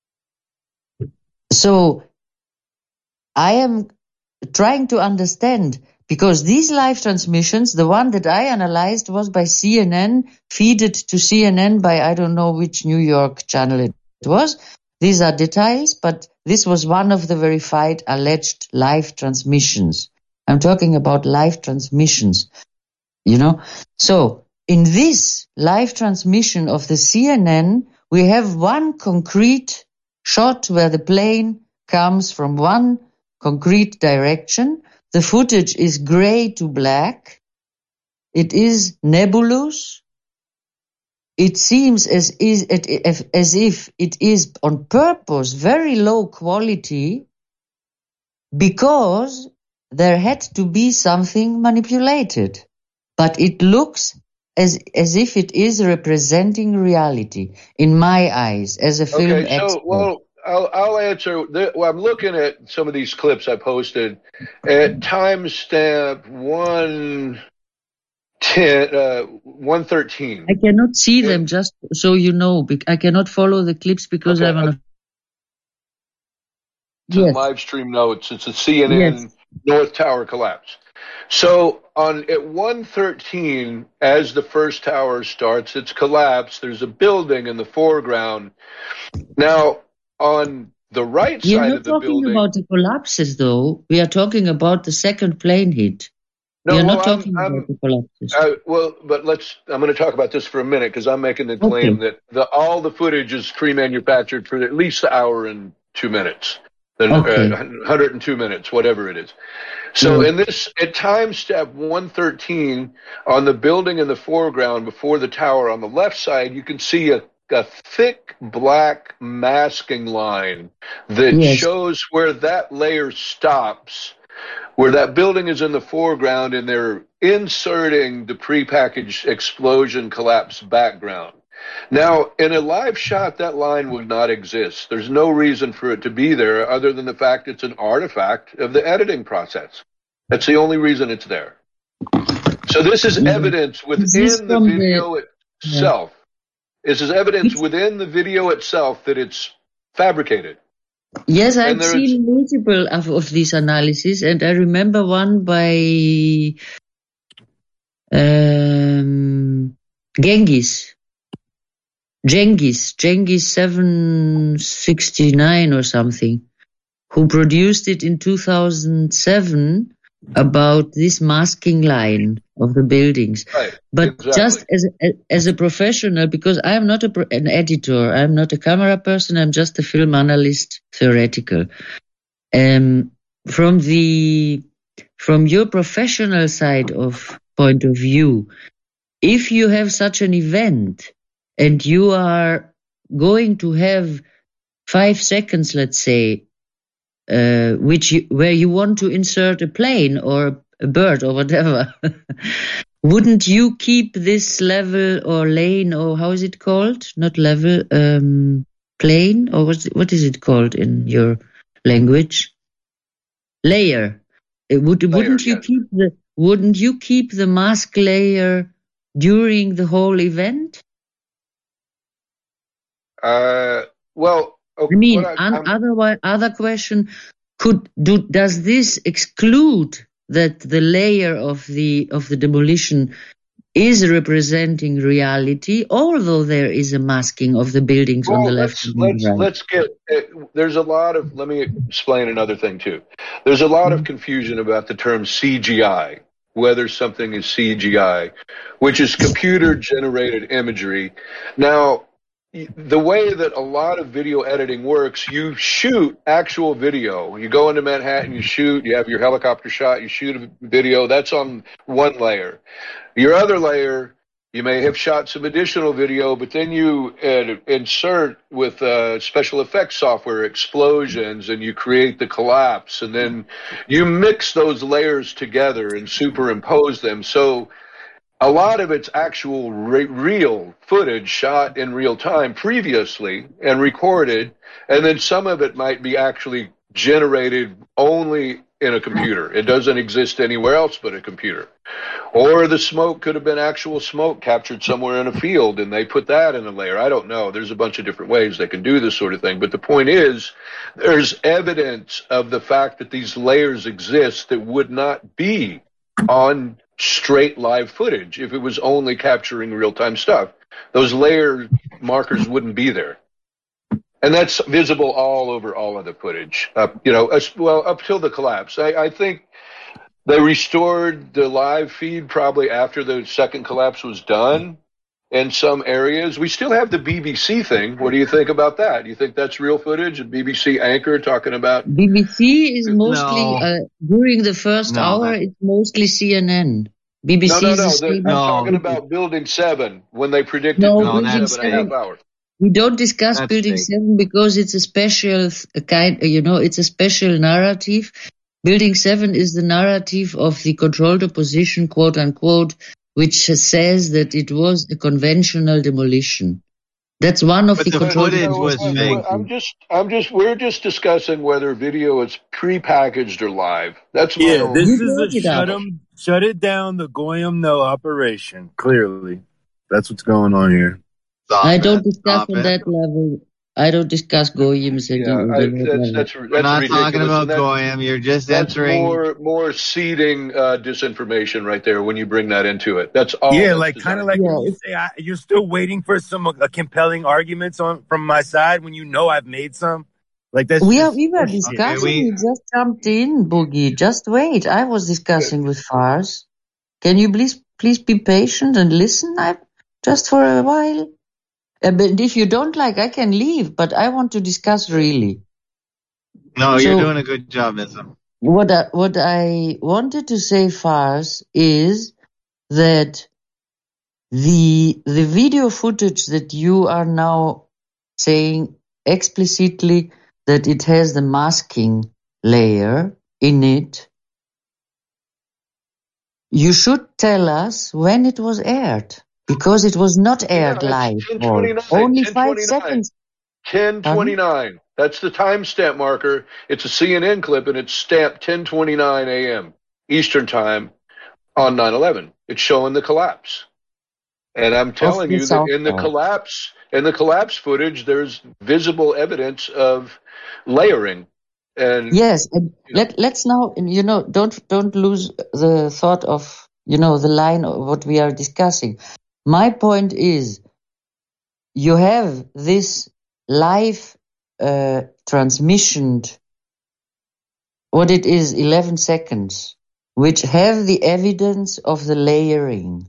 So I am trying to understand, because these live transmissions, the one that I analyzed was by C N N, feeded to C N N by I don't know which New York channel it was. These are details, but this was one of the verified alleged live transmissions. I'm talking about live transmissions, you know. So in this live transmission of the C N N, we have one concrete shot where the plane comes from one concrete direction. The footage is gray to black. It is nebulous. It seems as, is, as if it is on purpose very low quality because there had to be something manipulated. But it looks as as if it is representing reality in my eyes as a film Okay, expert. so, well, I'll, I'll answer. The, well, I'm looking at some of these clips I posted at timestamp one ten, uh, one thirteen. I cannot see them, just so you know. bec- I cannot follow the clips because Okay, I'm on a... To Yes. the live stream notes, it's a C N N Yes. North Tower collapse. So on at one thirteen, as the first tower starts its collapse, there's a building in the foreground. Now, on the right We are side not of the talking building, about the collapses, though. We are talking about the second plane hit. no, we are well, not I'm, talking I'm, about the collapses. I, well, but let's. I'm going to talk about this for a minute because I'm making the claim Okay. that the all the footage is pre-manufactured for at least an hour and two minutes, then Okay. uh, one hundred two minutes, whatever it is. So Mm. in this, at time step one thirteen, on the building in the foreground before the tower on the left side, you can see a, a thick black masking line that Yes. shows where that layer stops, where that building is in the foreground, and they're inserting the prepackaged explosion collapse background. Now, in a live shot, that line would not exist. There's no reason for it to be there other than the fact it's an artifact of the editing process. That's the only reason it's there. So this is evidence Is this within the from the- video itself. This is evidence within the video itself that it's fabricated. Yes, And I've there's- seen multiple of, of these analyses, and I remember one by um, Genghis. Genghis, Genghis seven sixty-nine or something, who produced it in two thousand seven about this masking line of the buildings. Right, But exactly. just as a, as a professional, because I am not a, pro- an editor, I am not a camera person, I'm just a film analyst, theoretical. Um, from the from your professional side of point of view, if you have such an event and you are going to have five seconds, let's say, uh, which you, where you want to insert a plane or a bird or whatever, wouldn't you keep this level or lane, or how is it called? Not level, um, plane, or what's, what is it called in your language? Layer. It would, Layer, wouldn't you yes. keep the wouldn't you keep the mask layer during the whole event? Uh, well, okay, I mean, what I- an, I'm- otherwise, other question: Could do does this exclude that the layer of the of the demolition is representing reality, although there is a masking of the buildings on the Well, left let's and on let's the right? let's get. Uh, there's a lot of. Let me explain another thing too. There's a lot of confusion about the term C G I, whether something is C G I, which is computer generated imagery. Now, y- the way that a lot of video editing works, you shoot actual video. You go into Manhattan, you shoot. You have your helicopter shot. You shoot a video. That's on one layer. Your other layer, you may have shot some additional video, but then you uh, insert with uh, special effects software explosions, and you create the collapse, and then you mix those layers together and superimpose them. So a lot of it's actual re- real footage shot in real time previously and recorded, and then some of it might be actually generated only in a computer. It doesn't exist anywhere else but a computer. Or the smoke could have been actual smoke captured somewhere in a field and they put that in a layer. I don't know. There's a bunch of different ways they can do this sort of thing. But the point is, there's evidence of the fact that these layers exist that would not be on straight live footage if it was only capturing real-time stuff. Those layer markers wouldn't be there. And that's visible all over all of the footage, up, you know, as, well, up till the collapse. I, I think they restored the live feed probably after the second collapse was done in some areas. We still have the B B C thing. What do you think about that? Do you think that's real footage? A B B C anchor talking about... B B C is mostly, No. uh, during the first No, hour, that- it's mostly C N N. B B C No, no, is no. the The, same. I'm talking about Building seven, when they predicted No, Building Building seven and a half seven- hours. We don't discuss That's Building fake. seven because it's a special th- kind, you know, it's a special narrative. Building seven is the narrative of the controlled opposition, quote unquote, which says that it was a conventional demolition. That's one of But the the controlled footage was opposition fake. narratives. I'm just, I'm just, we're just discussing whether video is prepackaged or live. That's my Yeah, own. this You is a brought it up. shut 'em, shut it down, the Goyim no operation. Clearly, that's what's going on here. I don't discuss on that level. I don't discuss Goyim's and Yeah, I, the that's that's We're that's not ridiculous. talking about and that's, Goyim. You're just that's entering. more more seeding uh, disinformation right there when you bring that into it. That's all. yeah, that's like kind of designed like to when you say I, you're still waiting for some uh, compelling arguments on from my side when you know I've made some. Like that's We are, just we were horseshit. discussing, you just jumped in, Boogie. Just wait. I was discussing with Fars. Can you please, please be patient and listen? I, just for a while. Uh, but if you don't like, I can leave, but I want to discuss really. No, you're So- doing a good job, Ism. What I, what I wanted to say, Fars, is that the, the video footage that you are now saying explicitly that it has the masking layer in it, you should tell us when it was aired, because it was not aired live. ten Paul. twenty-nine. Only ten five twenty-nine. seconds. ten twenty-nine. That's the timestamp marker. It's a C N N clip, and it's stamped ten twenty-nine a.m. Eastern Time on nine eleven. It's showing the collapse. And I'm telling the you that South in the Pole. collapse, in the collapse footage, there's visible evidence of layering. And Yes, and let let's now, you know, don't don't lose the thought of, you know, the line of what we are discussing. My point is, you have this live uh, transmission, what it is, eleven seconds, which have the evidence of the layering.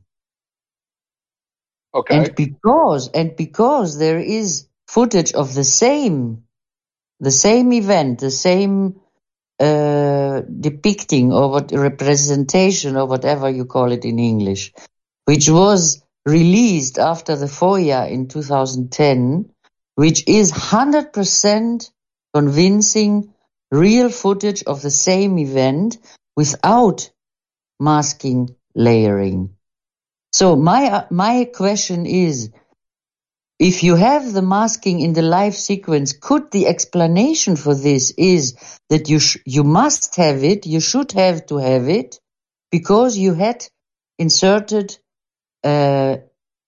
Okay. And because and because there is footage of the same the same event, the same uh, depicting or what representation or whatever you call it in English, which was released after the FOIA in two thousand ten, which is one hundred percent convincing real footage of the same event without masking layering. So my uh, my question is, if you have the masking in the live sequence, could the explanation for this is that you sh- you must have it, you should have to have it, because you had inserted uh,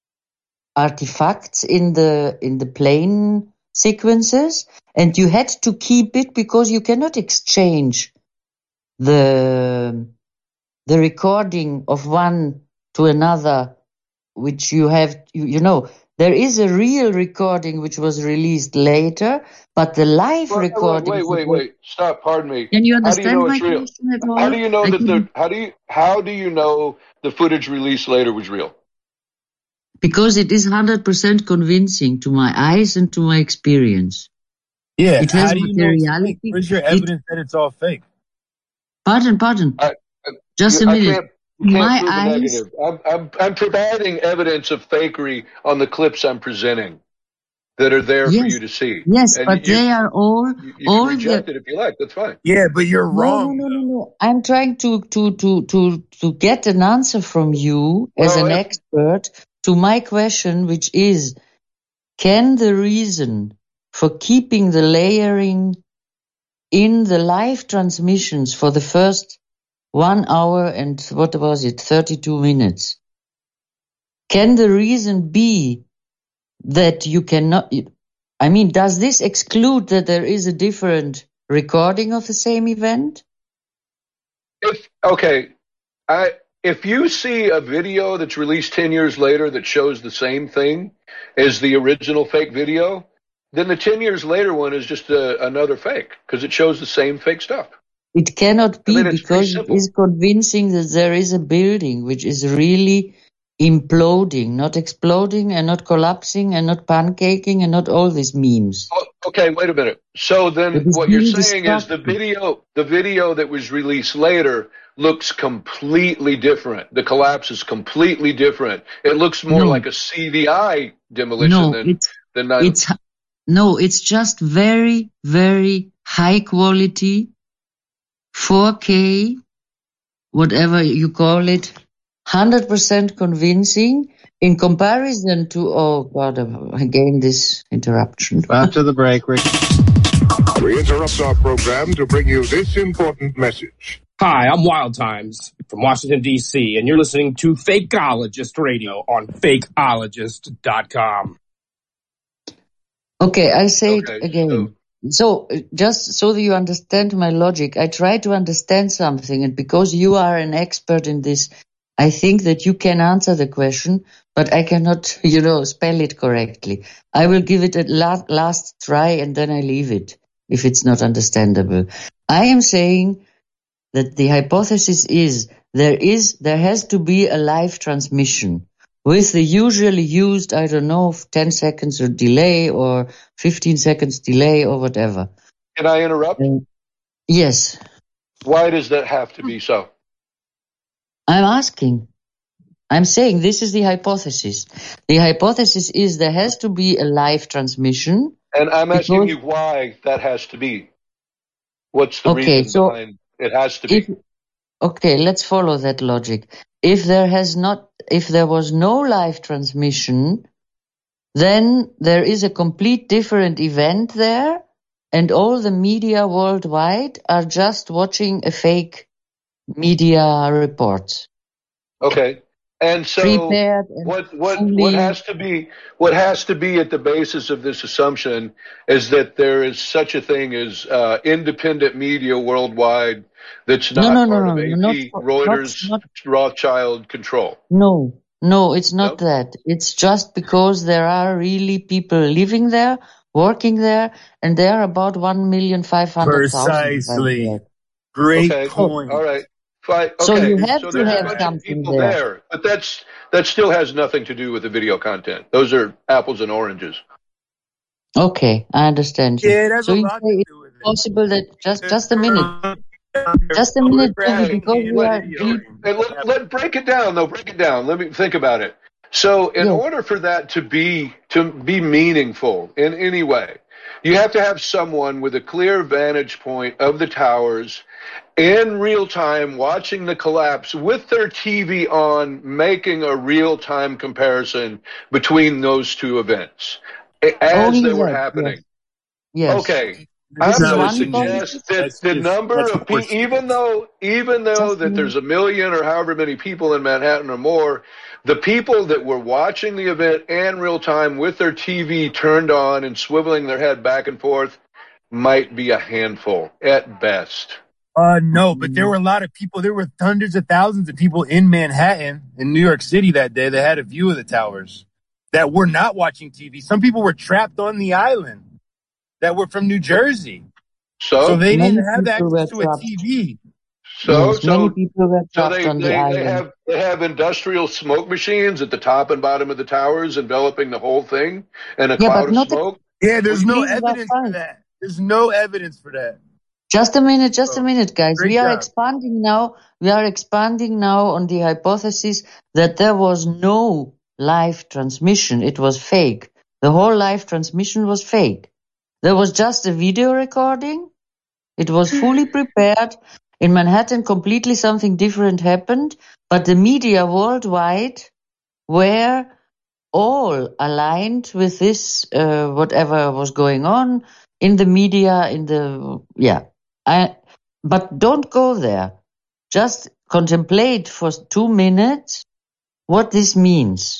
artifacts in the in the plane sequences, and you had to keep it because you cannot exchange the the recording of one to another, which you have, you, you know, there is a real recording which was released later, but the live Wait, recording. wait, wait, wait. Stop. Pardon me. Can you How do you understand know my it's real? question at all? How do you know I that the couldn't- how do you how do you know the footage released later was real? Because it is one hundred percent convincing to my eyes and to my experience. Yeah, It has how do you know it's fake? materiality. Where's your It- evidence that it's all fake? Pardon, pardon. I, Just a I minute. can't, you can't My prove a eyes, negative. I'm, I'm I'm providing evidence of fakery on the clips I'm presenting. that are there Yes. for you to see. Yes, and but you, they are all you, you all can reject the. it if you like. That's fine. Yeah, but you're No, wrong. no, no, no, no. I'm trying to to to to to get an answer from you as Well, an if, expert to my question, which is: can the reason for keeping the layering in the live transmissions for the first one hour and what was it, thirty-two minutes? Can the reason be that you cannot? I mean, does this exclude that there is a different recording of the same event? if okay, I if you see a video that's released ten years later that shows the same thing as the original fake video, then the ten years later one is just a, another fake because it shows the same fake stuff. It cannot I be mean, it's pretty because it simple. is convincing that there is a building which is really imploding, not exploding and not collapsing and not pancaking and not all these memes. Oh, okay, wait a minute. So then It is what you're being saying is the destructive. video the video that was released later looks completely different. The collapse is completely different. It looks more No, like a C V I demolition no, than it's than nine. it's no, it's just very, very high quality, four K, whatever you call it, one hundred percent convincing in comparison to, oh God, again this interruption. After the break, Rick. We interrupt our program to bring you this important message. Hi, I'm Wild Times from Washington, D C, and you're listening to Fakeologist Radio on fakeologist dot com. Okay, I say Okay, it again. So, uh, just so that you understand my logic, I try to understand something, and because you are an expert in this, I think that you can answer the question, but I cannot, you know, spell it correctly. I will give it a la- last try, and then I leave it if it's not understandable. I am saying that the hypothesis is there is there has to be a live transmission with the usually used, I don't know, ten seconds or delay or fifteen seconds delay or whatever. Can I interrupt? Uh, yes, Why does that have to be so? I'm asking. I'm saying this is the hypothesis. The hypothesis is there has to be a live transmission. And I'm asking because, you why that has to be. What's the okay, reason so behind it has to be? if okay, let's follow that logic. If there has not, if there was no live transmission, then there is a complete different event there, and all the media worldwide are just watching a fake media report. Okay. And so Prepared and what what fully- what has to be what has to be at the basis of this assumption is that there is such a thing as uh, independent media worldwide that's No, not no, no, part no, of no, A not, P, not, Reuters, not, Rothschild control. no, no, it's not that. It's just because there are really people living there, working there, and there are about one million five hundred thousand. Precisely. Great Okay. point. All right. Fine. Okay. So you have so to there's have a bunch something of people there. there, but that's that still has nothing to do with the video content. Those are apples and oranges. Okay, I understand you. Yeah, it has so a you lot say to it's do with it. possible that just just a minute, just a minute, Toby, because we are deep. Hey, let, let break it down though. Break it down. Let me think about it. So, in Yes. order for that to be to be meaningful in any way, you have to have someone with a clear vantage point of the towers in real time, watching the collapse with their T V on, making a real time comparison between those two events as Only they were that, happening. Yes. Okay. This I'm is going one to suggest hypothesis. that That's the just- number that's of people, horseshit. even though, even though Just a that there's a million or however many people in Manhattan or more, the people that were watching the event in real time with their T V turned on and swiveling their head back and forth might be a handful at best. Uh, no, but there were a lot of people. There were hundreds of thousands of people in Manhattan, in New York City that day that had a view of the towers that were not watching T V. Some people were trapped on the island that were from New Jersey. So, So they Many didn't have people were access to a trapped. T V. so, Yes, many so, people were so trapped they, on the they, they island. have they have industrial smoke machines at the top and bottom of the towers enveloping the whole thing and a Yeah, cloud but of not smoke. Yeah, there's no Please, that's evidence for fine. that. There's no evidence for that. Just a minute, just a Oh, minute, guys. great We are job. expanding now. We are expanding now on the hypothesis that there was no live transmission. It was fake. The whole live transmission was fake. There was just a video recording. It was fully prepared. In Manhattan, completely something different happened, but the media worldwide were all aligned with this, uh, whatever was going on in the media, in the, yeah. I, but don't go there. Just contemplate for two minutes what this means.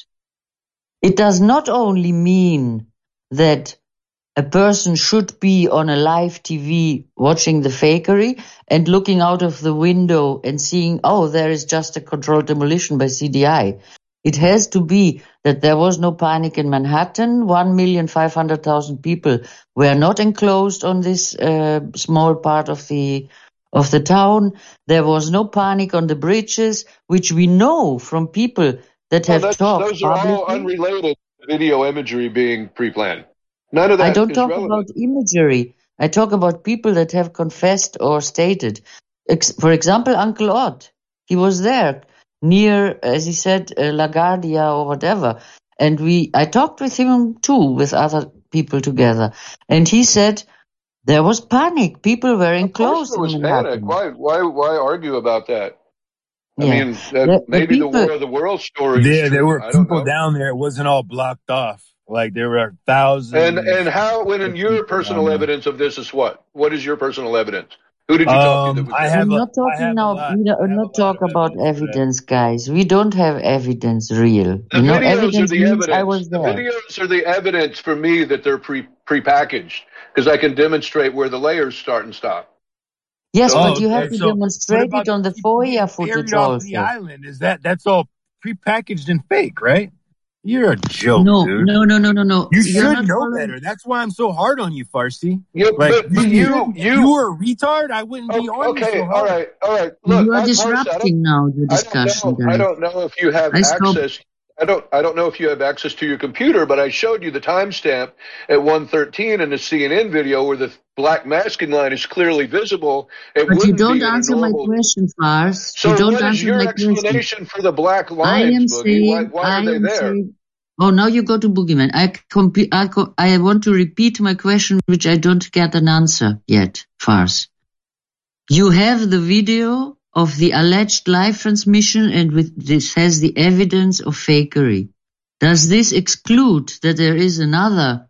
It does not only mean that a person should be on a live T V watching the fakery and looking out of the window and seeing, oh, there is just a controlled demolition by C D I. It has to be that there was no panic in Manhattan. one million five hundred thousand people were not enclosed on this uh, small part of the of the town. There was no panic on the bridges, which we know from people that Well, have that's, talked those are all publicly. unrelated to video imagery being pre-planned. None of that I don't is talk relevant. about imagery. I talk about people that have confessed or stated. Ex- For example, Uncle Odd. He was there near, as he said, uh, LaGuardia or whatever. And we, I talked with him too, with other people together. And he said there was panic. People were Of course enclosed there in was Manhattan. panic. Why, why, why argue about that? I Yeah. mean, uh, The, the maybe the people, War of the World story is There, there true. were I don't people know. down there. It wasn't all blocked off. Like there were And thousands and how? When in of your people down personal there. evidence of this is what? What is your personal evidence? Who did you talk to that Um, was I there? have we're a, not I talking have a now, lot. we don't, I we're have a not lot talk of about evidence for that. evidence, guys. We don't have evidence real. The You know, videos are evidence the means I evidence. was The there. videos are the evidence for me that they're pre prepackaged because I can demonstrate where the layers start and stop. Yes, So but Oh, you have okay. to So what demonstrate it about on the the people FOIA getting footage buried off the also. island? Is that that's all prepackaged and fake, right? You're a joke, No, dude. no, no, no, no, no. You You're should not know following. better. That's why I'm so hard on you, Farsi. yeah, Like but you but You should. you If you you were a retard, I wouldn't be o- on you okay, so all hard. right, all right. you Look, are I Parsa, I don't disrupting now the I don't discussion, know. I guys. don't know if you have I stop. access. I don't. I don't know if you have access to your computer, but I showed you the timestamp at one thirteen in the C N N video where the black masking line is clearly visible. It But you wouldn't don't be in a answer my normal. question, Fars. You So, don't what is answer your my question. explanation for the black I lines, am Boogie? Why? saying, Why I are they am there? saying, oh, now you go to Boogeyman. I, comp- I, co- I want to repeat my question, which I don't get an answer yet, Fars. You have the video of the alleged live transmission and with this has the evidence of fakery. Does this exclude that there is another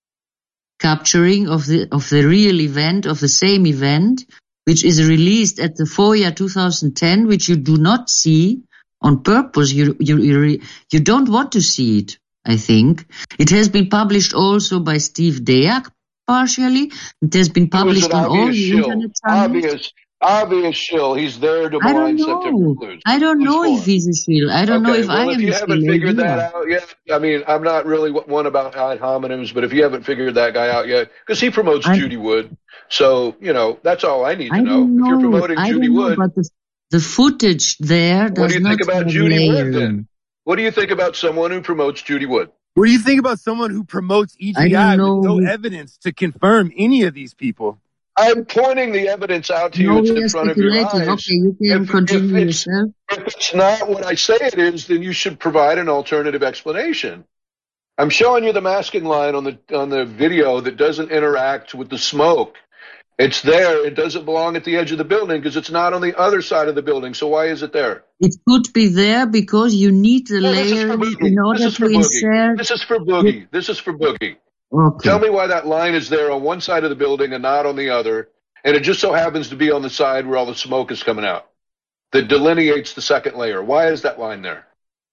capturing of the of the real event, of the same event, which is released at the FOIA twenty ten, which you do not see on purpose? You you you, re- you don't want to see it, I think. It has been published also by Steve Deak, partially. It has been It was published an on all obvious the shill. internet channels. Obvious, obvious shill. He's there to I don't malign September know. Blues. I don't Who's know for? if he's a shield. I don't know Okay, if I well, if am you a haven't shield or figured you that are. out yet, I mean, I'm not really one about ad hominems, but if you haven't figured that guy out yet, because he promotes I Judy Wood, so, you know, that's all I need I to know. don't If you're know. promoting I Judy don't know, Wood, but the the footage there what do does you not think about have Judy Wood layering. then? What do you think about someone who promotes Judy Wood? What do you think about someone who promotes I E G I don't with know. no Who, evidence to confirm any of these people? I'm pointing the evidence out to you. no, It's we in are front of your speculating. eyes. Okay, you can If, if continue it's yourself. if it's not what I say it is, then you should provide an alternative explanation. I'm showing you the masking line on the on the video that doesn't interact with the smoke. It's there. It doesn't belong at the edge of the building because it's not on the other side of the building. So why is it there? It could be there because you need the No, this is for layering Boogie. in This order is to for Boogie. insert. This is for the- Boogie. This is for Boogie. Okay. Tell me why that line is there on one side of the building and not on the other, and it just so happens to be on the side where all the smoke is coming out that delineates the second layer. Why is that line there?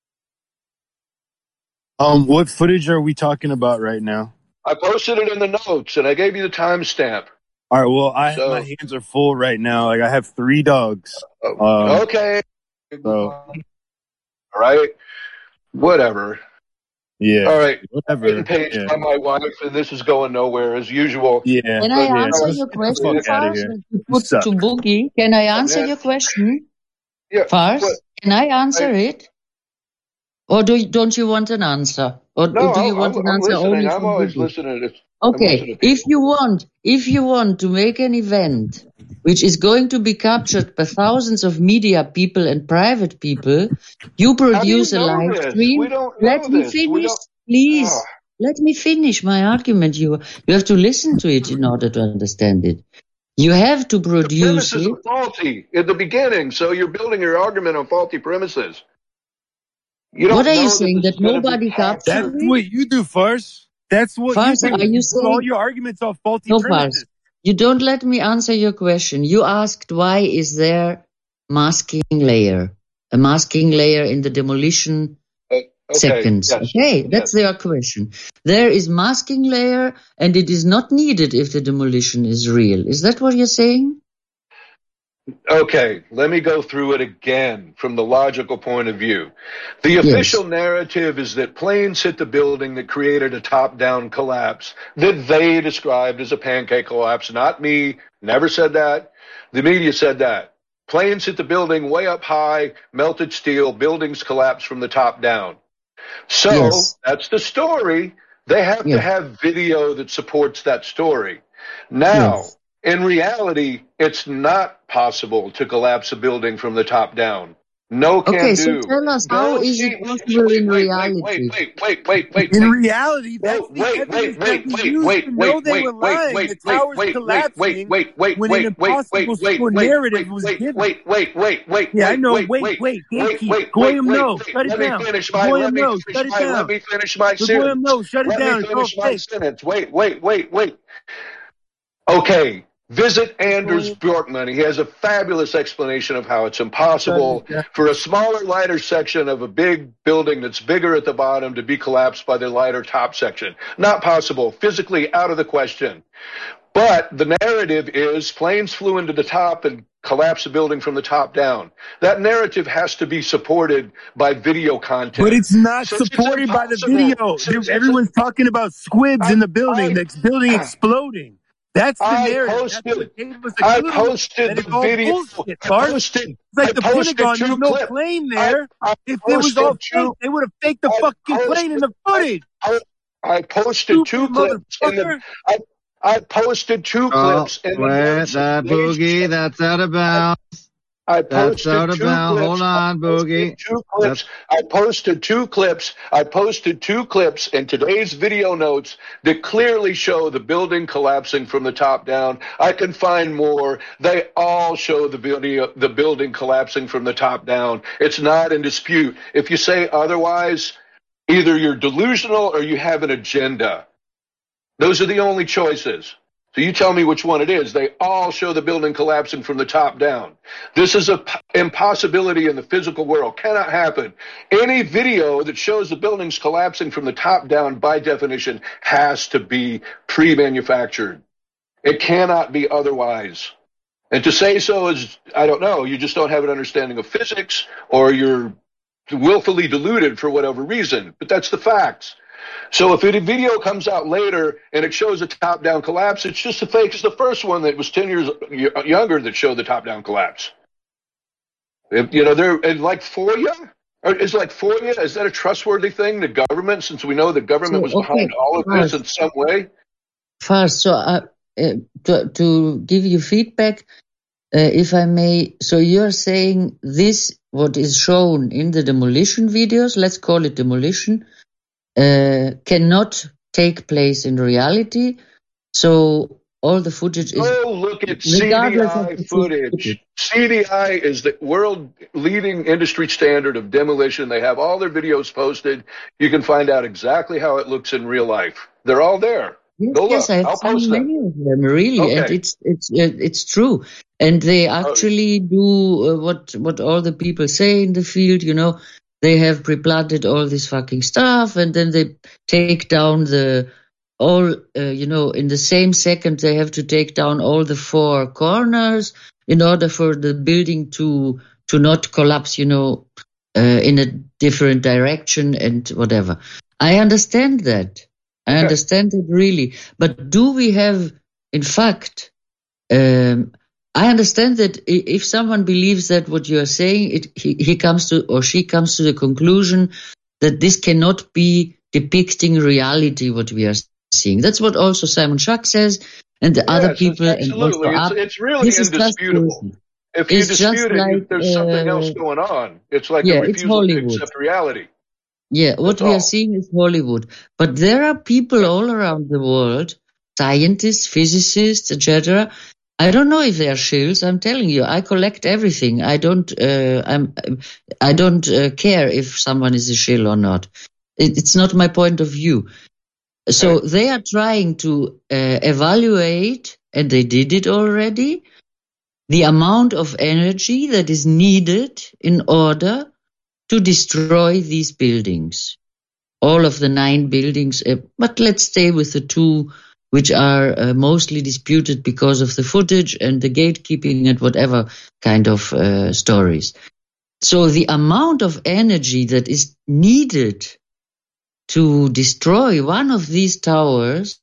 Um, what footage are we talking about right now? I posted it in the notes, and I gave you the timestamp. All right. Well, I So- my hands are full right now. Like I have three dogs. Um, Okay. So All right. Whatever. yeah. All right. Whatever. Getting paged Yeah. by my wife, and this is going nowhere as usual. Yeah. Can I yeah. answer Let's your get the question, fuck out of Fars, here. that you You put suck. to Boogie? Can I answer man. your question, Yeah. Fars? What? Can I answer I- it? Or do you, don't you want an answer? Or, No, or do you I'm, want I'm, an I'm answer listening. only I'm from always Boogie? listening. To, I'm listening Okay, to people. if you want, if you want to make an event which is going to be captured by thousands of media people and private people, you How do you produce a know live this? stream. We don't know Let me this. We finish, don't. please. Oh. let me finish my argument. You you have to listen to it in order to understand it. You have to produce Premises it. are faulty at the beginning, so you're building your argument on faulty premises. You don't What are know you that saying? this That is gonna be nobody captured. That's captured it? what you do, Farce. That's what Farce, you do. are you You build all saying your arguments off faulty no, premises. Farce? You don't let me answer your question. You asked why is there masking layer, a masking layer in the demolition Uh, okay, seconds. yes, Okay, yes. that's your question. There is masking layer, and it is not needed if the demolition is real. Is that what you're saying? Okay, let me go through it again from the logical point of view. The Yes. official narrative is that planes hit the building that created a top-down collapse that they described as a pancake collapse. Not me, never said that. The media said that. Planes hit the building way up high, melted steel, buildings collapsed from the top down. So Yes. that's the story. They have Yes. to have video that supports that story. Now, Yes. in reality, it's not possible to collapse a building from the top down. No can Okay, so do. tell us, how Go is see, it wait, possible wait, in wait, wait, reality? wait, wait, wait, wait, wait, In wait. reality, that's No, the wait, evidence wait, that wait, we wait, used wait, to know wait, they wait, were wait, lying. wait, The wait, towers wait, wait, wait, collapsing wait, wait, when an wait, wait, impossible wait, score wait, narrative wait, was wait, given. wait, wait, wait, wait, Yeah, I wait, know. wait, Wait, wait, wait, wait, gatekeep. wait, wait, Goyim, wait, no. wait. Shut it Let me down. finish my, Goyim, let me no. finish Shut it my, let down. me finish my Goyim, sentence. no. Shut it Let me down. It's all finish my fake. sentence. Wait, wait, wait, wait. Okay, visit Anders Bjorkman. He has a fabulous explanation of how it's impossible for a smaller, lighter section of a big building that's bigger at the bottom to be collapsed by the lighter top section. Not possible. Physically out of the question. But the narrative is planes flew into the top and collapsed the building from the top down. That narrative has to be supported by video content. But it's not Since it's supported by the impossible, video. since it's Everyone's talking about squibs in the building, I- the building exploding. That's the I narrative. posted, That's what gave us a I clue posted that the it's all video. bullshit, I Bart. posted, It's like I the posted Pentagon. two There's no clips. plane I, there. I If it was all posted fake, two. they would have faked the I fucking plane in the footage. I, I posted two Stupid clips in the. motherfucker. I, I posted two Oh, clips in the wait, notes. that boogie, that's out of bounds. I That's posted out of two bounds. clips. Hold on, I posted Boogie. two clips. I posted two clips. I posted two clips in today's video notes that clearly show the building collapsing from the top down. I can find more. They all show the video, the building collapsing from the top down. It's not in dispute. If you say otherwise, either you're delusional or you have an agenda. Those are the only choices. So you tell me which one it is. They all show the building collapsing from the top down. This is an p- impossibility in the physical world. Cannot happen. Any video that shows the buildings collapsing from the top down, by definition, has to be pre-manufactured. It cannot be otherwise. And to say so is, I don't know, you just don't have an understanding of physics, or you're willfully deluded for whatever reason. But that's the facts. So if a video comes out later and it shows a top-down collapse, it's just as fake as the first one that was ten years younger that showed the top-down collapse. If, you know, they're and like FOIA, or is like FOIA, is that a trustworthy thing? The government, since we know the government So, was okay, behind all of this Farce. in some way. First, so uh, uh, to, to give you feedback, uh, if I may, so you're saying this, what is shown in the demolition videos, let's call it demolition, uh, cannot take place in reality. So all the footage is Go look at C D regardless of I the footage. C D I is the world leading industry standard of demolition. They have all their videos posted. You can find out exactly how it looks in real life. They're all there. Yes, Go yes, look. I've I'll post seen them. many of them, really, and Okay. it's it's uh, it's true. And they Oh, actually do uh, what what all the people say in the field. You know, they have pre-planted all this fucking stuff, and then they take down the all. Uh, you know, in the same second, they have to take down all the four corners in order for the building to to not collapse. You know, uh, in a different direction and whatever. I understand that. I Okay. understand it really. But do we have, in fact, um, I understand that i- if someone believes that what you are saying, it, he, he comes to, or she comes to the conclusion that this cannot be depicting reality, what we are seeing. That's what also Simon Schack says, and the other Yes, it's people, and also absolutely. It's up. it's really This is just indisputable. bullshit. If you It's just dispute it, you, like, there's something else uh, going on. It's like a yeah, it's refusal to Hollywood. accept reality. Yeah, what That's we all. are seeing is Hollywood. But there are people all around the world, scientists, physicists, et cetera. I don't know if they are shills. I'm telling you, I collect everything. I don't. Uh, I'm. I don't uh, care if someone is a shill or not. It, it's not my point of view. So they are trying to uh, evaluate, and they did it already, the amount of energy that is needed in order to destroy these buildings. All of the nine buildings, uh, but let's stay with the two which are uh, mostly disputed because of the footage and the gatekeeping and whatever kind of uh, stories. So the amount of energy that is needed to destroy one of these towers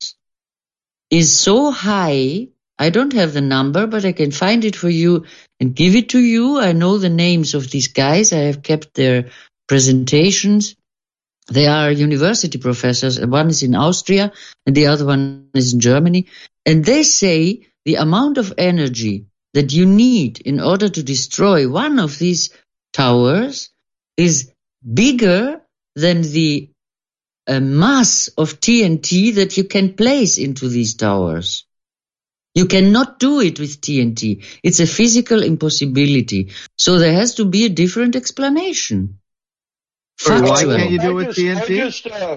is so high. I don't have the number, but I can find it for you and give it to you. I know the names of these guys. I have kept their presentations. They are university professors. One is in Austria and the other one is in Germany. And they say the amount of energy that you need in order to destroy one of these towers is bigger than the uh, mass of T N T that you can place into these towers. You cannot do it with T N T. It's a physical impossibility. So there has to be a different explanation. Why Factual. can't you do it I with just, T N I T? just, uh,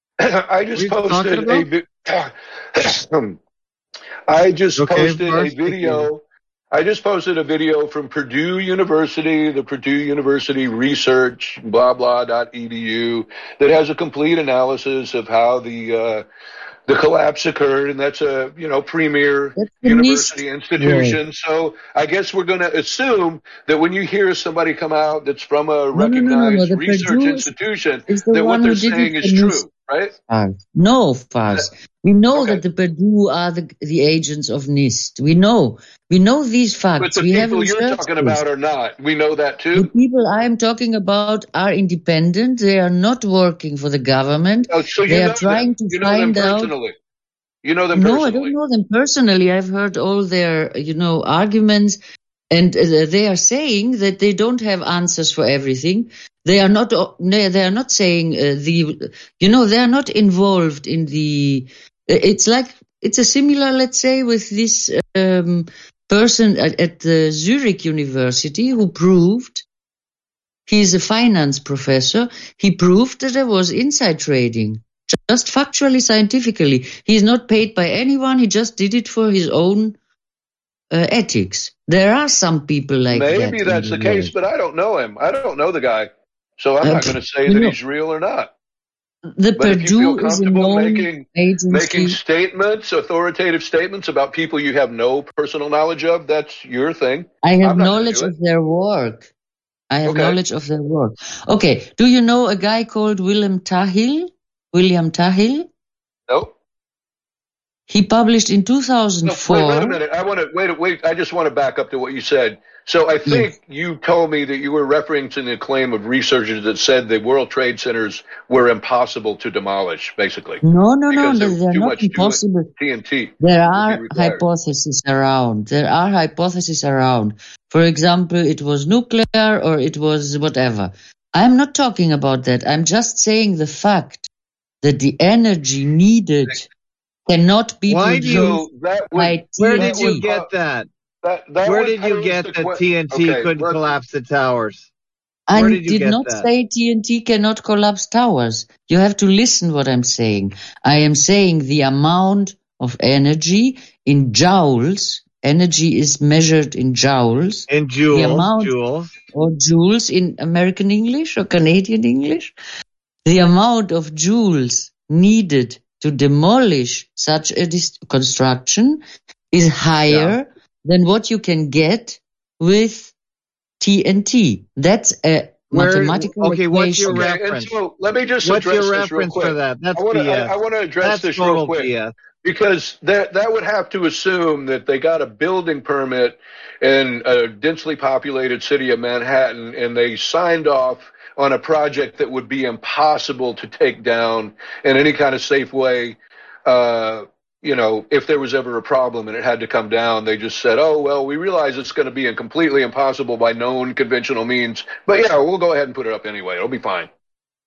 I just What are you talking posted a, vi- I just Okay, posted a first, video. I just posted a video from Purdue University, the Purdue University Research, blah blah dot edu, that has a complete analysis of how the uh, the collapse occurred, and that's a you know premier That's the university NIST institution. So I guess we're going to assume that when you hear somebody come out that's from a No, no, no, no, no. recognized The research Purdue institution, is the that what one they're who did it saying for is NIST. true, right? Fars. No, Is Fars. that- We know Okay. that the Purdue are the, the agents of NIST. We know. We know these But facts. the We have people you're researched talking this. about are not. We know that The too. people I am talking about are independent. They are not working for the government. Oh, so you They are know trying them. to You know them find out. personally. You know them No, I don't personally. know them personally. I've heard all their, you know, arguments, and uh, they are saying that they don't have answers for everything. They are not. uh, no, They are not saying uh, the. You know, they are not involved in the. It's like it's a similar, let's say, with this um, person at, at the Zurich University who proved. He's a finance professor. He proved that there was inside trading. Just factually, scientifically. He's not paid by anyone. He just did it for his own uh, ethics. There are some people like Maybe that in that's the the case, world. but I don't know him. I don't know the guy, so I'm Uh, not going to say you that know, he's real or not. the But if you feel Purdue is a comfortable known making agency. making statements, authoritative statements about people you have no personal knowledge of, that's your thing. I have I'm not going to knowledge do it. of their work. I have Okay. knowledge of their work. Okay, do you know a guy called William Tahill? William Tahill? Nope. He published in No, wait, wait a two thousand four. minute. I want to wait. Wait. I just want to back up to what you said. So I think Yes. you told me that you were referencing the claim of researchers that said the World Trade Centers were impossible to demolish, basically, No, no, no, because they- there was they're too not much impossible. T N T There would be are required. hypotheses around. There are hypotheses around. For example, it was nuclear or it was whatever. I'm not talking about that. I'm just saying the fact that the energy needed cannot be Why do you? produced So that would by Where that did you would T N T. get po- that? that that Where would did you pose get the that que- T N T Okay, couldn't let, collapse the towers? I Where did you did get not that? say T N T cannot collapse towers. You have to listen what I'm saying. I am saying the amount of energy in joules. Energy is measured in joules. In The joules, amount joules. or joules in American English or Canadian English. The amount of joules needed to demolish such a dis- construction is higher than what you can get with T N T. That's a Where? mathematical Okay, what's your equation. okay, and reference? so let me just What's address your this real reference quick. for that? That's I want to B S. I, I want to address That's this real total quick. B S. Because that that would have to assume that they got a building permit in a densely populated city of Manhattan, and they signed off on a project that would be impossible to take down in any kind of safe way. Uh, you know, if there was ever a problem and it had to come down, they just said, "Oh well, we realize it's going to be completely impossible by known conventional means, but yeah, we'll go ahead and put it up anyway. It'll be fine."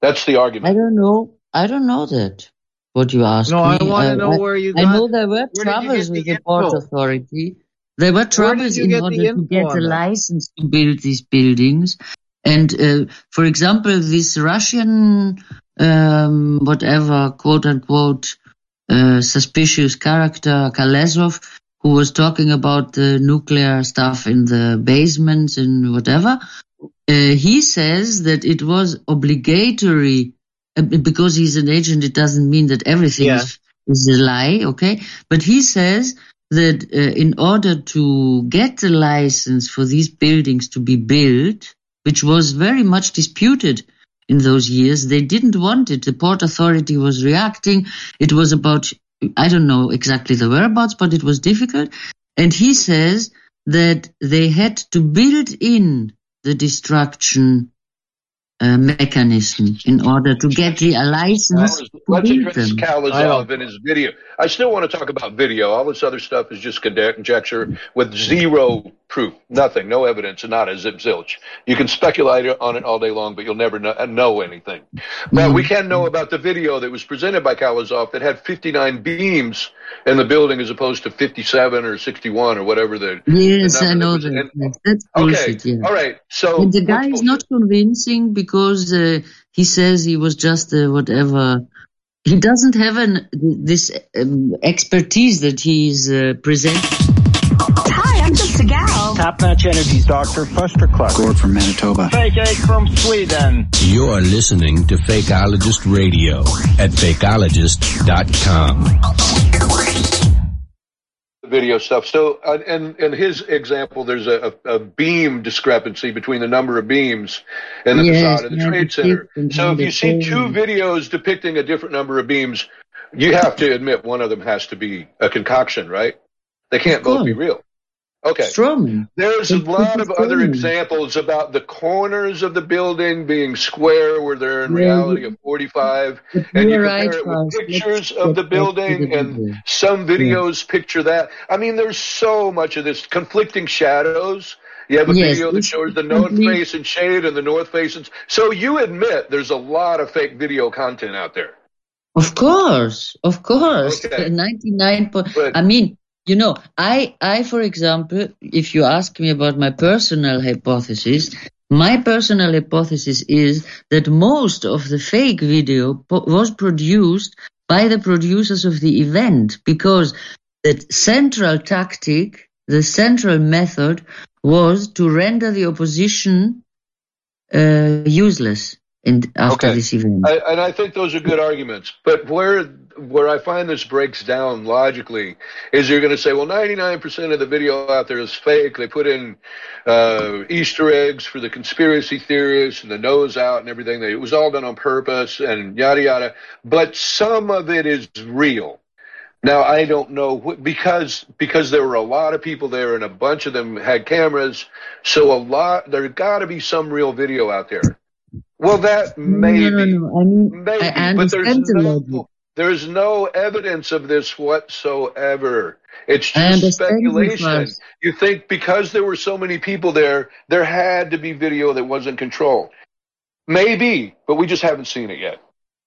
That's the I argument. don't know. I don't know that. What you asked No, me. I want to Uh, know I, where you I got. know there were Where did you troubles get with the the Port info? Authority. There were Where did troubles you in get order the to info get a on that? license to build these buildings. And, uh, for example, this Russian, um, whatever, quote unquote, uh, suspicious character, Kalesov, who was talking about the nuclear stuff in the basements and whatever, uh, he says that it was obligatory, uh, because he's an agent, it doesn't mean that everything Yeah. is, is a lie, okay? But he says that uh, in order to get the license for these buildings to be built, which was very much disputed in those years, they didn't want it. The Port Authority was reacting. It was about, I don't know exactly the whereabouts, but it was difficult. And he says that they had to build in the destruction uh, mechanism in order to get the license to Let's build address them. Kalazov in his video. I still want to talk about video. All this other stuff is just conjecture with zero proof, nothing, no evidence, and not a zip zilch. You can speculate on it all day long, but you'll never know, know anything. But we can know about the video that was presented by Kalazov that had fifty-nine beams in the building as opposed to fifty-seven or sixty-one or whatever the, Yes, the I number know that was. that. And, Yes, that's okay, bullshit, yeah. all right. So And the guy what's is not convincing because uh, he says he was just uh, whatever. He doesn't have an, this um, expertise that he's uh, presenting. Hi, I'm Jessica Gal. Top Notch Energy's Doctor Buster Clark. Gord from Manitoba. Fake egg from Sweden. You're listening to Fakeologist Radio at fakeologist dot com. Video stuff. So, uh, and in his example, there's a, a, a beam discrepancy between the number of beams in the Yes, facade of the yeah, Trade the Center. different So, if you see kind two of videos depicting a different number of beams, you have to admit one of them has to be a concoction, right? They can't both be real. Okay. Strowman. There's a They lot put of the other Strowman. examples about the corners of the building being square where they're in Yeah, reality you- of forty-five, But and you you're compare right, it with Faust. pictures Let's of get the back to building, the and video. some videos picture that. I mean, there's so much of this conflicting shadows. You have a Yes, video that it's shows the north complete- face in shade and the north face in... So you admit there's a lot of fake video content out there. Of course, of course. Okay. ninety-nine point. But- I mean, you know, I, I, for example, if you ask me about my personal hypothesis, my personal hypothesis is that most of the fake video po- was produced by the producers of the event, because the central tactic, the central method was to render the opposition uh, useless in, after Okay. this event. I, and I think those are good arguments. But where where I find this breaks down logically is you're going to say, well, ninety-nine percent of the video out there is fake. They put in uh, Easter eggs for the conspiracy theorists and the nose out and everything. They, it was all done on purpose and yada, yada. But some of it is real. Now, I don't know, wh- because because there were a lot of people there and a bunch of them had cameras. So a lot, there got to be some real video out there. Well, that may No, no, be, no. I mean, maybe, I, I but there's understand the no, logic. there's no evidence of this whatsoever. It's I just understand you, speculation. Faust. You think because there were so many people there, there had to be video that wasn't controlled. Maybe, but we just haven't seen it yet.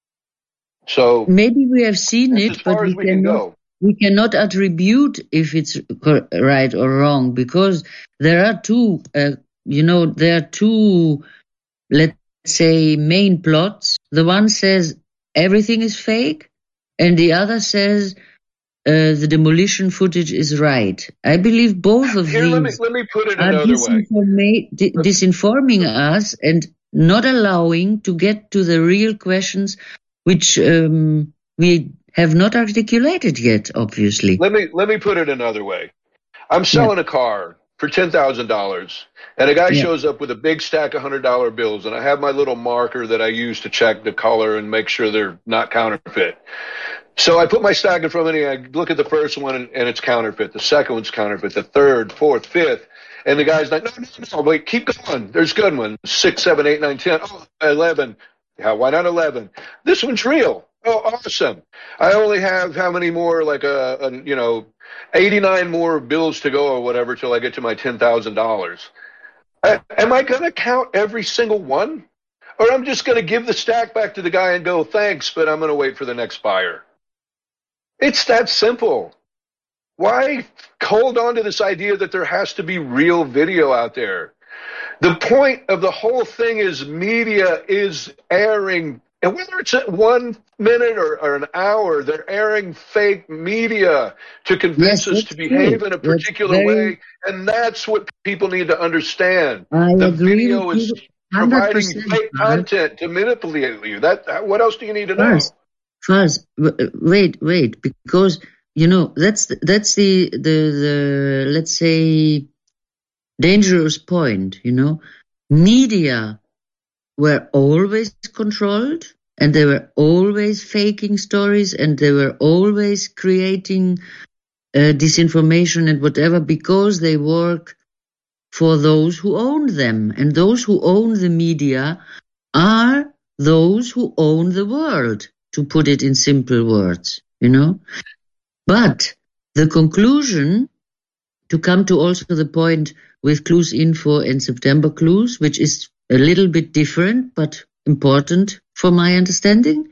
So Maybe we have seen that's it, as far but as we we can cannot, go. we cannot attribute if it's cor- right or wrong, because there are two, uh, you know, there are two, let's say, main plots. The one says everything is fake, and the other says uh, the demolition footage is right. I believe both of Here, let me these let me put it are another way. disinforma- di- disinforming us and not allowing to get to the real questions, which um, we have not articulated yet, obviously. Let me let me put it another way. I'm selling a car for ten thousand dollars, and a guy Yeah. shows up with a big stack of hundred dollar bills, and I have my little marker that I use to check the color and make sure they're not counterfeit. So I put my stack in front of me, I look at the first one, and, and it's counterfeit. The second one's counterfeit. The third, fourth, fifth. And the guy's like, no, no, no, wait, keep going. There's good ones. Six, seven, eight, nine, ten. Oh, eleven. Yeah, why not eleven? This one's real. Oh, awesome. I only have how many more, like, a, a you know, eighty-nine more bills to go or whatever till I get to my ten thousand dollars. Am I going to count every single one? or I'm just going to give the stack back to the guy and go, thanks, but I'm going to wait for the next buyer. It's that simple. Why hold on to this idea that there has to be real video out there? The point of the whole thing is media is airing, and whether it's at one minute or, or an hour, they're airing fake media to convince Yes, us that's to behave true. in a That's particular very- way, and that's what people need to understand. I The agree video with is you one hundred providing percent. fake content to manipulate you. That, that what else do you need to know? First, first, w- wait, wait, because you know that's the, that's the the the let's say dangerous point. You know, media were always controlled, and they were always faking stories, and they were always creating uh, disinformation and whatever because they work for those who own them, and those who own the media are those who own the world, to put it in simple words, you know. But the conclusion, to come to also the point with Clues Info and September Clues, which is a little bit different but important for my understanding,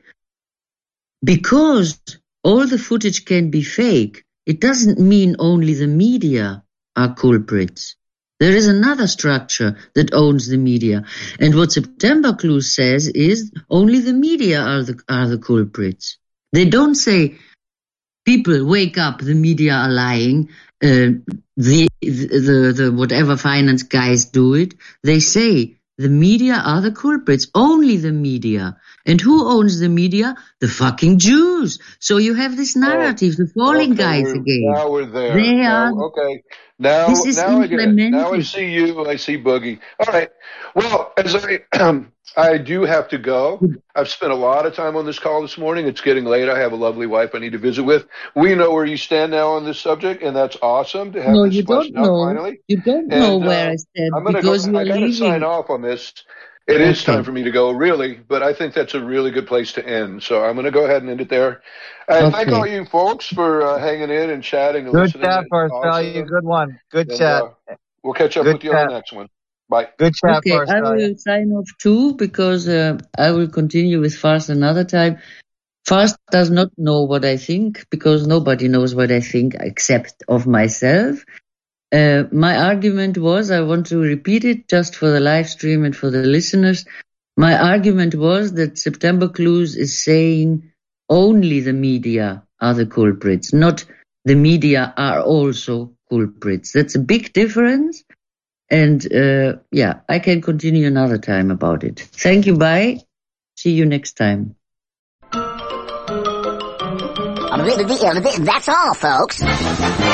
because all the footage can be fake, it doesn't mean only the media are culprits. There is another structure that owns the media. And what September Clues says is only the media are the, are the culprits. They don't say, people wake up, the media are lying, uh, the, the, the whatever finance guys do it. They say the media are the culprits, only the media. And who owns the media? The fucking Jews. So you have this narrative, the falling Okay, guys we're- again. Now we're there. They Now, are- okay. Now, This is now I get it. Now I implemented. see you. I see Boogie. All right. Well, as I, I do have to go. I've spent a lot of time on this call this morning. It's getting late. I have a lovely wife I need to visit with. We know where you stand now on this subject, and that's awesome to have No, this you don't fleshed out know. finally. You don't know And, where uh, I stand I'm gonna because go. you I are got to leaving. sign off on this. It is Okay. time for me to go, really, but I think that's a really good place to end. So I'm going to go ahead and end it there. And thank Okay. all you folks for uh, hanging in and chatting and Good listening. chat, It's Bartholomew. awesome. Good one. Good And, chat. uh, we'll catch up Good with you on chat. the next one. Bye. Good chat, Okay, I Bartholomew. will sign off too because uh, I will continue with Fast another time. Fast does not know what I think because nobody knows what I think except of myself. Uh, my argument was, I want to repeat it just for the live stream and for the listeners. My argument was that September Clues is saying only the media are the culprits, not the media are also culprits. That's a big difference. And uh, yeah, I can continue another time about it. Thank you. Bye. See you next time. That's all, folks.